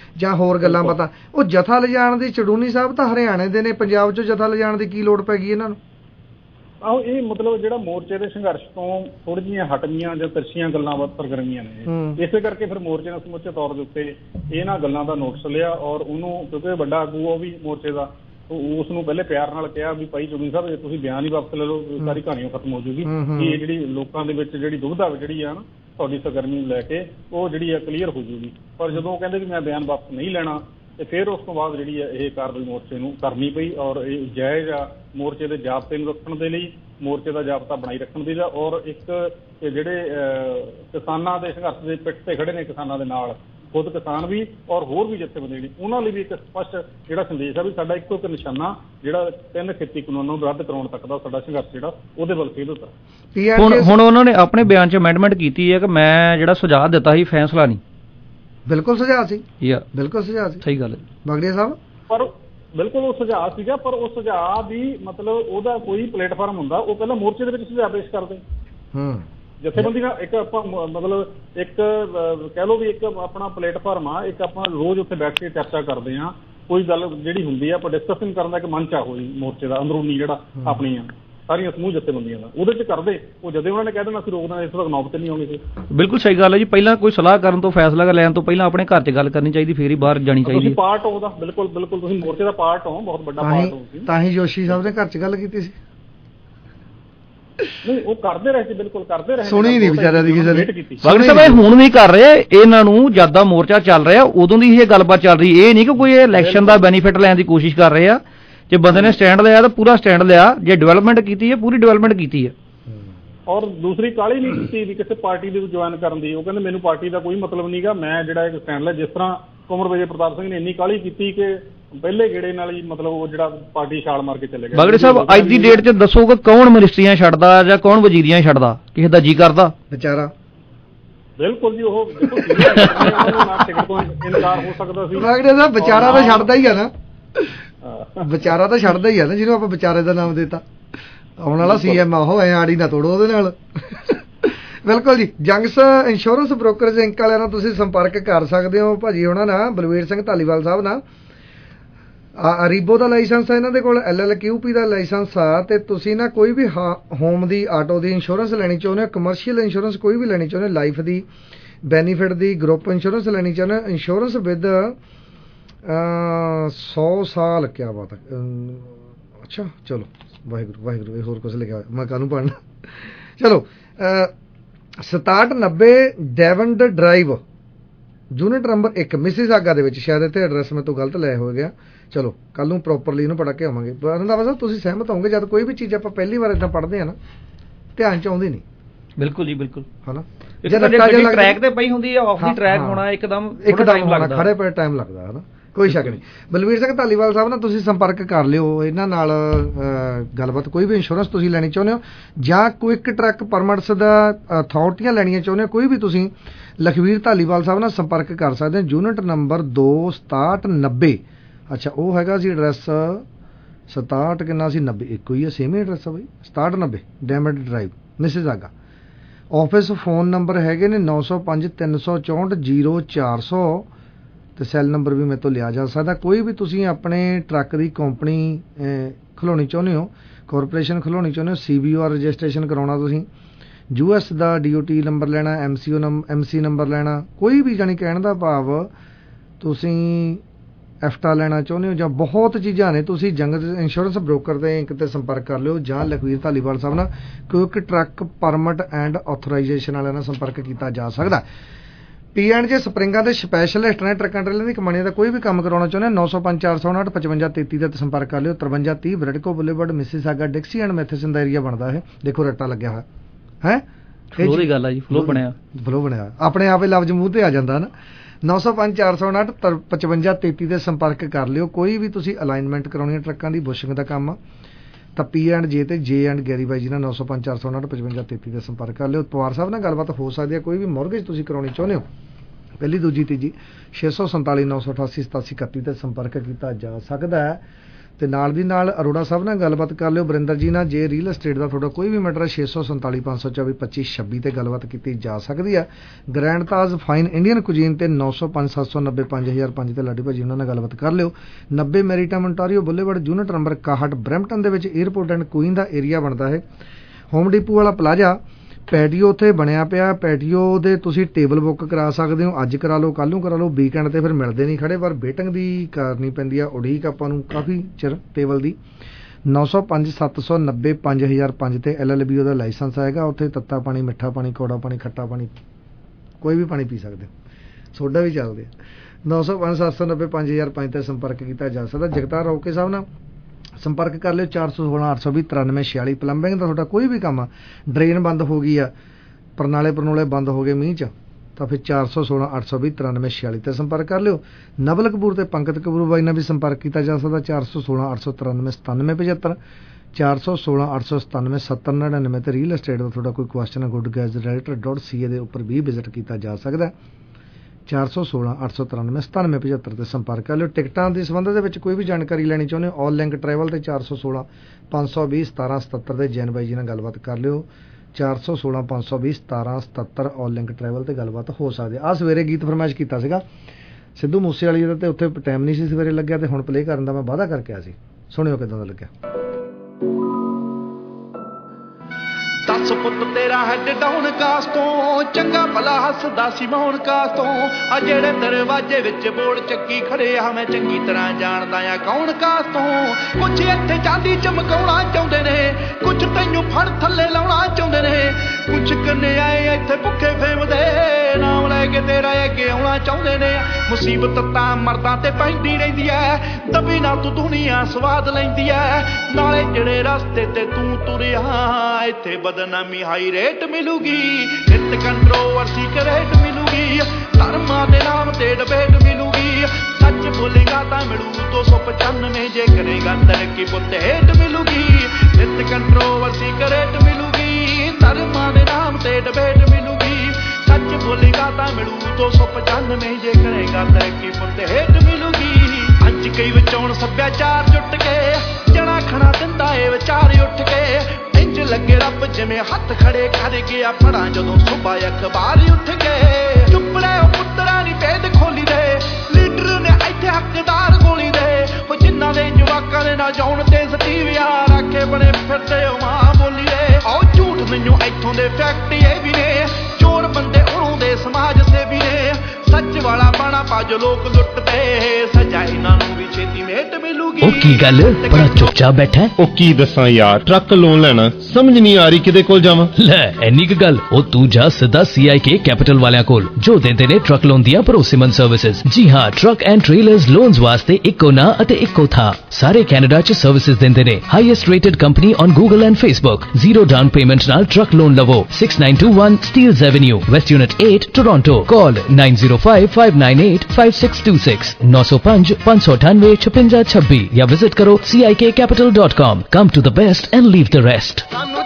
ਜਾਂ ਹੋਰ ਗੱਲਾਂ ਬਾਤਾਂ, ਉਹ ਜਥਾ ਲਿਜਾਣ ਦੀ ਚੜੂਨੀ ਸਾਹਿਬ ਤਾਂ ਹਰਿਆਣੇ ਦੇ ਨੇ, ਪੰਜਾਬ 'ਚੋਂ ਜਥਾ ਲਿਜਾਣ ਦੀ ਕੀ ਲੋੜ ਪੈ ਗਈ ਇਹਨਾਂ ਨੂੰ? ਆਹੋ ਇਹ ਮਤਲਬ ਜਿਹੜਾ ਮੋਰਚੇ ਦੇ ਸੰਘਰਸ਼ ਤੋਂ ਥੋੜ੍ਹੀ ਜਿਹੀਆਂ ਹਟਵੀਆਂ ਜਾਂ ਤਿਰਛੀਆਂ ਗੱਲਾਂ ਸਰਗਰਮੀਆਂ ਨੇ, ਇਸੇ ਕਰਕੇ ਫਿਰ ਮੋਰਚੇ ਨੇ ਸਮੁੱਚੇ ਤੌਰ ਦੇ ਉੱਤੇ ਇਹਨਾਂ ਗੱਲਾਂ ਦਾ ਨੋਟਿਸ ਲਿਆ ਔਰ ਉਹਨੂੰ, ਕਿਉਂਕਿ ਵੱਡਾ ਆਗੂ ਉਹ ਵੀ ਮੋਰਚੇ ਦਾ, ਉਸ ਨੂੰ ਪਹਿਲੇ ਪਿਆਰ ਨਾਲ ਕਿਹਾ ਵੀ ਭਾਈ ਚੁਣੀ ਸਾਹਿਬ ਜੇ ਤੁਸੀਂ ਬਿਆਨ ਹੀ ਵਾਪਸ ਲੈ ਲਓ ਸਾਰੀ ਕਹਾਣੀ ਖਤਮ ਹੋ ਜੂਗੀ, ਕਿ ਜਿਹੜੀ ਲੋਕਾਂ ਦੇ ਵਿੱਚ ਜਿਹੜੀ ਦੁਬਿਧਾ ਜਿਹੜੀ ਆ ਨਾ ਤੁਹਾਡੀ ਸਰਗਰਮੀ ਨੂੰ ਲੈ ਕੇ ਉਹ ਜਿਹੜੀ ਆ ਕਲੀਅਰ ਹੋ ਜੂਗੀ। ਪਰ ਜਦੋਂ ਉਹ ਕਹਿੰਦੇ ਵੀ ਮੈਂ ਬਿਆਨ ਵਾਪਸ ਨਹੀਂ ਲੈਣਾ ਤੇ ਫਿਰ ਉਸ ਤੋਂ ਬਾਅਦ ਜਿਹੜੀ ਹੈ ਇਹ ਕਾਰਵਾਈ ਮੋਰਚੇ ਨੂੰ ਕਰਨੀ ਪਈ ਔਰ ਇਹ ਜਾਇਜ਼ ਆ ਮੋਰਚੇ ਦੇ ਜਾਬਤੇ ਨੂੰ ਰੱਖਣ ਦੇ ਲਈ, ਮੋਰਚੇ ਦਾ ਜਾਬਤਾ ਬਣਾਈ ਰੱਖਣ ਦੇ ਲਈ। ਔਰ ਇੱਕ ਜਿਹੜੇ ਕਿਸਾਨਾਂ ਦੇ ਸੰਘਰਸ਼ ਦੇ ਪਿੱਠ ਤੇ ਖੜੇ ਨੇ, ਕਿਸਾਨਾਂ ਦੇ ਨਾਲ ਖੁਦ ਕਿਸਾਨ ਵੀ ਔਰ ਹੋਰ ਵੀ ਜਥੇਬੰਦੀਆਂ ਨੇ, ਉਹਨਾਂ ਲਈ ਵੀ ਇੱਕ ਸਪਸ਼ਟ ਜਿਹੜਾ ਸੰਦੇਸ਼ ਆ ਵੀ ਸਾਡਾ ਇੱਕੋ ਇੱਕ ਨਿਸ਼ਾਨਾ ਜਿਹੜਾ ਤਿੰਨ ਖੇਤੀ ਕਾਨੂੰਨਾਂ ਨੂੰ ਰੱਦ ਕਰਾਉਣ ਤੱਕ ਦਾ ਸਾਡਾ ਸੰਘਰਸ਼ ਜਿਹੜਾ ਉਹਦੇ ਵੱਲ ਕੇਂਦਰਿਤ ਆ। ਹੁਣ ਹੁਣ ਉਹਨਾਂ ਨੇ ਆਪਣੇ ਬਿਆਨ 'ਚ ਅਮੈਂਡਮੈਂਟ ਕੀਤੀ ਹੈ ਕਿ ਮੈਂ ਜਿਹੜਾ ਸੁਝਾਅ ਦਿੱਤਾ ਸੀ ਫੈਸਲਾ ਨਹੀਂ। ਬਿਲਕੁਲ ਸੁਝਾਅ ਸੀ, ਯਾ ਬਿਲਕੁਲ ਸੁਝਾਅ ਸੀ, ਸਹੀ ਗੱਲ ਹੈ ਬਾਗੜੀਆ ਸਾਹਿਬ। ਪਰ ਬਿਲਕੁਲ ਉਹ ਸੁਝਾਅ ਸੀਗਾ, ਪਰ ਉਹ ਸੁਝਾਅ ਦੀ ਮਤਲਬ ਉਹਦਾ ਕੋਈ ਪਲੇਟਫਾਰਮ ਹੁੰਦਾ, ਉਹ ਪਹਿਲਾਂ ਮੋਰਚੇ ਦੇ ਵਿੱਚ ਸੁਝਾਅ ਪੇਸ਼ ਕਰਦੇ। ਹੂੰ ਜਥੇਬੰਦੀ ਨਾਲ ਇੱਕ ਆਪਾਂ ਮਤਲਬ ਇੱਕ ਕਹਿ ਲਓ ਵੀ ਇੱਕ ਆਪਣਾ ਪਲੇਟਫਾਰਮ ਆ, ਇੱਕ ਆਪਾਂ ਰੋਜ਼ ਉੱਥੇ ਬੈਠ ਕੇ ਚਰਚਾ ਕਰਦੇ ਹਾਂ, ਕੋਈ ਗੱਲ ਜਿਹੜੀ ਹੁੰਦੀ ਆ ਆਪਾਂ ਡਿਸਕਸ਼ਨ ਕਰਨ ਦਾ ਇੱਕ ਮੰਚ ਆ ਹੋਈ ਮੋਰਚੇ ਦਾ ਅੰਦਰੂਨੀ ਜਿਹੜਾ ਆਪਣੀਆਂ ਸਾਰੀਆਂ ਸਮੂਹ ਜਥੇਬੰਦੀਆਂ ਦਾ, ਉਹਦੇ 'ਚ ਕਰਦੇ। ਉਹ ਜਦੋਂ ਉਹਨਾਂ ਨੇ ਕਹਿ ਦੇਣਾ ਅਸੀਂ ਰੋਕਦਾ, ਇਸ ਵਕਤ ਨੌਬਤ ਨਹੀਂ ਆਉਣੀ ਸੀ। ਬਿਲਕੁਲ ਸਹੀ ਗੱਲ ਹੈ ਜੀ, ਪਹਿਲਾਂ ਕੋਈ ਸਲਾਹ ਕਰਨ ਤੋਂ, ਫੈਸਲਾ ਲੈਣ ਤੋਂ ਪਹਿਲਾਂ ਆਪਣੇ ਘਰ 'ਚ ਗੱਲ ਕਰਨੀ ਚਾਹੀਦੀ, ਫੇਰ ਹੀ ਬਾਹਰ ਜਾਣੀ ਚਾਹੀਦੀ। ਤੁਸੀਂ ਪਾਰਟ ਹੋ ਉਹਦਾ, ਬਿਲਕੁਲ ਬਿਲਕੁਲ ਤੁਸੀਂ ਮੋਰਚੇ ਦਾ ਪਾਰਟ ਹੋ, ਬਹੁਤ ਵੱਡਾ ਪਾਰਟ ਹੋ। ਤਾਂ ਹੀ ਜੋਸ਼ੀ ਸਾਹਿਬ ਨੇ ਘਰ 'ਚ ਗੱਲ ਕੀਤੀ ਸੀ। ਨਹੀਂ ਉਹ ਕਰਦੇ ਰਹੇ ਸੀ, ਬਿਲਕੁਲ ਕਰਦੇ ਰਹੇ, ਸੁਣੀ ਨਹੀਂ ਵਿਚਾਰਿਆਂ ਦੀ ਕਿਸੇ ਨੇ। ਬਾਕੀ ਸਭ ਇਹ ਹੁਣ ਵੀ ਕਰ ਰਹੇ, ਇਹਨਾਂ ਨੂੰ ਜਦ ਦਾ ਮੋਰਚਾ ਚੱਲ ਰਿਹਾ ਉਦੋਂ ਦੀ ਇਹ ਗੱਲਬਾਤ ਚੱਲ ਰਹੀ। ਇਹ ਨਹੀਂ ਕਿ ਕੋਈ ਇਲੈਕਸ਼ਨ ਦਾ ਬੈਨੀਫਿਟ ਲੈਣ ਦੀ ਕੋਸ਼ਿਸ਼ ਕਰ ਰਹੇ ਆ। ਜੇ ਬੰਦੇ ਨੇ ਸਟੈਂਡ ਲਿਆ ਤਾਂ ਪੂਰਾ ਸਟੈਂਡ ਲਿਆ, ਜੇ ਡਿਵੈਲਪਮੈਂਟ ਕੀਤੀ ਹੈ ਪੂਰੀ ਡਿਵੈਲਪਮੈਂਟ ਕੀਤੀ ਹੈ। ਔਰ ਦੂਸਰੀ ਕਾਹਲੀ ਨਹੀਂ ਕੀਤੀ ਵੀ ਕਿਸੇ ਪਾਰਟੀ ਦੇ ਵਿੱਚ ਜੁਆਇਨ ਕਰਨ ਦੀ। ਉਹ ਕਹਿੰਦੇ ਮੈਨੂੰ ਪਾਰਟੀ ਦਾ ਕੋਈ ਮਤਲਬ ਨਹੀਂਗਾ, ਮੈਂ ਜਿਹੜਾ ਇੱਕ ਸਟੈਂਡ ਲਿਆ। ਜਿਸ ਤਰ੍ਹਾਂ ਕੁੰਵਰ ਵਿਜੇ ਪ੍ਰਤਾਪ ਸਿੰਘ ਨੇ ਇੰਨੀ ਕਾਹਲੀ ਕੀਤੀ ਕਿ ਪਹਿਲੇ ਗੇੜੇ ਨਾਲ ਹੀ ਮਤਲਬ ਉਹ ਜਿਹੜਾ ਪਾਰਟੀ ਛਾਲ ਮਾਰ ਕੇ ਚਲੇ ਗਿਆ। ਬਾਗੜੇ ਸਾਹਿਬ ਅੱਜ ਦੀ ਡੇਟ 'ਚ ਦੱਸੋ ਕਿ ਕੌਣ ਮਿਨਿਸਟਰੀਆਂ ਛੱਡਦਾ ਜਾਂ ਕੌਣ ਵਜ਼ੀਰੀਆਂ ਛੱਡਦਾ? ਕਿਸੇ ਦਾ ਜੀ ਕਰਦਾ ਵਿਚਾਰਾ। ਬਿਲਕੁਲ ਜੀ, ਉਹ ਟਿਕਟ ਤੋਂ ਇਨਕਾਰ ਹੋ ਸਕਦਾ ਸੀ। ਬਾਗੜੇ ਸਾਹਿਬ ਵਿਚਾਰਾ ਤਾਂ ਛੱਡਦਾ ਹੀ ਆ ਨਾ, ਵਿਚਾਰਾ ਤਾਂ ਛੱਡਦਾ ਹੀ ਆ ਨਾ, ਜਿਹਨੂੰ ਆਪਾਂ ਵਿਚਾਰੇ ਦਾ ਨਾਮ ਦੇਤਾ। ਆਉਣ ਵਾਲਾ ਸੀ ਐਮ ਉਹ ਐ ਆੜੀ ਨਾ ਤੋੜੋ ਉਹਦੇ ਨਾਲ। ਬਿਲਕੁਲ ਜੀ। ਜੰਗਸ ਇੰਸ਼ੋਰੈਂਸ ਬ੍ਰੋਕਰੇਜ ਇੰਕ ਵਾਲਿਆਂ ਨਾਲ ਤੁਸੀਂ ਸੰਪਰਕ ਕਰ ਸਕਦੇ ਹੋ ਭਾਜੀ ਉਹਨਾਂ ਨਾਲ, ਬਲਵੀਰ ਸਿੰਘ ਧਾਲੀਵਾਲ ਸਾਹਿਬ ਨਾਲ। ਅਰੀਬੋ ਦਾ ਲਾਇਸੈਂਸ ਹੈ ਇਹਨਾਂ ਦੇ ਕੋਲ, ਐਲ ਐਲ ਕਿਊ ਪੀ ਦਾ ਲਾਇਸੈਂਸ ਆ। ਤੇ ਤੁਸੀਂ ਨਾ ਕੋਈ ਵੀ ਹੋਮ ਦੀ, ਆਟੋ ਦੀ ਇੰਸ਼ੋਰੈਂਸ ਲੈਣੀ ਚਾਹੁੰਦੇ ਹੋ, ਕਮਰਸ਼ੀਅਲ ਇੰਸ਼ੋਰੈਂਸ ਕੋਈ ਵੀ ਲੈਣੀ ਚਾਹੁੰਦੇ ਹੋ, ਲਾਈਫ ਦੀ, ਬੈਨੀਫਿਟ ਦੀ, ਗਰੁੱਪ ਇੰਸ਼ੋਰੈਂਸ ਲੈਣੀ ਚਾਹੁੰਦੇ ਹੋ, ਇੰਸ਼ੋਰੈਂਸ ਵਿਦ ਸੌ ਸਾਲ, ਕਿਆ ਬਾਤ ਹੈ। ਅੱਛਾ ਚਲੋ, ਵਾਹਿਗੁਰੂ ਵਾਹਿਗੁਰੂ, ਇਹ ਹੋਰ ਕੁਛ ਲਿਖਿਆ ਮੈਂ ਕਾਹਨੂੰ ਪੜ੍ਹਨਾ। ਚਲੋ ਸਤਾਹਠ ਨੱਬੇ ਡੈਵਨਡ ਡਰਾਈਵ, ਯੂਨਿਟ ਨੰਬਰ ਇੱਕ, ਮਿਸੀਸਾਗਾ ਦੇ ਵਿੱਚ। ਸ਼ਾਇਦ ਇੱਥੇ ਐਡਰੈਸ ਮੈਂ ਤੋਂ ਗਲਤ ਲੈ ਹੋ ਗਿਆ। ਚਲੋ ਕੱਲ ਨੂੰ ਪ੍ਰੋਪਰਲੀ ਇਹਨੂੰ ਪੜ੍ਹ ਕੇ ਆਵਾਂਗੇ। ਰੰਧਾਵਾ ਸਾਹਿਬ ਤੁਸੀਂ ਸਹਿਮਤ ਹੋਵੋਗੇ, ਜਦ ਕੋਈ ਵੀ ਚੀਜ਼ ਆਪਾਂ ਪਹਿਲੀ ਵਾਰ ਏਦਾਂ ਪੜ੍ਹਦੇ ਆ ਨਾ ਧਿਆਨ 'ਚ ਆਉਂਦੀ ਨਹੀਂ। ਬਿਲਕੁਲ ਜੀ ਬਿਲਕੁਲ, ਹਨਾ। ਜੇ ਟਰੈਕ ਤੇ ਪਈ ਹੁੰਦੀ ਹੈ, ਆਫ ਦੀ ਟਰੈਕ ਹੋਣਾ ਇੱਕਦਮ ਇੱਕਦਮ ਹੋਣਾ, ਖੜੇ ਪਏ ਟਾਈਮ ਲੱਗਦਾ ਹਨਾ, ਕੋਈ ਸ਼ੱਕ ਨਹੀਂ। ਬਲਵੀਰ ਸਿੰਘ ਧਾਲੀਵਾਲ ਸਾਹਿਬ ਨਾਲ ਤੁਸੀਂ ਸੰਪਰਕ ਕਰ ਲਿਓ, ਇਹਨਾਂ ਨਾਲ ਗੱਲਬਾਤ। ਕੋਈ ਵੀ ਇੰਸ਼ੋਰੈਂਸ ਤੁਸੀਂ ਲੈਣੀ ਚਾਹੁੰਦੇ ਹੋ ਜਾਂ ਕੁਇਕ ਟਰੱਕ ਪਰਮਿਟਸ ਦਾ ਅਥਾਰਟੀਆਂ ਲੈਣੀਆਂ ਚਾਹੁੰਦੇ ਹੋ, ਕੋਈ ਵੀ ਤੁਸੀਂ ਲਖਵੀਰ ਧਾਲੀਵਾਲ ਸਾਹਿਬ ਨਾਲ ਸੰਪਰਕ ਕਰ ਸਕਦੇ ਹੋ। ਯੂਨਿਟ ਨੰਬਰ ਦੋ ਸਤਾਹਠ ਨੱਬੇ। ਅੱਛਾ ਉਹ ਹੈਗਾ ਸੀ ਐਡਰੈਸ ਸਤਾਹਠ ਕਿੰਨਾ ਸੀ, ਨੱਬੇ ਇੱਕੋ ਹੀ ਹੈ, ਸੇਮ ਹੀ ਐਡਰੈਸ ਆ ਬਈ, ਸਤਾਹਠ ਨੱਬੇ Davand drive Mississauga. Office phone number ਹੈਗੇ ਨੇ ਨੌ ਸੌ ਪੰਜ ਤਿੰਨ ਸੌ ਚੌਂਹਠ ਜ਼ੀਰੋ ਚਾਰ ਸੌ, ਤੇ ਸੈੱਲ ਨੰਬਰ ਵੀ ਮੇਰੇ ਤੋਂ ਲਿਆ ਜਾ ਸਕਦਾ। ਕੋਈ ਵੀ ਤੁਸੀਂ ਆਪਣੇ ਟਰੱਕ ਦੀ ਕੰਪਨੀ ਖੁਲਾਉਣੀ ਚਾਹੁੰਦੇ ਹੋ, ਕਾਰਪੋਰੇਸ਼ਨ ਖੁਲਾਉਣੀ ਚਾਹੁੰਦੇ ਹੋ, C B O R registration ਕਰਾਉਣਾ, ਤੁਸੀਂ ਯੂ ਐਸ ਦਾ ਡੀ ਓ ਟੀ ਨੰਬਰ ਲੈਣਾ, M C O number M C number ਲੈਣਾ, ਕੋਈ ਵੀ ਜਾਣੀ ਕਹਿਣ ਦਾ ਭਾਵ ਤੁਸੀਂ ਐਫਟਾ ਲੈਣਾ ਚਾਹੁੰਦੇ ਹੋ ਜਾਂ ਬਹੁਤ ਚੀਜ਼ਾਂ ਨੇ, ਤੁਸੀਂ ਜੰਗ ਇੰਸ਼ੋਰੈਂਸ ਬ੍ਰੋਕਰ ਦੇ ਇੰਕ 'ਤੇ ਸੰਪਰਕ ਕਰ ਲਿਓ ਜਾਂ ਲਖਵੀਰ ਧਾਲੀਵਾਲ ਸਾਹਿਬ ਨਾਲ। ਕਿਉਂਕਿ ਟਰੱਕ ਪਰਮਿਟ ਐਂਡ ਆਥੋਰਾਈਜੇਸ਼ਨ ਵਾਲਿਆਂ ਨਾਲ ਸੰਪਰਕ ਕੀਤਾ ਜਾ ਸਕਦਾ। ਪੀ ਐਂਡ ਜੇ ਸਪਰਿੰਗਾਂ ਦੇ ਸਪੈਸ਼ਲਿਸਟ ਨੇ, ਟਰੱਕਾਂ ਟਰੇਲਰਾਂ ਦੀ ਕੰਪਨੀ ਦਾ ਕੋਈ ਵੀ ਕੰਮ ਕਰਾਉਣਾ ਚਾਹੁੰਦੇ ਹੋ, ਨੌ ਸੌ ਪੰਜ ਚਾਰ ਸੌ ਉਨਾਹਠ ਪਚਵੰਜਾ ਤੇਤੀ ਦਾ ਸੰਪਰਕ ਕਰ ਲਿਓ। ਤਰਵੰਜਾ ਤੀਹ Bridco boulevard Mississauga, Dixie and Matheson ਦਾ ਏਰੀਆ ਬਣਦਾ ਹੈ। ਦੇਖੋ ਰੱਟਾ ਲੱਗਿਆ ਹੋਇਆ ਹੈ, ਫਲੋ ਦੀ ਗੱਲ ਆ ਜੀ, ਫਲੋ ਬਣਿਆ ਫਲੋ ਬਣਿਆ ਆਪਣੇ ਆਪੇ ਲਫ਼ਜ਼ ਮੂੰਹ ਤੇ ਆ ਜਾਂਦਾ ਨਾ। ਨੌ ਸੌ ਪੰਜ ਚਾਰ ਸੌ ਉਨਾਹਠ ਪਚਵੰਜਾ ਤੇਤੀ ਦੇ ਸੰਪਰਕ ਕਰ ਲਿਓ। ਕੋਈ ਵੀ ਤੁਸੀਂ ਅਲਾਈਨਮੈਂਟ ਕਰਾਉਣੀ ਹੈ ਟਰੱਕਾਂ ਦੀ, ਬੁਸ਼ਿੰਗ ਦਾ ਕੰਮ ਤਾਂ ਪੀ ਐਂਡ ਜੇ ਤੇ ਜੇ ਐਂਡ ਗੈਰੀ ਬਾਈ ਜੀ ਨਾਲ ਨੌ ਸੌ ਪੰਜ ਚਾਰ ਸੌ ਉਨਾਹਠ ਪਚਵੰਜਾ ਤੇਤੀ ਦੇ ਸੰਪਰਕ ਕਰ ਲਿਓ। ਪਵਾਰ ਸਾਹਿਬ ਨਾਲ ਗੱਲਬਾਤ ਹੋ ਸਕਦੀ ਹੈ। ਕੋਈ ਵੀ ਮੋਰਗੇਜ ਤੁਸੀਂ ਕਰਾਉਣੀ ਚਾਹੁੰਦੇ ਹੋ, ਪਹਿਲੀ ਦੂਜੀ ਤੀਜੀ, ਛੇ ਸੌ ਸੰਤਾਲੀ ਨੌ ਸੌ ਅਠਾਸੀ ਸਤਾਸੀ ਇਕੱਤੀ 'ਤੇ ਸੰਪਰਕ ਕੀਤਾ ਜਾ ਸਕਦਾ ਹੈ। ਤੇ ਨਾਲ ਦੀ ਨਾਲ ਅਰੋੜਾ ਸਾਹਿਬ ਨਾਲ ਗੱਲਬਾਤ ਕਰ ਲਿਓ, ਵਰਿੰਦਰ ਜੀ ਨਾਲ। ਜੇ ਰੀਅਲ estate ਦਾ ਤੁਹਾਡਾ ਕੋਈ ਵੀ ਮੈਟਰ ਹੈ ਛੇ ਸੌ ਸੰਤਾਲੀ ਪੰਜ ਸੌ ਚੌਵੀ ਪੱਚੀ ਛੱਬੀ ਤੇ ਗੱਲਬਾਤ ਕੀਤੀ ਜਾ ਸਕਦੀ ਆ। Grand Taj fine Indian cuisine ਤੇ ਨੌ ਸੌ ਪੰਜ ਸੱਤ ਸੌ ਨੱਬੇ ਪੰਜ ਹਜ਼ਾਰ ਪੰਜ ਤੇ ਲਾਡੀ ਭਾਜੀ ਉਹਨਾਂ ਨਾਲ ਗੱਲਬਾਤ ਕਰ ਲਿਓ। ਨੱਬੇ maritime ontario boulevard unit number ਇਕਾਹਠ ਬਰੈਂਪਟਨ ਦੇ ਵਿੱਚ ਏਅਰਪੋਰਟ ਐਂਡ ਕੁਈਨ ਦਾ ਏਰੀਆ ਬਣਦਾ ਹੈ। ਹੋਮ ਡਿਪੂ ਵਾਲਾ ਪਲਾਜ਼ਾ ਪੈਟੀਓ ਉੱਥੇ ਬਣਿਆ ਪਿਆ। ਪੈਟੀਓ ਦੇ ਤੁਸੀਂ ਟੇਬਲ ਬੁੱਕ ਕਰਾ ਸਕਦੇ ਹੋ, ਅੱਜ ਕਰਾ ਲਓ, ਕੱਲ੍ਹ ਨੂੰ ਕਰਾ ਲਓ, ਵੀਕਐਂਡ ਤੇ ਫਿਰ ਮਿਲਦੇ ਨਹੀਂ ਖੜੇ, ਪਰ ਵੇਟਿੰਗ ਦੀ ਕਰਨੀ ਪੈਂਦੀ ਆ, ਉਡੀਕ ਆਪਾਂ ਨੂੰ ਕਾਫੀ ਚਿਰ ਟੇਬਲ ਦੀ। ਨੌ ਸੌ ਪੰਜ ਸੱਤ ਸੌ ਨੱਬੇ ਪੰਜ ਹਜ਼ਾਰ ਪੰਜ ਤੇ ਐਲ ਐਲ ਬੀ ਉਹਦਾ ਲਾਇਸੈਂਸ ਹੈਗਾ। ਉੱਥੇ ਤੱਤਾ ਪਾਣੀ, ਮਿੱਠਾ ਪਾਣੀ, ਕੌੜਾ ਪਾਣੀ, ਖੱਟਾ ਪਾਣੀ, ਕੋਈ ਵੀ ਪਾਣੀ ਪੀ ਸਕਦੇ, ਸੋਡਾ ਵੀ ਚੱਲਦੇ ਆ। ਨੌ ਸੌ ਪੰਜ ਸੱਤ ਸੌ ਨੱਬੇ ਪੰਜ ਹਜ਼ਾਰ ਪੰਜ ਤੇ ਸੰਪਰਕ ਕੀਤਾ ਜਾ ਸਕਦਾ। ਜਗਤਾਰ ਰੌਕੇ ਸਾਹਿਬ ਨਾਲ ਸੰਪਰਕ ਕਰ ਲਿਓ ਚਾਰ ਸੌ ਸੋਲਾਂ ਅੱਠ ਸੌ ਵੀਹ ਤਰਾਨਵੇਂ ਛਿਆਲੀ। ਪਲੰਬਿੰਗ ਦਾ ਤੁਹਾਡਾ ਕੋਈ ਵੀ ਕੰਮ ਆ, ਡਰੇਨ ਬੰਦ ਹੋ ਗਈ ਆ, ਪਰਨਾਲੇ ਪਰਨੂਲੇ ਬੰਦ ਹੋ ਗਏ ਮੀਂਹ 'ਚ, ਤਾਂ ਫਿਰ ਚਾਰ ਸੌ ਸੋਲਾਂ ਅੱਠ ਸੌ ਵੀਹ ਤਰਾਨਵੇਂ ਛਿਆਲੀ ਤੇ ਸੰਪਰਕ ਕਰ ਲਿਓ। ਨਵਲ ਕਪੂਰ ਤੇ ਪੰਕਤ ਕਪੂਰ ਬਾਈ ਨਾਲ ਵੀ ਸੰਪਰਕ ਕੀਤਾ ਜਾ ਸਕਦਾ ਚਾਰ ਸੌ ਸੋਲਾਂ ਅੱਠ ਸੌ ਤਰਾਨਵੇਂ ਸਤਾਨਵੇਂ ਪਝੱਤਰ, ਚਾਰ ਸੌ ਸੋਲਾਂ ਅੱਠ ਸੌ ਸਤਾਨਵੇਂ ਸੱਤਰ ਨੜਿਨਵੇਂ ਤੇ ਰੀਅਲ estate ਦਾ ਤੁਹਾਡਾ ਕੋਈ ਕੁਐਸਚਨ ਹੈ good gas director dot C A ਦੇ ਉੱਪਰ ਵੀ ਵਿਜ਼ਿਟ ਕੀਤਾ ਜਾ ਸਕਦਾ। ਚਾਰ ਸੌ ਸੋਲਾਂ ਅੱਠ ਸੌ ਤਰਾਨਵੇਂ ਸਤਾਨਵੇਂ ਪਝੱਤਰ ਤੇ ਸੰਪਰਕ ਕਰ ਲਿਓ। ਟਿਕਟਾਂ ਦੇ ਸੰਬੰਧ ਦੇ ਵਿੱਚ ਕੋਈ ਵੀ ਜਾਣਕਾਰੀ ਲੈਣੀ ਚਾਹੁੰਦੇ ਹੋ, ਆਲ ਲਿੰਕ ਟਰੈਵਲ ਤੇ ਚਾਰ ਸੌ ਸੋਲਾਂ ਪੰਜ ਸੌ ਵੀਹ ਸਤਾਰਾਂ ਸਤੱਤਰ ਦੇ ਜੈਨ ਬਾਈ ਜੀ ਨਾਲ ਗੱਲਬਾਤ ਕਰ ਲਿਓ। ਚਾਰ ਸੌ ਸੋਲਾਂ ਪੰਜ ਸੌ ਵੀਹ ਸਤਾਰਾਂ ਸਤੱਤਰ ਆਲ ਲਿੰਕ ਟਰੈਵਲ ਤੇ ਗੱਲਬਾਤ ਹੋ ਸਕਦੀ ਆ। ਸਵੇਰੇ ਗੀਤ ਫਰਮਾਇਸ਼ ਕੀਤਾ ਸੀਗਾ ਸਿੱਧੂ ਮੂਸੇ ਵਾਲੀ ਦਾ, ਤੇ ਉੱਥੇ ਟਾਈਮ ਨਹੀਂ ਸੀ ਸਵੇਰੇ ਲੱਗਿਆ, ਤੇ ਹੁਣ ਪਲੇ ਕਰਨ ਦਾ ਮੈਂ ਵਾਅਦਾ ਕਰਕੇ ਆਇਆ ਸੀ। ਸੁਣਿਓ ਕਿੱਦਾਂ ਦਾ ਲੱਗਿਆ। ਦਸ ਪੁੱਤ ਤੇਰਾ ਹੈਡ ਡਾਊਨ ਕਾਸ ਤੋਂ, ਚੰਗਾ ਭਲਾ ਹੱਸਦਾ ਸੀ ਮੌਣ ਕਾਸ ਤੋਂ। ਆ ਜਿਹੜੇ ਦਰਵਾਜ਼ੇ ਵਿੱਚ ਬੋਲ ਚੱਕੀ ਖੜੇ ਆ, ਮੈਂ ਚੰਗੀ ਤਰ੍ਹਾਂ ਜਾਣਦਾ ਆ ਕੌਣ ਕਾਸ ਤੋਂ। ਕੁਛ ਇੱਥੇ ਚਾਂਦੀ ਚਮਕਾਉਣਾ ਚਾਹੁੰਦੇ ਨੇ, ਕੁਛ ਤੈਨੂੰ ਫੜ ਥੱਲੇ ਲਾਉਣਾ ਚਾਹੁੰਦੇ ਨੇ, ਕੁਛ ਕੰਨੇ ਆਏ ਇੱਥੇ ਭੁੱਖੇ ਫੇਮਦੇ, ਨਾਮ ਲੈ ਕੇ ਤੇਰਾ ਅੱਗੇ ਆਉਣਾ ਚਾਹੁੰਦੇ ਨੇ। ਮੁਸੀਬਤ ਤਾਂ ਮਰਦਾਂ ਤੇ ਪੈਂਦੀ ਰਹਿੰਦੀ ਐ, ਦਬੀ ਨਾ ਤੂੰ ਦੁਨੀਆ ਸਵਾਦ ਲੈਂਦੀ ਐ। ਨਾਲੇ ਜਿਹੜੇ ਰਸਤੇ ਤੇ ਤੂੰ ਤੁਰਿਆ, ਇੱਥੇ ਬਦਨਾਮੀ ਹਾਈ ਰੇਟ ਮਿਲੂਗੀ, ਨਿਤ ਕੰਟਰੋਵਰਸੀ ਕਰੇਟ ਮਿਲੂਗੀ, ਧਰਮਾਂ ਦੇ ਨਾਮ ਤੇ ਡਬੇਟ ਮਿਲੂਗੀ। ਸੱਚ ਬੋਲੇਗਾ ਤਾਂ ਮਿਲੂ ਦੋ ਸੌ ਪਚਾਨਵੇਂ, ਜੇ ਕਰੇਗਾ ਤਰੱਕੀ ਪੁੱਤ ਹੇਟ ਮਿਲੂਗੀ, ਨਿਤ ਕੰਟਰੋਵਰਸੀ ਕਰੇਟ ਮਿਲੂਗੀ, ਧਰਮਾਂ ਦੇ ਨਾਮ ਤੇ ਡਬੇਟ ਮਿਲੂਗੀ। ਸੱਚ ਬੋਲੇਗਾ ਤਾਂ ਮਿਲੂ ਦੋ ਸੌ ਪਚਾਨਵੇਂ, ਜੇ ਕਰੇਗਾ ਤਰੱਕੀ ਪੁੱਤ ਹੇਟ ਮਿਲੂਗੀ। ਅੱਜ ਕਈ ਵਿਚੋਂ ਸੱਭਿਆਚਾਰ ਜੁੱਟ ਕੇ, ਜਣਾ ਖਣਾ ਦਿੰਦਾ ਏ ਵਿਚਾਰ ਉੱਠ ਕੇ। ਇੰਜ ਲੱਗੇ ਰੱਬ ਜਿਵੇਂ ਹੱਥ ਖੜੇ ਕਰ ਗਿਆ, ਪੜਾਂ ਜਦੋਂ ਸੁਬਾ ਅਖਬਾਰ ਉੱਠ ਗਏ। ਚੁੱਪ ਰਹਿ ਪੁੱਤਰਾਂ ਨੀ ਭੇਦ ਖੋਲੀ ਦੇ, ਲੀਡਰ ਨੇ ਇੱਥੇ ਹੱਕਦਾਰ ਗੋਲੀ ਦੇ। ਉਹ ਜਿਨ੍ਹਾਂ ਦੇ ਜਵਾਕਾਂ ਦੇ ਨਾ ਜਾਉਣ ਤੇ ਸਟੀਵਿਆ ਰੱਖੇ ਬਣੇ ਫਿਰਦੇ ਉਹ ਮਾਂ ਬੋਲੀ ਦੇ। ਆਓ ਝੂਠ ਮੈਨੂੰ ਇੱਥੋਂ ਦੇ ਫੈਕਟ ਇਹ ਵੀ ਨੇ, ਚੋਰ ਬੰਦੇ ਉਹਨੂੰ ਦੇ ਸਮਾਜ ਸੇਵੀ ਨੇ। ਸੱਚ ਵਾਲਾ ਬਾਣਾ ਪਾ ਜੋ ਲੋਕ ਲੁੱਟ ਪਏ, ਸਜ਼ਾ ਇਹਨਾਂ ਨੂੰ ਵੀ ਛੇਤੀ ਮੇਟ ਮਿਲੂਗੀ। ਉਹ ਕੀ ਗੱਲ ਬੜਾ ਚੁੱਪਚਾਪ ਬੈਠਾ? ਉਹ ਕੀ ਦੱਸਾਂ ਯਾਰ, ਟਰੱਕ ਲੋਨ ਲੈਣਾ ਸਮਝ ਨਹੀਂ ਆ ਰਹੀ ਕਿਹਦੇ ਕੋਲ ਜਾਵਾਂ। ਲੈ ਐਨੀ ਕੁ ਗੱਲ, ਉਹ ਤੂੰ ਜਾ ਸਿੱਧਾ ਸੀ ਆਈ ਕੇ ਕੈਪੀਟਲ ਵਾਲਿਆਂ ਕੋਲ, ਜੋ ਦਿੰਦੇ ਨੇ ਟਰੱਕ ਲੋਨ ਦੀਆਂ ਭਰੋਸੇਮੰਦ ਸਰਵਿਸਿਜ਼। ਜੀ ਹਾਂ, ਟਰੱਕ ਐਂਡ ਟ੍ਰੇਲਰਸ ਲੋਨਸ ਵਾਸਤੇ ਇੱਕੋ ਨਾਂ ਅਤੇ ਇੱਕੋ ਥਾਂ। ਸਾਰੇ ਕੈਨੇਡਾ 'ਚ ਸਰਵਿਸਿਜ਼ ਦਿੰਦੇ ਨੇ। Highest rated company on Google and Facebook. Zero down payment ਨਾਲ ਟਰੱਕ ਲੋਨ ਲਵੋ। Six nine two one steels avenue, west unit eight, Toronto. Call nine zero five five nine eight five six two six, नौ सौ पाँच पाँच सौ अठानवे छप्पन छब्बी, या विजिट करो C I K capital dot com. Come to the best and leave the rest.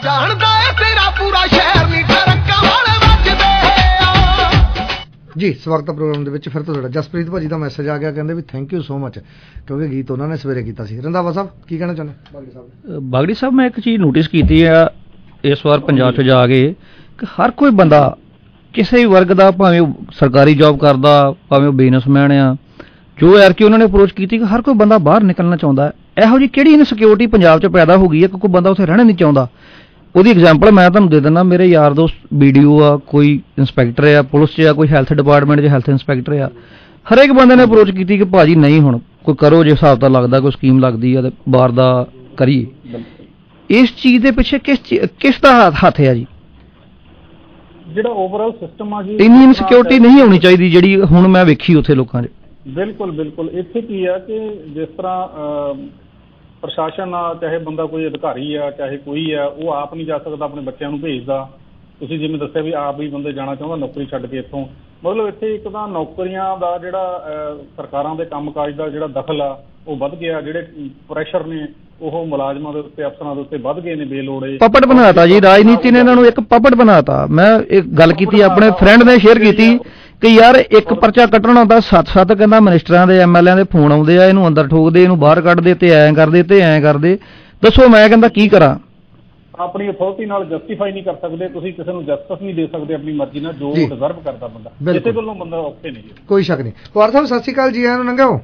ਜੀ ਸਵਾਗਤ ਹੈ ਪ੍ਰੋਗਰਾਮ ਦੇ ਵਿੱਚ। ਫਿਰ ਤੋਂ ਤੁਹਾਡਾ ਜਸਪ੍ਰੀਤ ਭਾਜੀ ਦਾ ਮੈਸੇਜ ਆ ਗਿਆ, ਕਹਿੰਦੇ ਵੀ ਥੈਂਕ ਯੂ ਸੋ ਮਚ, ਕਿਉਂਕਿ ਗੀਤ ਉਹਨਾਂ ਨੇ ਸਵੇਰੇ ਕੀਤਾ ਸੀ। ਰੰਧਾਵਾ ਸਾਹਿਬ ਕੀ ਕਹਿਣਾ ਚਾਹੁੰਦੇ? ਬਾਗੜੀ ਸਾਹਿਬ ਬਾਗੜੀ ਸਾਹਿਬ ਮੈਂ ਇੱਕ ਚੀਜ਼ ਨੋਟਿਸ ਕੀਤੀ ਆ ਇਸ ਵਾਰ ਪੰਜਾਬ 'ਚ ਜਾ ਕੇ, ਕਿ ਹਰ ਕੋਈ ਬੰਦਾ ਕਿਸੇ ਵੀ ਵਰਗ ਦਾ, ਭਾਵੇਂ ਉਹ ਸਰਕਾਰੀ ਜੌਬ ਕਰਦਾ, ਭਾਵੇਂ ਉਹ ਬਿਜ਼ਨਸਮੈਨ ਆ, ਜੋ ਯਾਰ ਕਿ ਉਹਨਾਂ ਨੇ ਅਪਰੋਚ ਕੀਤੀ ਕਿ ਹਰ ਕੋਈ ਬੰਦਾ ਬਾਹਰ ਨਿਕਲਣਾ ਚਾਹੁੰਦਾ। ਇਹੋ ਜਿਹੀ ਕਿਹੜੀ ਇਨਸਿਕਿਉਰਿਟੀ ਪੰਜਾਬ 'ਚ ਪੈਦਾ ਹੋ ਗਈ ਹੈ ਕਿ ਕੋਈ ਬੰਦਾ ਉੱਥੇ ਰਹਿਣਾ ਨਹੀਂ ਚਾਹੁੰਦਾ। ਉਹਦੀ ਐਗਜ਼ਾਮਪਲ ਮੈਂ ਤੁਹਾਨੂੰ ਦੇ ਦਿੰਦਾ। ਮੇਰੇ ਯਾਰ ਦੋਸਤ ਬੀ ਡੀ ਓ ਆ, ਕੋਈ ਇੰਸਪੈਕਟਰ ਆ ਪੁਲਿਸ 'ਚ ਆ, ਕੋਈ ਹੈਲਥ ਡਿਪਾਰਟਮੈਂਟ 'ਚ ਹੈਲਥ ਇੰਸਪੈਕਟਰ ਆ। ਹਰੇਕ ਬੰਦੇ ਨੇ ਅਪਰੋਚ ਕੀਤੀ ਕਿ ਭਾਜੀ ਨਹੀਂ ਹੁਣ ਕੋਈ ਕਰੋ, ਜੇ ਹਿਸਾਬ ਤਾਂ ਲੱਗਦਾ ਕੋਈ ਸਕੀਮ ਲੱਗਦੀ ਆ ਤੇ ਬਾਹਰ ਦਾ ਕਰੀਏ। ਇਸ ਚੀਜ਼ ਦੇ ਪਿੱਛੇ ਕਿਸ ਕਿਸ ਦਾ ਹੱਥ ਹੈ ਜੀ? ਜਿਹੜਾ ਓਵਰਆਲ ਸਿਸਟਮ ਆ ਜੀ, ਇੰਨੀ ਇਨਸਿਕਿਉਰਿਟੀ ਨਹੀਂ ਹੋਣੀ ਚਾਹੀਦੀ ਜਿਹੜੀ ਹੁਣ ਮੈਂ ਵੇਖੀ ਉੱਥੇ ਲੋਕਾਂ 'ਚ। ਬਿਲਕੁਲ ਬਿਲਕੁਲ। ਇੱਥੇ ਕੀ ਆ ਕਿ ਜਿਸ ਤਰ੍ਹਾਂ ਪ੍ਰਸ਼ਾਸਨ ਆ, ਚਾਹੇ ਬੰਦਾ ਕੋਈ ਅਧਿਕਾਰੀ ਆ, ਚਾਹੇ ਕੋਈ ਆ, ਉਹ ਆਪ ਨਹੀਂ ਜਾ ਸਕਦਾ, ਆਪਣੇ ਬੱਚਿਆਂ ਨੂੰ ਭੇਜਦਾ। ਤੁਸੀਂ ਜਿਵੇਂ ਦੱਸਿਆ ਵੀ ਆਪ ਵੀ ਬੰਦੇ ਜਾਣਾ ਚਾਹੁੰਦਾ ਨੌਕਰੀ ਛੱਡ ਕੇ ਇੱਥੋਂ। ਮਤਲਬ ਇੱਥੇ ਇੱਕ ਤਾਂ ਨੌਕਰੀਆਂ ਦਾ ਜਿਹੜਾ ਸਰਕਾਰਾਂ ਦੇ ਕੰਮਕਾਜ ਦਾ ਜਿਹੜਾ ਦਖਲ ਆ ਉਹ ਵੱਧ ਗਿਆ। ਜਿਹੜੇ ਪ੍ਰੈਸ਼ਰ ਨੇ ਉਹ ਮੁਲਾਜ਼ਮਾਂ ਦੇ ਉੱਤੇ, ਅਫਸਰਾਂ ਦੇ ਉੱਤੇ ਵੱਧ ਗਏ ਨੇ ਬੇਲੋੜੇ। ਪਪਟ ਬਣਾਤਾ ਜੀ, ਰਾਜਨੀਤੀ ਨੇ ਇਹਨਾਂ ਨੂੰ ਇੱਕ ਪਪਟ ਬਣਾਤਾ। ਮੈਂ ਇੱਕ ਗੱਲ ਕੀਤੀ, ਆਪਣੇ ਫਰੈਂਡ ਨੇ ਸ਼ੇਅਰ ਕੀਤੀ ਕਿ ਯਾਰ ਇੱਕ ਪਰਚਾ ਕੱਟਣਾ ਹੁੰਦਾ ਸੱਤ ਸੱਤ ਕਹਿੰਦਾ ਮਿਨਿਸਟਰਾਂ ਦੇ ਐਮ ਐਲ ਏ ਦੇ ਫੋਨ ਆਉਂਦੇ ਆ, ਇਹਨੂੰ ਅੰਦਰ ਠੋਕਦੇ, ਇਹਨੂੰ ਬਾਹਰ ਕੱਢਦੇ, ਤੇ ਐਂ ਕਰਦੇ ਤੇ ਐਂ ਕਰਦੇ। ਦੱਸੋ ਮੈਂ ਕਹਿੰਦਾ ਕੀ ਕਰਾਂ? ਆਪਣੀ ਅਥਾਰਟੀ ਨਾਲ ਜਸਟੀਫਾਈ ਨਹੀਂ ਕਰ ਸਕਦੇ ਤੁਸੀਂ, ਕਿਸੇ ਨੂੰ ਜਸਟਿਸ ਨਹੀਂ ਦੇ ਸਕਦੇ ਆਪਣੀ ਮਰਜ਼ੀ ਨਾਲ, ਜੋ ਡਿਜ਼ਰਵ ਕਰਦਾ ਬੰਦਾ, ਕਿਸੇ ਵੱਲੋਂ ਬੰਦਾ ਔਖੇ ਨਹੀਂ। ਕੋਈ ਸ਼ੱਕ ਨਹੀਂ। ਪੌਰ ਸਾਹਿਬ ਸਤਿ ਸ਼੍ਰੀ ਅਕਾਲ ਜੀ, ਆਇਆਂ ਨੂੰ ਲੰਘਿਓ।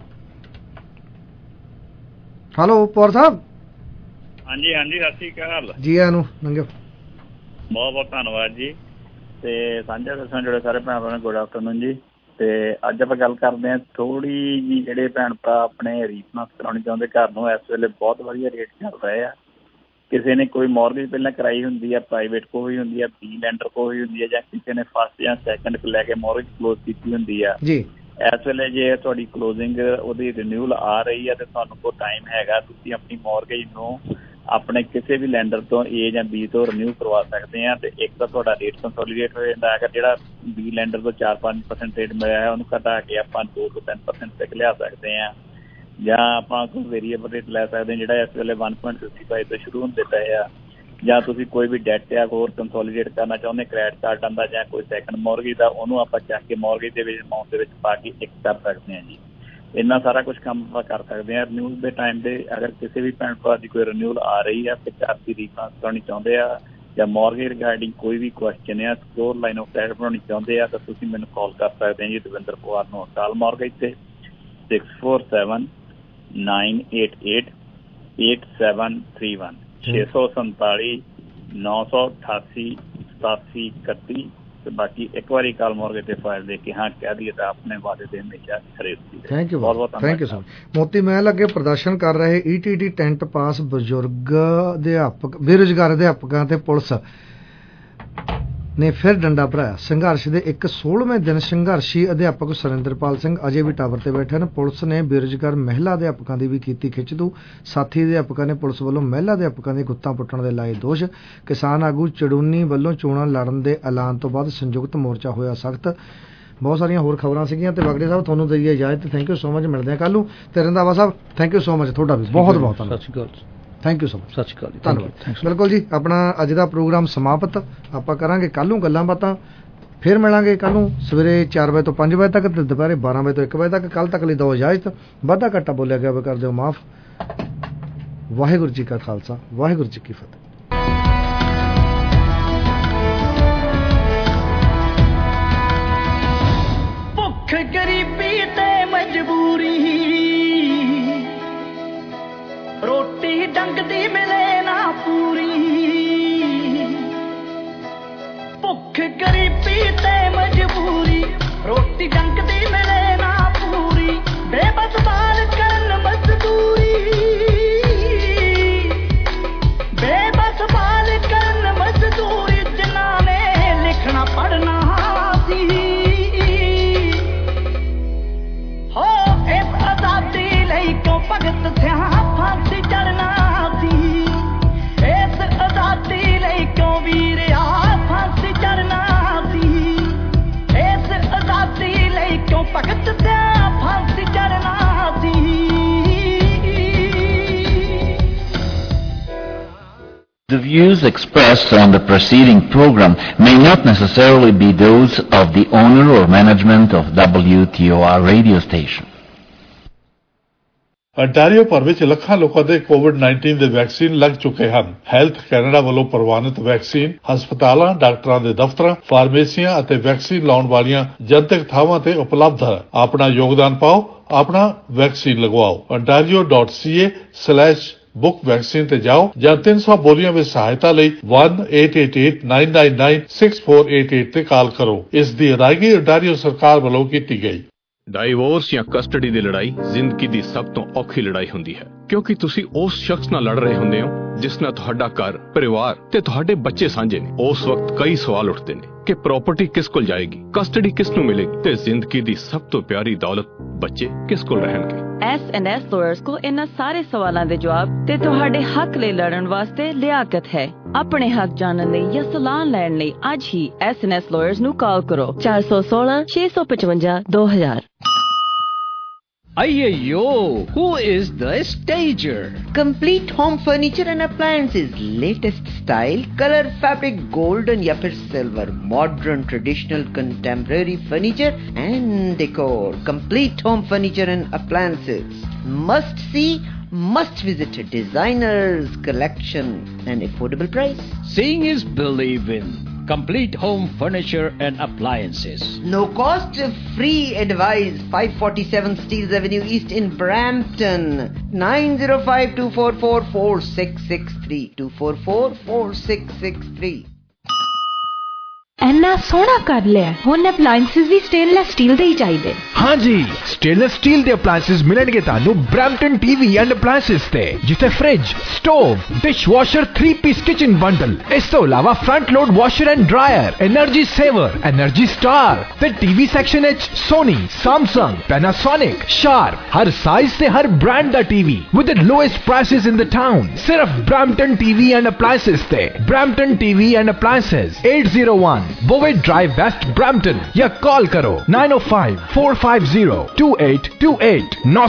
ਹੈਲੋ ਪੌਰ ਸਾਹਿਬ। ਹਾਂਜੀ ਹਾਂਜੀ ਸਤਿ ਸ਼੍ਰੀ ਅਕਾਲ ਜੀ, ਆਇਆਂ ਨੂੰ ਲੰਘਿਓ। ਬਹੁਤ ਬਹੁਤ ਧੰਨਵਾਦ ਜੀ। ਤੇ ਸਾਂਝਾ ਦਰਸ਼ਨ ਜੁੜੇ ਸਾਰੇ ਭੈਣ ਭਰਾ ਨੂੰ ਗੁੱਡ ਆਫਟਰਨੂਨ ਜੀ। ਤੇ ਅੱਜ ਆਪਾਂ ਗੱਲ ਕਰਦੇ ਹਾਂ ਥੋੜੀ ਜਿਹੀ, ਜਿਹੜੇ ਭੈਣ ਭਰਾ ਆਪਣੇ ਰੀਫਾਈਨਾਂਸ ਕਰਾਉਣੀ ਚਾਹੁੰਦੇ ਘਰ ਨੂੰ, ਇਸ ਵੇਲੇ ਬਹੁਤ ਵਧੀਆ ਰੇਟ ਚੱਲ ਰਹੇ ਆ। ਕਿਸੇ ਨੇ ਕੋਈ ਮੌਰਗੇਜ ਪਹਿਲਾਂ ਕਰਾਈ ਹੁੰਦੀ ਆ, ਪ੍ਰਾਈਵੇਟ ਕੋ ਵੀ ਹੁੰਦੀ ਆ, ਬੀ ਲੈਂਡਰ ਕੋ ਵੀ ਹੁੰਦੀ ਆ, ਜਾਂ ਕਿਸੇ ਨੇ ਫਸਟ ਜਾਂ ਸੈਕੰਡ ਲੈ ਕੇ ਮੌਰਗੇਜ ਕਲੋਜ਼ ਕੀਤੀ ਹੁੰਦੀ ਆ ਜੀ। ਇਸ ਵੇਲੇ ਜੇ ਤੁਹਾਡੀ ਕਲੋਜ਼ਿੰਗ ਉਹਦੀ ਰਿਨਿਊਲ ਆ ਰਹੀ ਆ ਤੇ ਤੁਹਾਨੂੰ ਕੋਲ ਟਾਈਮ ਹੈਗਾ, ਤੁਸੀਂ ਆਪਣੀ ਮੌਰਗੇਜ ਨੂੰ ਆਪਣੇ ਕਿਸੇ ਵੀ ਲੈਂਡਰ ਤੋਂ ਏ ਜਾਂ ਬੀ ਤੋਂ ਰਿਨਿਊ ਕਰਵਾ ਸਕਦੇ ਆ। ਤੇ ਇੱਕ ਤਾਂ ਤੁਹਾਡਾ ਰੇਟ ਕੰਸੋਲੀਡੇਟ ਹੋ ਜਾਂਦਾ। ਅਗਰ ਜਿਹੜਾ ਬੀ ਲੈਂਡਰ ਤੋਂ ਚਾਰ ਪੰਜ ਪਰਸੈਂਟ ਰੇਟ ਮਿਲਿਆ ਹੈ ਉਹਨੂੰ ਘਟਾ ਕੇ ਆਪਾਂ ਦੋ ਤੋਂ ਤਿੰਨ ਪਰਸੈਂਟ ਤੱਕ ਲਿਆ ਸਕਦੇ ਹਾਂ, ਜਾਂ ਆਪਾਂ ਕੋਈ ਵੇਰੀਏਬਲ ਰੇਟ ਲੈ ਸਕਦੇ ਹਾਂ ਜਿਹੜਾ ਇਸ ਵੇਲੇ ਵਨ ਪੁਆਇੰਟ ਫਿਫਟੀ ਫਾਈਵ ਤੋਂ ਸ਼ੁਰੂ ਹੁੰਦੇ ਪਏ ਆ। ਜਾਂ ਤੁਸੀਂ ਕੋਈ ਵੀ ਡੈਟ ਆ ਹੋਰ ਕੰਸੋਲੀਡੇਟ ਕਰਨਾ ਚਾਹੁੰਦੇ, ਕ੍ਰੈਡਿਟ ਕਾਰਡ ਆਉਂਦਾ ਜਾਂ ਕੋਈ ਸੈਕੰਡ ਮੌਰਗੇਜ ਦਾ, ਉਹਨੂੰ ਆਪਾਂ ਚੱਕ ਕੇ ਮੌਰਗੇਜ ਦੇ ਵਿੱਚ ਅਮਾਊਂਟ ਦੇ ਵਿੱਚ ਪਾ ਕੇ ਇੱਕ ਕਰ ਸਕਦੇ ਹਾਂ ਜੀ। ਇੰਨਾ ਸਾਰਾ ਕੁਛ ਕੰਮ ਆਪਾਂ ਕਰ ਸਕਦੇ ਹਾਂ ਰਿਨਿਊਲ ਦੇ ਟਾਈਮ ਤੇ। ਅਗਰ ਕਿਸੇ ਵੀ ਭੈਣ ਭਰਾ ਦੀ ਕੋਈ ਰਿਨਿਊਲ ਆ ਰਹੀ ਆ ਤੇ ਘਰ ਦੀ ਰੀਫਾਈਨਾਂਸ ਕਰਾਉਣੀ ਚਾਹੁੰਦੇ ਆ ਜਾਂ ਮੌਰਗੇਜ ਰਿਗਾਰਡਿੰਗ ਕੋਈ ਵੀ ਕੁਐਸਚਨ ਆ, ਸਿਕਿਉਰ ਲਾਈਨ ਆਫ ਕ੍ਰੈਡਿਟ ਬਣਾਉਣੀ ਚਾਹੁੰਦੇ ਆ, ਤਾਂ ਤੁਸੀਂ ਮੈਨੂੰ ਕਾਲ ਕਰ ਸਕਦੇ ਹੋ ਜੀ ਦਵਿੰਦਰ ਪਵਾਰ ਨੂੰ ਅਕਾਲ ਮੌਰਗੇਜ ਤੇ six four seven nine eight eight eight seven three one ਛੇ ਸੌ ਸੰਤਾਲੀ ਨੌ ਸੌ ਅਠਾਸੀ ਸਤਾਸੀ ਇਕੱਤੀ। ਤੇ ਬਾਕੀ ਇੱਕ ਵਾਰੀ ਕਾਲ ਮੌਰਗੇਜ ਤੇ ਫਾਈਲ ਦੇ ਕੇ ਹਾਂ ਕਹਿ ਦਈਏ ਤਾਂ ਆਪਣੇ ਵਾਅਦੇ ਦੇ ਹਮੇਸ਼ਾ ਖਰੇ ਹੁੰਦੀ ਹੈ। ਥੈਂਕ ਯੂ ਬਹੁਤ ਬਹੁਤ thank you sir. Moti Mahal ਅੱਗੇ ਪ੍ਰਦਰਸ਼ਨ ਕਰ ਰਹੇ ਈ ਟੀ ਟੀ ਟੈਂਟ ਪਾਸ ਬਜ਼ੁਰਗ ਅਧਿਆਪਕ ਬੇਰੁਜ਼ਗਾਰ ਅਧਿਆਪਕਾਂ ਤੇ ਪੁਲਿਸ ਨੇ ਫਿਰ ਡੰਡਾ ਭਰਾਇਆ। ਸੰਘਰਸ਼ ਦੇ ਇੱਕ ਸੋਲ੍ਹਵੇਂ ਦਿਨ ਸੰਘਰਸ਼ੀ ਅਧਿਆਪਕ ਸੁਰਿੰਦਰਪਾਲ ਸਿੰਘ ਅਜੇ ਵੀ ਟਾਵਰ ਤੇ ਬੈਠੇ ਹਨ। ਪੁਲਿਸ ਨੇ ਬੇਰੁਜ਼ਗਾਰ ਮਹਿਲਾ ਅਧਿਆਪਕਾਂ ਦੀ ਵੀ ਕੀਤੀ ਖਿੱਚਤੂ। ਸਾਥੀ ਅਧਿਆਪਕਾਂ ਨੇ ਪੁਲਿਸ ਵੱਲੋਂ ਮਹਿਲਾ ਅਧਿਆਪਕਾਂ ਦੀਆਂ ਗੁੱਤਾਂ ਪੁੱਟਣ ਦੇ ਲਾਏ ਦੋਸ਼। ਕਿਸਾਨ ਆਗੂ ਚੜੂਨੀ ਵੱਲੋਂ ਚੋਣਾਂ ਲੜਨ ਦੇ ਐਲਾਨ ਤੋਂ ਬਾਅਦ ਸੰਯੁਕਤ ਮੋਰਚਾ ਹੋਇਆ ਸਖਤ। ਬਹੁਤ ਸਾਰੀਆਂ ਹੋਰ ਖਬਰਾਂ ਸੀਗੀਆਂ ਤੇ ਵਗੜੇ ਸਾਹਿਬ ਤੁਹਾਨੂੰ ਦਈਏ ਇਜਾਜ਼ਤ। ਥੈਂਕ ਯੂ ਸੋ ਮਚ, ਮਿਲਦੇ ਹਾਂ ਕੱਲ੍ਹ ਨੂੰ। ਤੇ Randhawa sahib thank you so much, ਤੁਹਾਡਾ ਵੀ ਬਹੁਤ ਬਹੁਤ ਧੰਨਵਾਦ। ਸਤਿ ਸ਼੍ਰੀ ਅਕਾਲ। Thank you so much. ਸਤਿ ਸ਼੍ਰੀ ਅਕਾਲ। ਧੰਨਵਾਦ। ਬਿਲਕੁਲ ਜੀ, ਆਪਣਾ ਅੱਜ ਦਾ ਪ੍ਰੋਗਰਾਮ ਸਮਾਪਤ। ਆਪਾਂ ਕਰਾਂਗੇ ਕੱਲ੍ਹ ਨੂੰ ਗੱਲਾਂ ਬਾਤਾਂ, ਫਿਰ ਮਿਲਾਂਗੇ ਕੱਲ੍ਹ ਨੂੰ ਸਵੇਰੇ ਚਾਰ ਵਜੇ ਤੋਂ ਪੰਜ ਵਜੇ ਤੱਕ ਤੇ ਦੁਪਹਿਰੇ ਬਾਰਾਂ ਵਜੇ ਤੋਂ ਇੱਕ ਵਜੇ ਤੱਕ। ਕੱਲ੍ਹ ਤੱਕ ਲਈ ਦਿਓ ਇਜਾਜ਼ਤ। ਵਾਧਾ ਘਾਟਾ ਬੋਲਿਆ ਗਿਆ ਵਾ ਕਰ ਦਿਓ ਮਾਫ਼। ਵਾਹਿਗੁਰੂ ਜੀ ਕਾ ਖਾਲਸਾ, ਵਾਹਿਗੁਰੂ ਜੀ ਕੀ ਫਤਿਹ। ਭੁੱਖ ਗਰੀਬੀ ਤੇ ਮਜਬੂਰੀ, ਰੋਟੀ ਡੰਗ ਦੀ ਮਿਲੇ ਨਾ ਪੂਰੀ। ਭੁੱਖ ਗਰੀਬੀ ਤੇ ਮਜਬੂਰੀ, ਰੋਟੀ ਡੰਗ ਦੀ ਮਿਲੇ ਨਾ ਪੂਰੀ। ਬੇਬਸ ਬਾਲ ਕਰਨ ਮਜ਼ਦੂਰੀ, ਬੇਬਸ ਬਾਲ ਕਰਨ ਮਜ਼ਦੂਰੀ। ਜਿਨ੍ਹਾਂ ਨੇ ਲਿਖਣਾ ਪੜ੍ਹਨਾ ਸੀ ਹੋ ਇਸ ਆਜ਼ਾਦੀ ਲਈ ਕਿਉਂ ਭਗਤ ਸਿਆਂ ਫਾਂਸੀ ਚੜ੍ਹਨਾ ਸੀ। ਇਸ ਆਜ਼ਾਦੀ ਲਈ ਕਿਉਂ ਵੀਰਿਆ ਫਾਂਸੀ ਚੜ੍ਹਨਾ ਸੀ। ਇਸ ਆਜ਼ਾਦੀ ਲਈ ਕਿਉਂ ਭਗਤ ਸਿਆਂ ਫਾਂਸੀ ਚੜ੍ਹਨਾ ਸੀ। The views expressed on the preceding program may not necessarily be those of the owner or management of W T O R radio station. Ontario ਭਰ ਵਿੱਚ ਲੱਖਾਂ ਲੋਕਾਂ ਦੇ ਕੋਵਿਡ ਨਾਈਨਟੀਨ ਦੇ ਵੈਕਸੀਨ ਲੱਗ ਚੁੱਕੇ ਹਨ। ਹੈਲਥ ਕੈਨੇਡਾ ਵੱਲੋਂ ਪ੍ਰਵਾਨਿਤ ਵੈਕਸੀਨ ਹਸਪਤਾਲਾਂ, ਡਾਕਟਰਾਂ ਦੇ ਦਫ਼ਤਰਾਂ, ਫਾਰਮੇਸੀਆਂ ਅਤੇ ਵੈਕਸੀਨ ਲਾਉਣ ਵਾਲੀਆਂ ਜਨਤਕ ਥਾਵਾਂ ਤੇ ਉਪਲਬਧ ਹੈ। ਆਪਣਾ ਯੋਗਦਾਨ ਪਾਓ, ਆਪਣਾ ਵੈਕਸੀਨ ਲਗਵਾਓ। ontario dot c a slash book vaccine ਤੇ ਜਾਓ ਜਾਂ ਤਿੰਨ ਸੌ ਬੋਲੀਆਂ ਵਿੱਚ ਸਹਾਇਤਾ ਲਈ one eight eight eight nine nine nine six four eight eight ਤੇ ਕਾਲ ਕਰੋ। ਇਸ ਦੀ ਅਦਾਇਗੀ ontario ਸਰਕਾਰ ਵੱਲੋਂ ਕੀਤੀ ਗਈ। ਡਾਈਵੋਰਸ ਜਾਂ ਕਸਟਡੀ ਦੀ ਲੜਾਈ ਜ਼ਿੰਦਗੀ ਦੀ ਸਭ ਤੋਂ ਔਖੀ ਲੜਾਈ ਹੁੰਦੀ ਹੈ, ਕਿਉਂਕਿ ਤੁਸੀਂ ਉਸ ਸ਼ਖਸ ਨਾਲ ਲੜ ਰਹੇ ਹੁੰਦੇ ਹੋ ਜਿਸ ਨਾਲ ਤੁਹਾਡਾ ਘਰ, ਪਰਿਵਾਰ ਤੇ ਤੁਹਾਡੇ ਬੱਚੇ ਸਾਂਝੇ ਨੇ। ਉਸ ਵਕਤ ਕਈ ਸਵਾਲ ਉੱਠਦੇ ਨੇ ਕਿ ਪ੍ਰਾਪਰਟੀ ਕਿਸ ਕੋਲ ਜਾਏਗੀ, ਕਸਟਡੀ ਕਿਸ ਨੂੰ ਮਿਲੇਗੀ ਤੇ ਜ਼ਿੰਦਗੀ ਦੀ ਸਭ ਤੋਂ ਪਿਆਰੀ ਦੌਲਤ ਬੱਚੇ ਕਿਸ ਕੋਲ ਰਹਿਣਗੇ। ਐਸ ਐਂਡ ਐਸ ਲਾਇਰਸ ਕੋ ਇਹਨਾਂ ਸਾਰੇ ਸਵਾਲਾਂ ਦੇ ਜਵਾਬ ਤੇ ਤੁਹਾਡੇ ਹੱਕ ਲਈ ਲੜਨ ਵਾਸਤੇ ਲਿਆਕਤ ਹੈ। ਆਪਣੇ ਹੱਕ ਜਾਣਨ ਲਈ ਜਾਂ ਸਲਾਹ ਲੈਣ ਲਈ ਅੱਜ ਹੀ ਐਸ ਐਂਡ ਐਸ ਲਾਇਰਸ ਨੂੰ ਕਾਲ ਕਰੋ ਚਾਰ ਸੌ ਸੋਲਾਂ ਛੇ ਸੌ ਪਚਵੰਜਾ ਦੋ ਹਜ਼ਾਰ। Ayyo, who is the stager? Complete Home Furniture and Appliances, latest style, color, fabric, golden या फिर silver, modern, traditional, contemporary furniture and decor. Complete Home Furniture and Appliances. Must see, must visit designers collection and affordable price. Seeing is believing. Complete Home Furniture and Appliances. No cost, free advice. five forty-seven Steeles Avenue East in Brampton. nine zero five, two four four, four six six three. two four four, four six six three. ਇੰਨਾ ਸੋਹਣਾ ਕਰ ਲਿਆ ਹੁਣ appliances ਵੀ stainless steel ਦੇ ਹੀ ਚਾਹੀਦੇ हाँ जी स्टेनलेस स्टील ਦੇ ਅਪਲਾਈਐਂਸਸ ਮਿਲਣਗੇ ਤੁਹਾਨੂੰ ਬ੍ਰੈਂਪਟਨ ਟੀਵੀ ਐਂਡ ਅਪਲਾਈਐਂਸਸ ਤੇ ਜਿੱਥੇ fridge stove dishwasher three piece kitchen bundle ਇਸ ਤੋਂ ਇਲਾਵਾ front load washer and dryer energy saver energy star ਤੇ ਟੀਵੀ ਸੈਕਸ਼ਨ ਵਿੱਚ ਸੋਨੀ ਸੈਮਸੰਗ ਪੈਨਾਸੋਨਿਕ ਸ਼ਾਰਪ ਹਰ ਸਾਈਜ਼ ਤੇ ਹਰ ਬ੍ਰਾਂਡ ਦਾ TV with the lowest prices in the town ਸਿਰਫ ਬ੍ਰੈਂਪਟਨ ਟੀਵੀ ਐਂਡ ਅਪਲਾਈਐਂਸਸ ਤੇ Brampton TV and appliances eight oh one Bovey Drive West Brampton या call करो nine oh five, four five zero, two eight two eight.